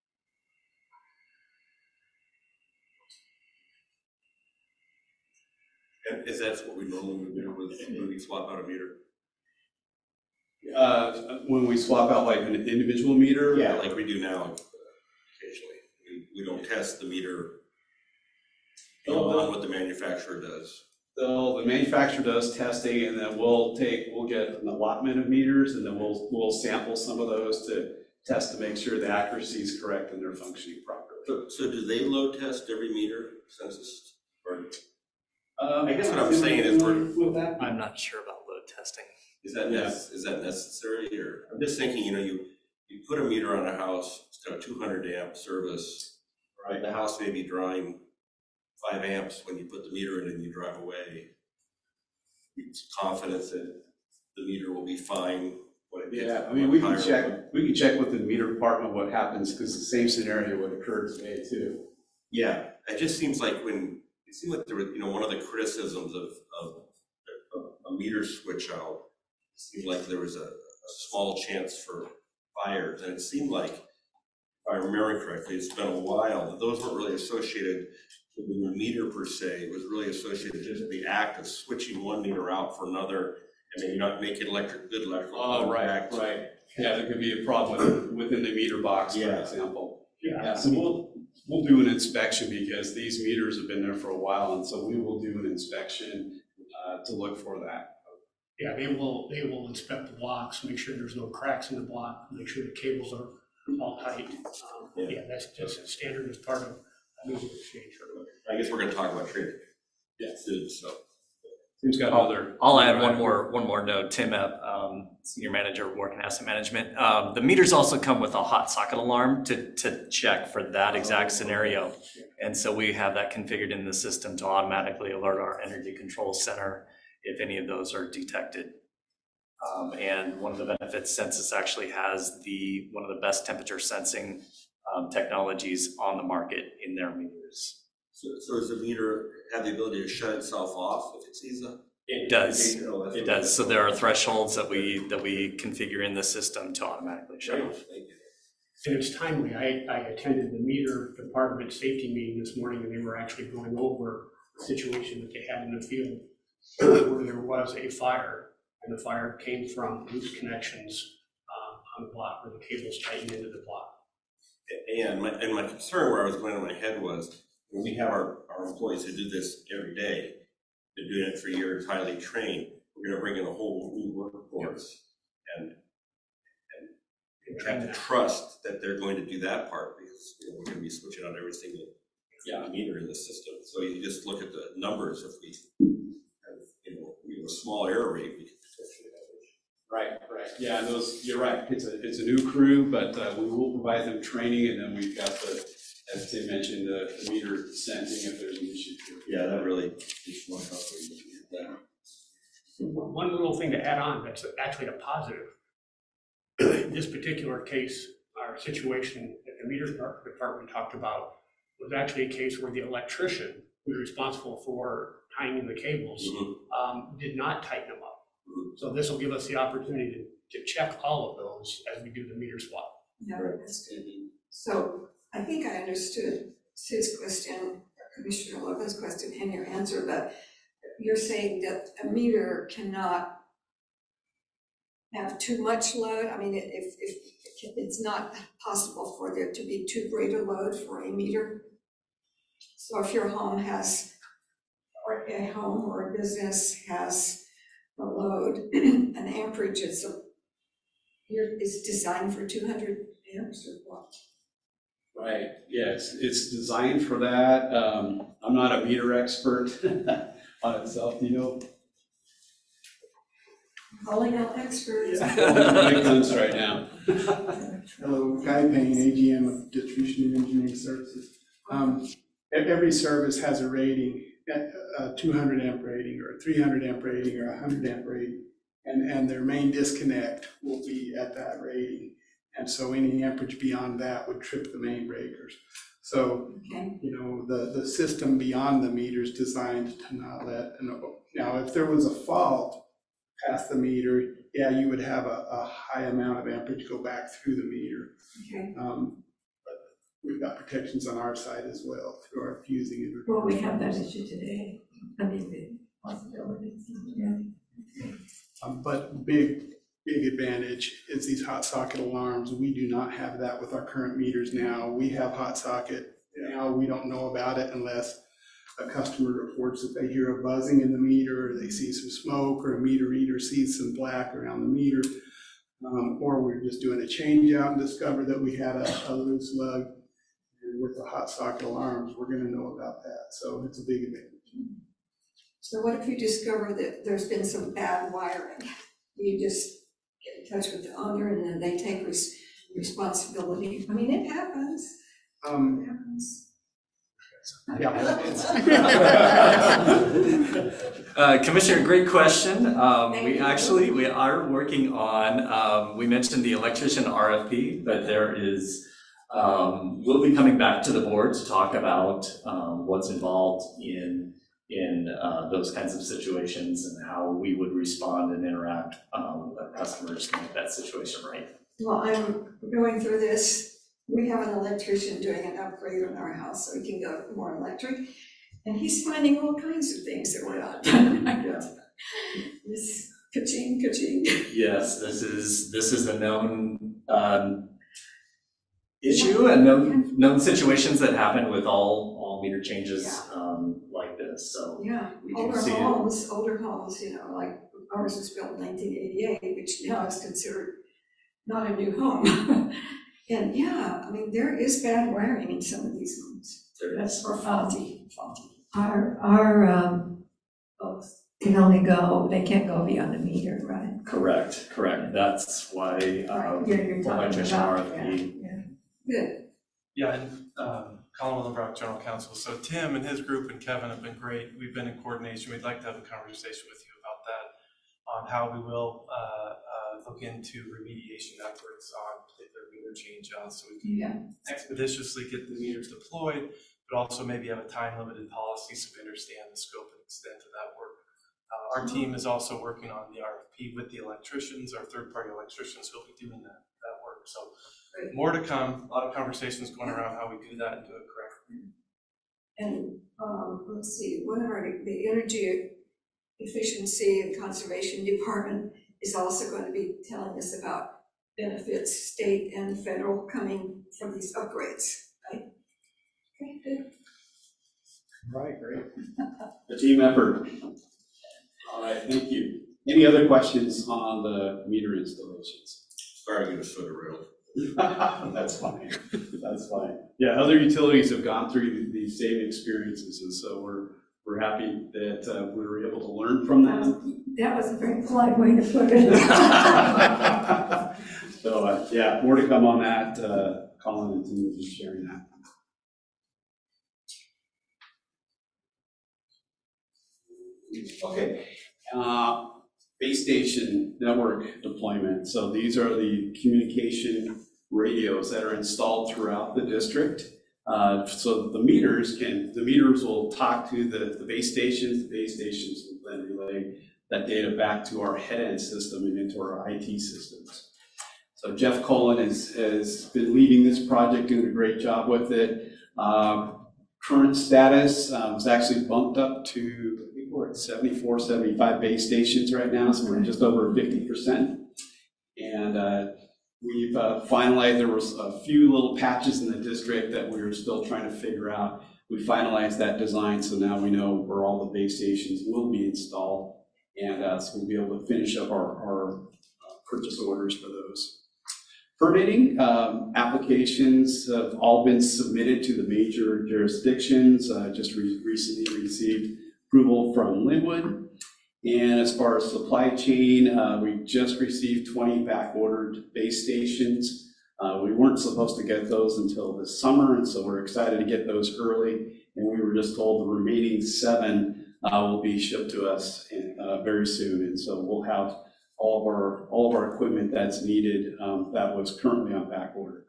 And is that what we normally would do with, when we swap out a meter? Uh, when we swap out like an individual meter? Yeah, like we do now occasionally. We, we don't test the meter, you know, on what the manufacturer does. So the manufacturer does testing, and then we'll take, we'll get an allotment of meters, and then we'll, we'll sample some of those to test to make sure the accuracy is correct and they're functioning properly. So, so do they load test every meter since it's, or? Uh, I guess what I'm saying is we're. With that? I'm not sure about load testing. Is that, nec- is that necessary, or, I'm just thinking, you know, you, you put a meter on a house, it's got a two hundred amp service, right? The house may be drawing five amps when you put the meter in and you drive away. It's confidence that the meter will be fine when it gets. Yeah, I mean, we can higher check, level. we can check with the meter department what happens, because the same scenario would occur today too. Yeah, it just seems like when, it seemed like there was, you know, one of the criticisms of, of a, a meter switch out, it seemed like there was a, a small chance for fires, and it seemed like, if I remember correctly, it's been a while, that those weren't really associated with the meter per se. It was really associated just with the act of switching one meter out for another, and maybe not making electric, good electrical Oh, right, contact. right. Yeah, there could be a problem with, within the meter box, for Yeah. example. Yeah, so we'll, we'll do an inspection, because these meters have been there for a while, and so we will do an inspection uh, to look for that. Yeah, they will, they will inspect the blocks, make sure there's no cracks in the block, make sure the cables are all tight. Um, Yeah. Yeah, that's just standard as part of a meter exchange. I guess we're gonna talk about trade. Yeah. Soon, so. Who's got other? I'll add one more one more note. Tim Epp, um, Senior Manager of Work and Asset Management. Um, the meters also come with a hot socket alarm to, to check for that exact scenario. And so we have that configured in the system to automatically alert our Energy Control Center if any of those are detected. Um, and one of the benefits, Census actually has the one of the best temperature sensing um, technologies on the market in their meters. So, so does the meter have the ability to shut itself off if it sees a? It does. Oh, that's It what- does. So there are thresholds that we that we configure in the system to automatically shut off. Thank you. And it's timely. I, I attended the meter department safety meeting this morning, and they were actually going over the situation that they had in the field where there was a fire, and the fire came from loose connections um, on the block where the cables tightened into the block. And my, and my concern where I was going in my head was, when we have our, our employees who do this every day, been doing it for years, highly trained, we're gonna bring in a whole new workforce. And, and and You train have to that. trust that they're going to do that part, because, you know, we're gonna be switching on every single meter in the system. So you just look at the numbers, if we have, you know, we have a small error rate, we could potentially have it. Right, right. Yeah, and those, you're right. It's a, it's a new crew, but uh, we will provide them training, and then we've got the, as Tim mentioned, the the meter sensing if there's an issue too. Yeah, that really is one helpful. That. One little thing to add on, that's actually a positive. In this particular case, our situation that the meter department talked about was actually a case where the electrician who was responsible for tying in the cables um, did not tighten them up. So this will give us the opportunity to, to check all of those as we do the meter swap. Yeah, that's good. So I think I understood Sid's question, Commissioner Logan's question, and your answer, but you're saying that a meter cannot have too much load? I mean, if, if it's not possible for there to be too great a load for a meter? So if your home has, or a home or a business has a load, an amperage is a, is designed for two hundred amps or what? Right, yeah, it's, it's designed for that. Um, I'm not a meter expert on itself, you know. Calling out experts. My guns right now. Hello, Guy Payne, A G M of Distribution and Engineering Services. Um, e- every service has a rating, a two hundred amp rating or a three hundred amp rating or a one hundred amp rating, and, and their main disconnect will be at that rating. And so any amperage beyond that would trip the main breakers. So, okay. you know, the, the system beyond the meter is designed to not let, now if there was a fault past the meter, yeah, you would have a, a high amount of amperage go back through the meter. Okay. Um, but we've got protections on our side as well through our fusing and. Well, we have that issue today. I mean, the possibilities, yeah. Um, but big, big advantage is these hot socket alarms. We do not have that with our current meters now. We have hot socket now. We don't know about it unless a customer reports that they hear a buzzing in the meter, or they see some smoke, or a meter reader sees some black around the meter. Um, or we're just doing a change out and discover that we had a, a loose lug. And with the hot socket alarms, we're gonna know about that. So it's a big advantage. So what if you discover that there's been some bad wiring? You just get in touch with the owner and then they take res- responsibility. I mean, it happens. Um, It happens. Uh, Commissioner, great question. Um, we actually, we are working on, um, we mentioned the electrician R F P, but there is, um, we'll be coming back to the board to talk about, um, what's involved in, in, uh, those kinds of situations and how we would respond and interact, um, with our customers to make that situation right. Well, I'm going through this. We have an electrician doing an upgrade on our house so we can go more electric. And he's finding all kinds of things that we're not doing. This ka-ching, ka-ching. Yes, this is, this is a known, um, issue and known, known situations that happen with all, all meter changes, um, like this, so. Yeah, we do older see it. homes, older homes, you know, like ours was built in nineteen eighty-eight, which now is considered not a new home. And yeah, I mean, there is bad wiring in some of these homes. That's for faulty, faulty. Our, our, um, folks can only go, they can't go beyond the meter, right? Correct, correct, that's why, um, You're, you're talking electrician about, R F P. yeah, Good. Yeah, and um, Colin Willenbrock, General Counsel. So Tim and his group and Kevin have been great. We've been in coordination. We'd like to have a conversation with you about that, on how we will uh, uh, look into remediation efforts on particular meter change outs, so we can Yeah. expeditiously get the meters deployed, but also maybe have a time-limited policy so we understand the scope and extent of that work. Uh, our team is also working on the R F P with the electricians, our third-party electricians who will be doing that, that work. So more to come, a lot of conversations going around how we do that and do it correctly. And um, let's see, what are the energy efficiency and conservation department is also going to be telling us about benefits, state and federal, coming from these upgrades, right? Okay, good. Right, great. A team effort. All right, thank you. Any other questions on the meter installations? Sorry, I'm gonna soda rail. That's fine, that's fine. Yeah, other utilities have gone through these same experiences, and so we're, we're happy that uh, we were able to learn from them. That was a very polite way to put it. So, uh, yeah, more to come on that. Uh, Colin and team will be sharing that. Okay, uh, base station network deployment. So these are the communication radios that are installed throughout the district. Uh, so the meters can, the meters will talk to the, the base stations, the base stations will then relay that data back to our head-end system and into our I T systems. So Jeff Colin has, has been leading this project, doing a great job with it. Uh, current status um, is actually bumped up to, I think we're at seventy-four, seventy-five base stations right now, so we're just over fifty percent. And uh, we've uh, finalized, there was a few little patches in the district that we were still trying to figure out. We finalized that design, so now we know where all the base stations will be installed. And uh, so we'll be able to finish up our, our uh, purchase orders for those. Permitting um, applications have all been submitted to the major jurisdictions. Uh, just re recently received approval from Linwood. And as far as supply chain, uh, we just received twenty back-ordered base stations. Uh, we weren't supposed to get those until this summer, and so we're excited to get those early. And we were just told the remaining seven uh, will be shipped to us in, uh, very soon. And so we'll have all of our, all of our equipment that's needed um, that was currently on back order.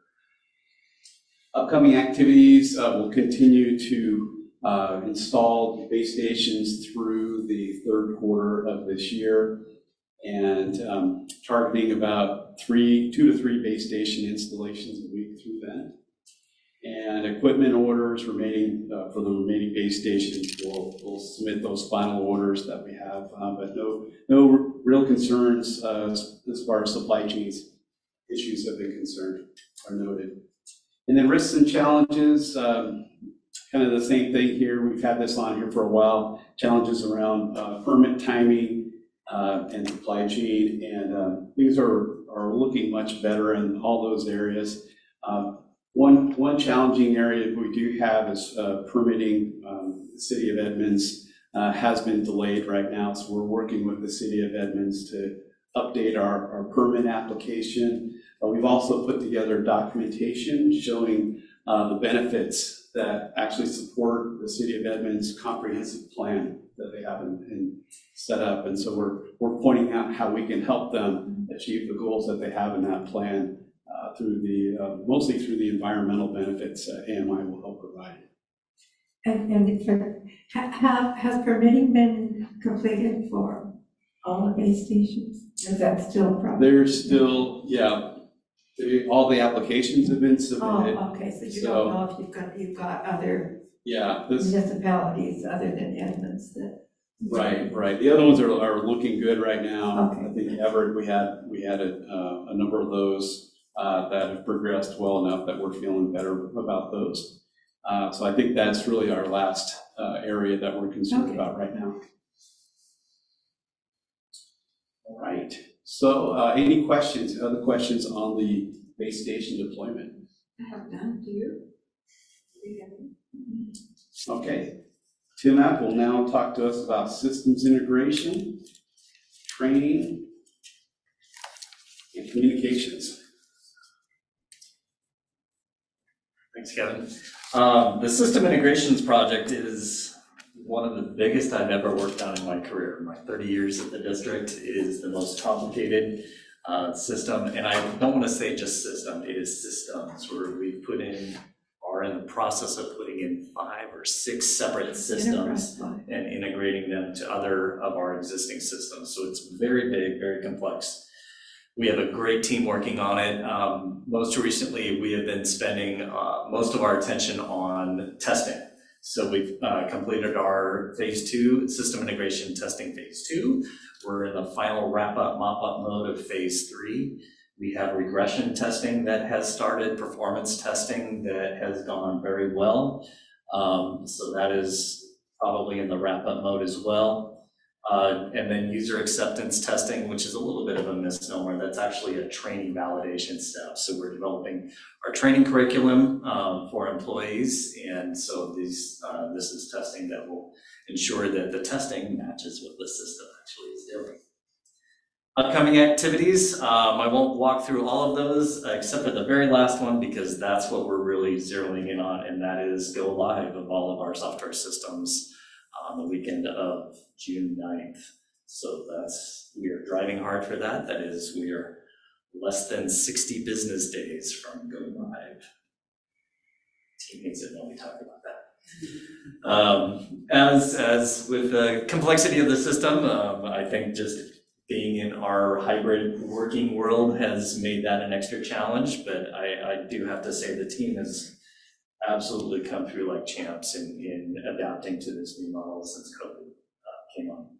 Upcoming activities, uh, will continue to uh, install base stations through the third quarter of this year, and um, targeting about three, two to three base station installations a week through then. And equipment orders remaining uh, for the remaining base stations, we'll, we'll submit those final orders that we have, uh, but no, no real concerns uh, as, as far as supply chains issues have been concerned are noted. And then risks and challenges, um, kind of the same thing here. We've had this on here for a while. Challenges around uh, permit timing uh, and supply chain, and um, things are, are looking much better in all those areas. Um, One, one challenging area we do have is uh, permitting. Um, the City of Edmonds uh, has been delayed right now, so we're working with the City of Edmonds to update our, our permit application. Uh, we've also put together documentation showing uh, the benefits that actually support the City of Edmonds comprehensive plan that they have in, in set up, and so we're, we're pointing out how we can help them achieve the goals that they have in that plan. Uh, through the, uh, mostly through the environmental benefits uh, A M I will help provide. And, and for, ha, has permitting been completed for all the base stations? Is that still a problem? There's still, yeah, the, all the applications have been submitted. Oh, okay, so you so, don't know if you've got, you've got other yeah, this, municipalities other than Edmonds that. Right, right. The other ones are, are looking good right now. Okay. I think Everett, we had, we had a, uh, a number of those Uh, that have progressed well enough that we're feeling better about those. Uh, so I think that's really our last uh, area that we're concerned okay. about right now. All right. So uh, any questions, other questions on the base station deployment? I have none. Do you? Okay. Tim App will now talk to us about systems integration, training, and communications. Thanks, Kevin. Um, the system integrations project is one of the biggest I've ever worked on in my career. My thirty years at the district is the most complicated uh, system, and I don't want to say just system, it is systems where we put in, are in the process of putting in five or six separate systems and integrating them to other of our existing systems. So it's very big, very complex. We have a great team working on it. Um, most recently, we have been spending uh, most of our attention on testing. So we've uh, completed our phase two, system integration testing phase two. We're in the final wrap-up, mop-up mode of phase three. We have regression testing that has started, performance testing that has gone very well. Um, so that is probably in the wrap-up mode as well. Uh, and then user acceptance testing, which is a little bit of a misnomer. That's actually a training validation step. So we're developing our training curriculum um, for employees. And so these, uh, this is testing that will ensure that the testing matches what the system actually is doing. Upcoming activities, um, I won't walk through all of those uh, except for the very last one, because that's what we're really zeroing in on, and that is go live of all of our software systems on the weekend of June ninth. So that's, we are driving hard for that. That is, we are less than sixty business days from go live. Team hates it when we talk about that. Um, as, as with the complexity of the system, um, I think just being in our hybrid working world has made that an extra challenge, but I, I do have to say the team has absolutely come through like champs in, in adapting to this new model since COVID uh, came on.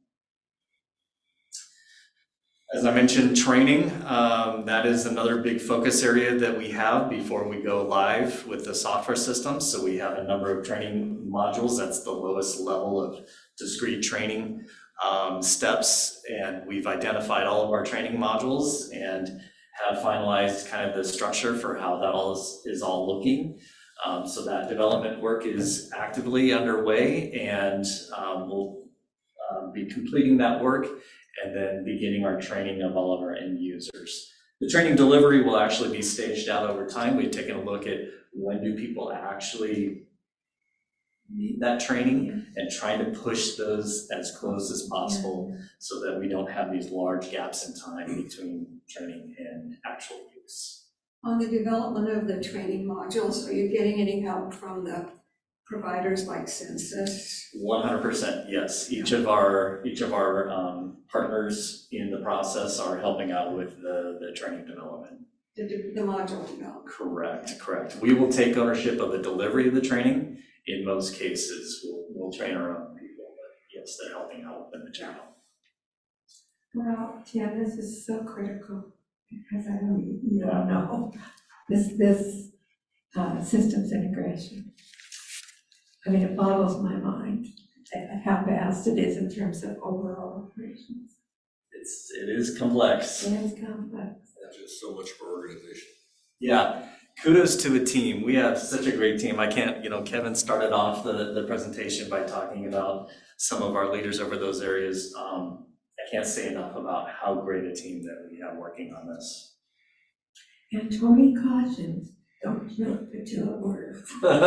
As I mentioned, training, um, that is another big focus area that we have before we go live with the software system. So we have a number of training modules. That's the lowest level of discrete training um, steps. And we've identified all of our training modules and have finalized kind of the structure for how that all is, is all looking. Um, so that development work is actively underway, and um, we'll um, be completing that work and then beginning our training of all of our end users. The training delivery will actually be staged out over time. We've taken a look at when do people actually need that training and trying to push those as close as possible so that we don't have these large gaps in time between training and actual use. On the development of the training modules, are you getting any help from the providers like Census? one hundred percent, yes. Each of our each of our um, partners in the process are helping out with the, the training development. The, the module development. Correct, correct. We will take ownership of the delivery of the training. In most cases, we'll, we'll train our own people, but yes, they're helping out with the material. Well, Tim, this is so critical, because I know you, you don't know, this, this uh, systems integration. I mean, it boggles my mind at how fast it is in terms of overall operations. It's, it is complex. It is complex. That's just so much for organization. Yeah, kudos to the team. We have such a great team. I can't, you know, Kevin started off the, the presentation by talking about some of our leaders over those areas. Um, I can't say enough about how great a team that we have working on this. And Tony cautions, don't jump into a word.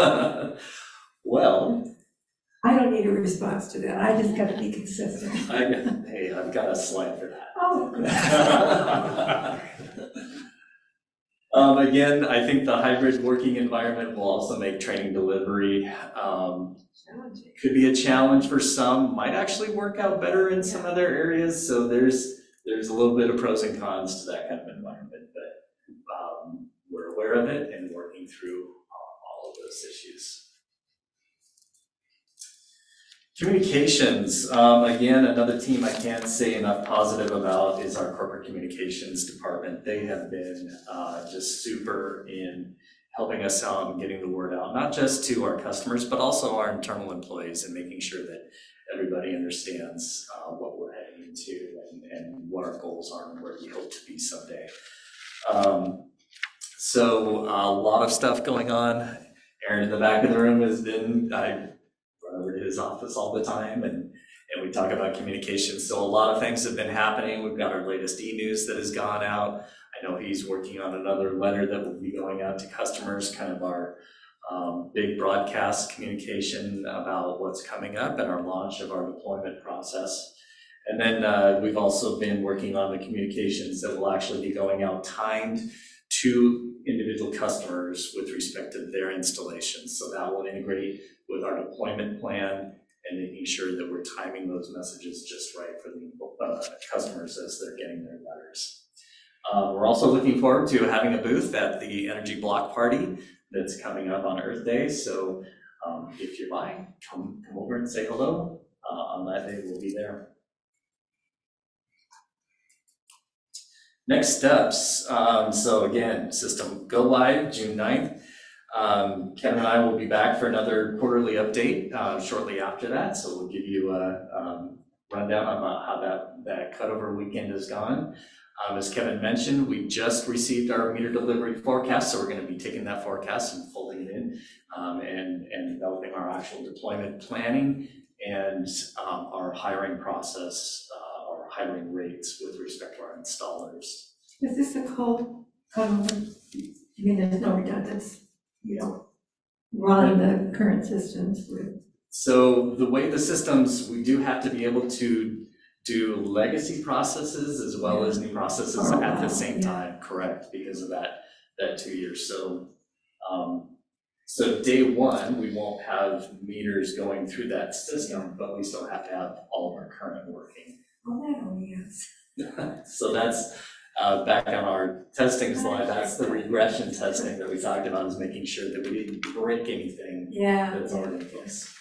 Well, I don't need a response to that. I just got to be consistent. I, hey, I've got a slide for that. Oh. um, again, I think the hybrid working environment will also make training delivery um, could be a challenge for some. Might actually work out better in some other areas. So there's there's a little bit of pros and cons to that kind of environment, but um, we're aware of it and working through all of those issues. Communications, um, again, another team I can't say enough positive about is our corporate communications department. They have been uh, just super in helping us out and getting the word out, not just to our customers, but also our internal employees, and making sure that everybody understands uh, what we're heading into and, and what our goals are and where we hope to be someday. Um, so uh, a lot of stuff going on. Aaron in the back of the room has been, I over to his office all the time, and, and we talk about communication. So a lot of things have been happening. We've got our latest e-news that has gone out. I know he's working on another letter that will be going out to customers, kind of our um, big broadcast communication about what's coming up and our launch of our deployment process. And then uh, we've also been working on the communications that will actually be going out timed to individual customers with respect to their installations. So that will integrate with our deployment plan and making sure that we're timing those messages just right for the uh, customers as they're getting their letters. Uh, we're also looking forward to having a booth at the Energy Block Party that's coming up on Earth Day. So um, if you're by, come, come over and say hello. Uh, on that day, we'll be there. Next steps. Um, so again, system go live June ninth. Um, Kevin and I will be back for another quarterly update uh, shortly after that. So we'll give you a, um, rundown about how that, that cutover weekend has gone. Um, as Kevin mentioned, we just received our meter delivery forecast, so we're gonna be taking that forecast and folding it in um, and, and developing our actual deployment planning and um, our hiring process, uh, our hiring rates with respect to our installers. Is this a cold cutover? I mean, there's no redundancy. You don't run the current systems with. So the way the systems, we do have to be able to do legacy processes as well as new processes Oh, at the wow, same yeah. time, correct, because of that, that two years. So, um, so day one, we won't have meters going through that system, but we still have to have all of our current working. Oh, that only is. So that's, uh, back on our testing slide, that's the regression testing that we talked about, is making sure that we didn't break anything Yeah. that's already in place.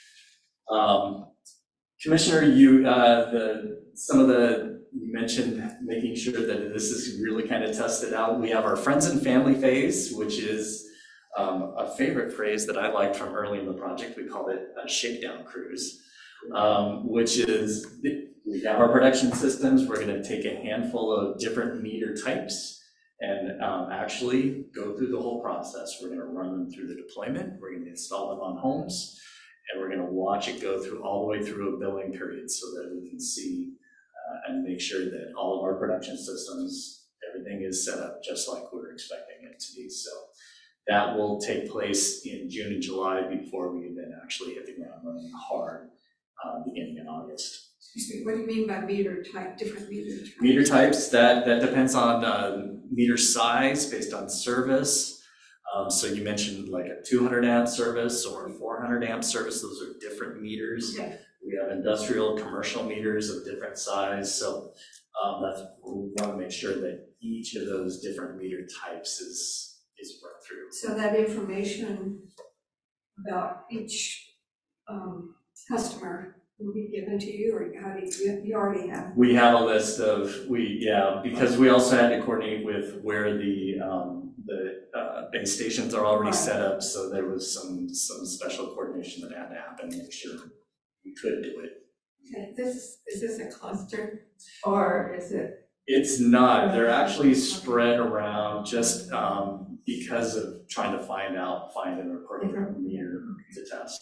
Um, Commissioner, you, uh, the, some of the, you mentioned making sure that this is really kind of tested out. We have our friends and family phase, which is um, a favorite phrase that I liked from early in the project. We called it a shakedown cruise, um, which is, we have our production systems. We're gonna take a handful of different meter types and um, actually go through the whole process. We're gonna run them through the deployment. We're gonna install them on homes. And we're gonna watch it go through all the way through a billing period so that we can see uh, and make sure that all of our production systems, everything is set up just like we're expecting it to be. So that will take place in June and July before we then actually hit the ground running hard uh, beginning in August. Excuse me, what do you mean by meter type, different meter types? Meter types, that, that depends on uh, meter size based on service. Um, so you mentioned like a two hundred amp service or a four hundred amp service, those are different meters. Okay. We have industrial, commercial meters of different size, so um, that's, we want to make sure that each of those different meter types is, is run through. So that information about each um, customer will be given to you, or how do you, you already have? We have a list of, we, yeah, because we also had to coordinate with where the, um, the uh, base stations are already set up, so there was some, some special coordination that had to happen to make sure we could do it. Okay, this, is this a cluster or is it? It's not, they're actually spread around just um, because of trying to find out, find an appropriate meter to test.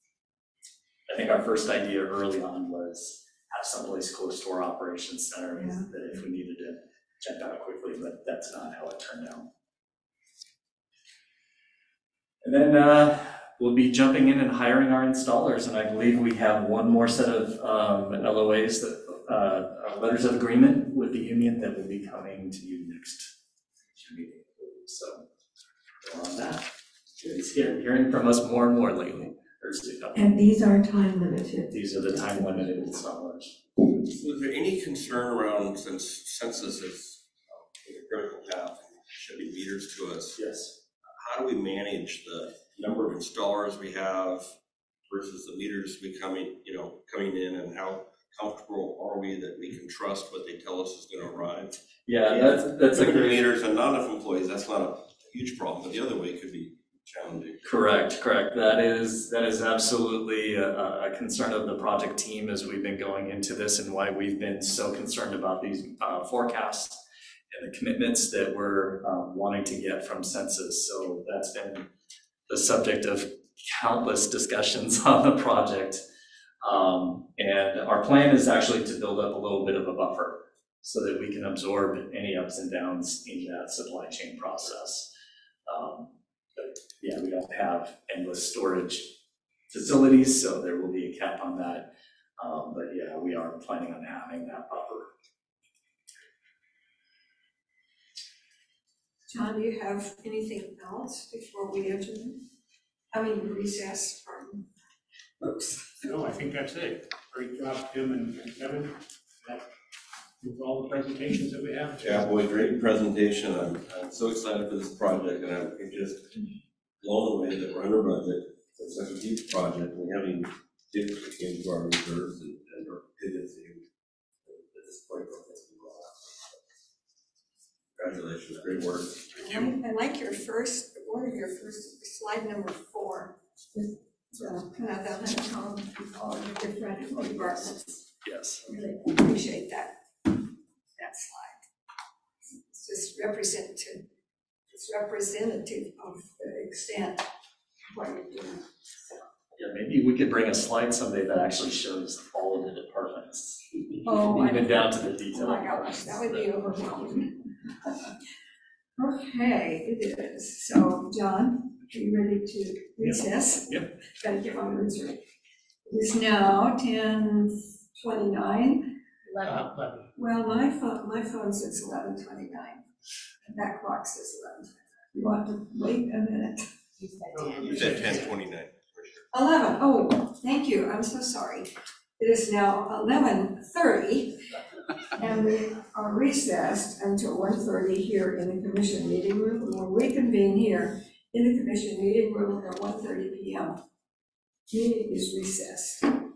I think our first idea early on was have someplace close to our operations center Yeah. that if we needed to check out quickly, but that's not how it turned out. And then uh, we'll be jumping in and hiring our installers, and I believe we have one more set of um, L O As, that, uh, uh, letters of agreement with the union that will be coming to you next meeting. So we're on that. It's hear- hearing from us more and more lately. And these are time limited. These are the time limited installers. Was there any concern around, since census is um, a critical path, should be meters to us? Yes. How do we manage the number of installers we have versus the meters we coming, you know, coming in, and how comfortable are we that we can trust what they tell us is going to arrive? Yeah, that's that's a Limited great. meters and not enough employees. That's not a huge problem, but the other way could be challenging. Correct, correct. That is, that is absolutely a, a concern of the project team as we've been going into this, and why we've been so concerned about these uh, forecasts and the commitments that we're um, wanting to get from census. So that's been the subject of countless discussions on the project. Um, and our plan is actually to build up a little bit of a buffer so that we can absorb any ups and downs in that supply chain process. Um, But yeah, we don't have endless storage facilities, so there will be a cap on that. Um, but yeah, we are planning on having that buffer. John, do you have anything else before we adjourn? I mean, recess from, oops. No, I think that's it. Great job, Tim and Kevin. That with all the presentations that we have. Yeah, boy, great presentation. I'm, I'm so excited for this project, and I'm just blown away that we're under budget for such a huge project. We haven't even dipped into our reserves and, and our contingency at this point. Congratulations, great work. I like- I like your first, one of your first, slide number four, with the kind of the honeycomb of all the different departments. Yes. Really appreciate that, that slide. It's just representative, it's representative of the extent of what you're doing. So, Yeah, maybe we could bring a slide someday that actually shows all of the departments. Oh, I- Even down to the detail. Oh my gosh, that would be overwhelming. Okay, it is. So, John, are you ready to recess? Yep. Gotta get my words right. It is now ten twenty-nine. Uh, eleven. Well, my phone, my phone says eleven twenty-nine. And that clock says eleven. You want to wait a minute? You said ten twenty-nine. eleven, oh, thank you, I'm so sorry. It is now eleven thirty, and we are recessed until one thirty here in the commission meeting room. We will reconvene here in the commission meeting room at one thirty P M. Meeting is recessed.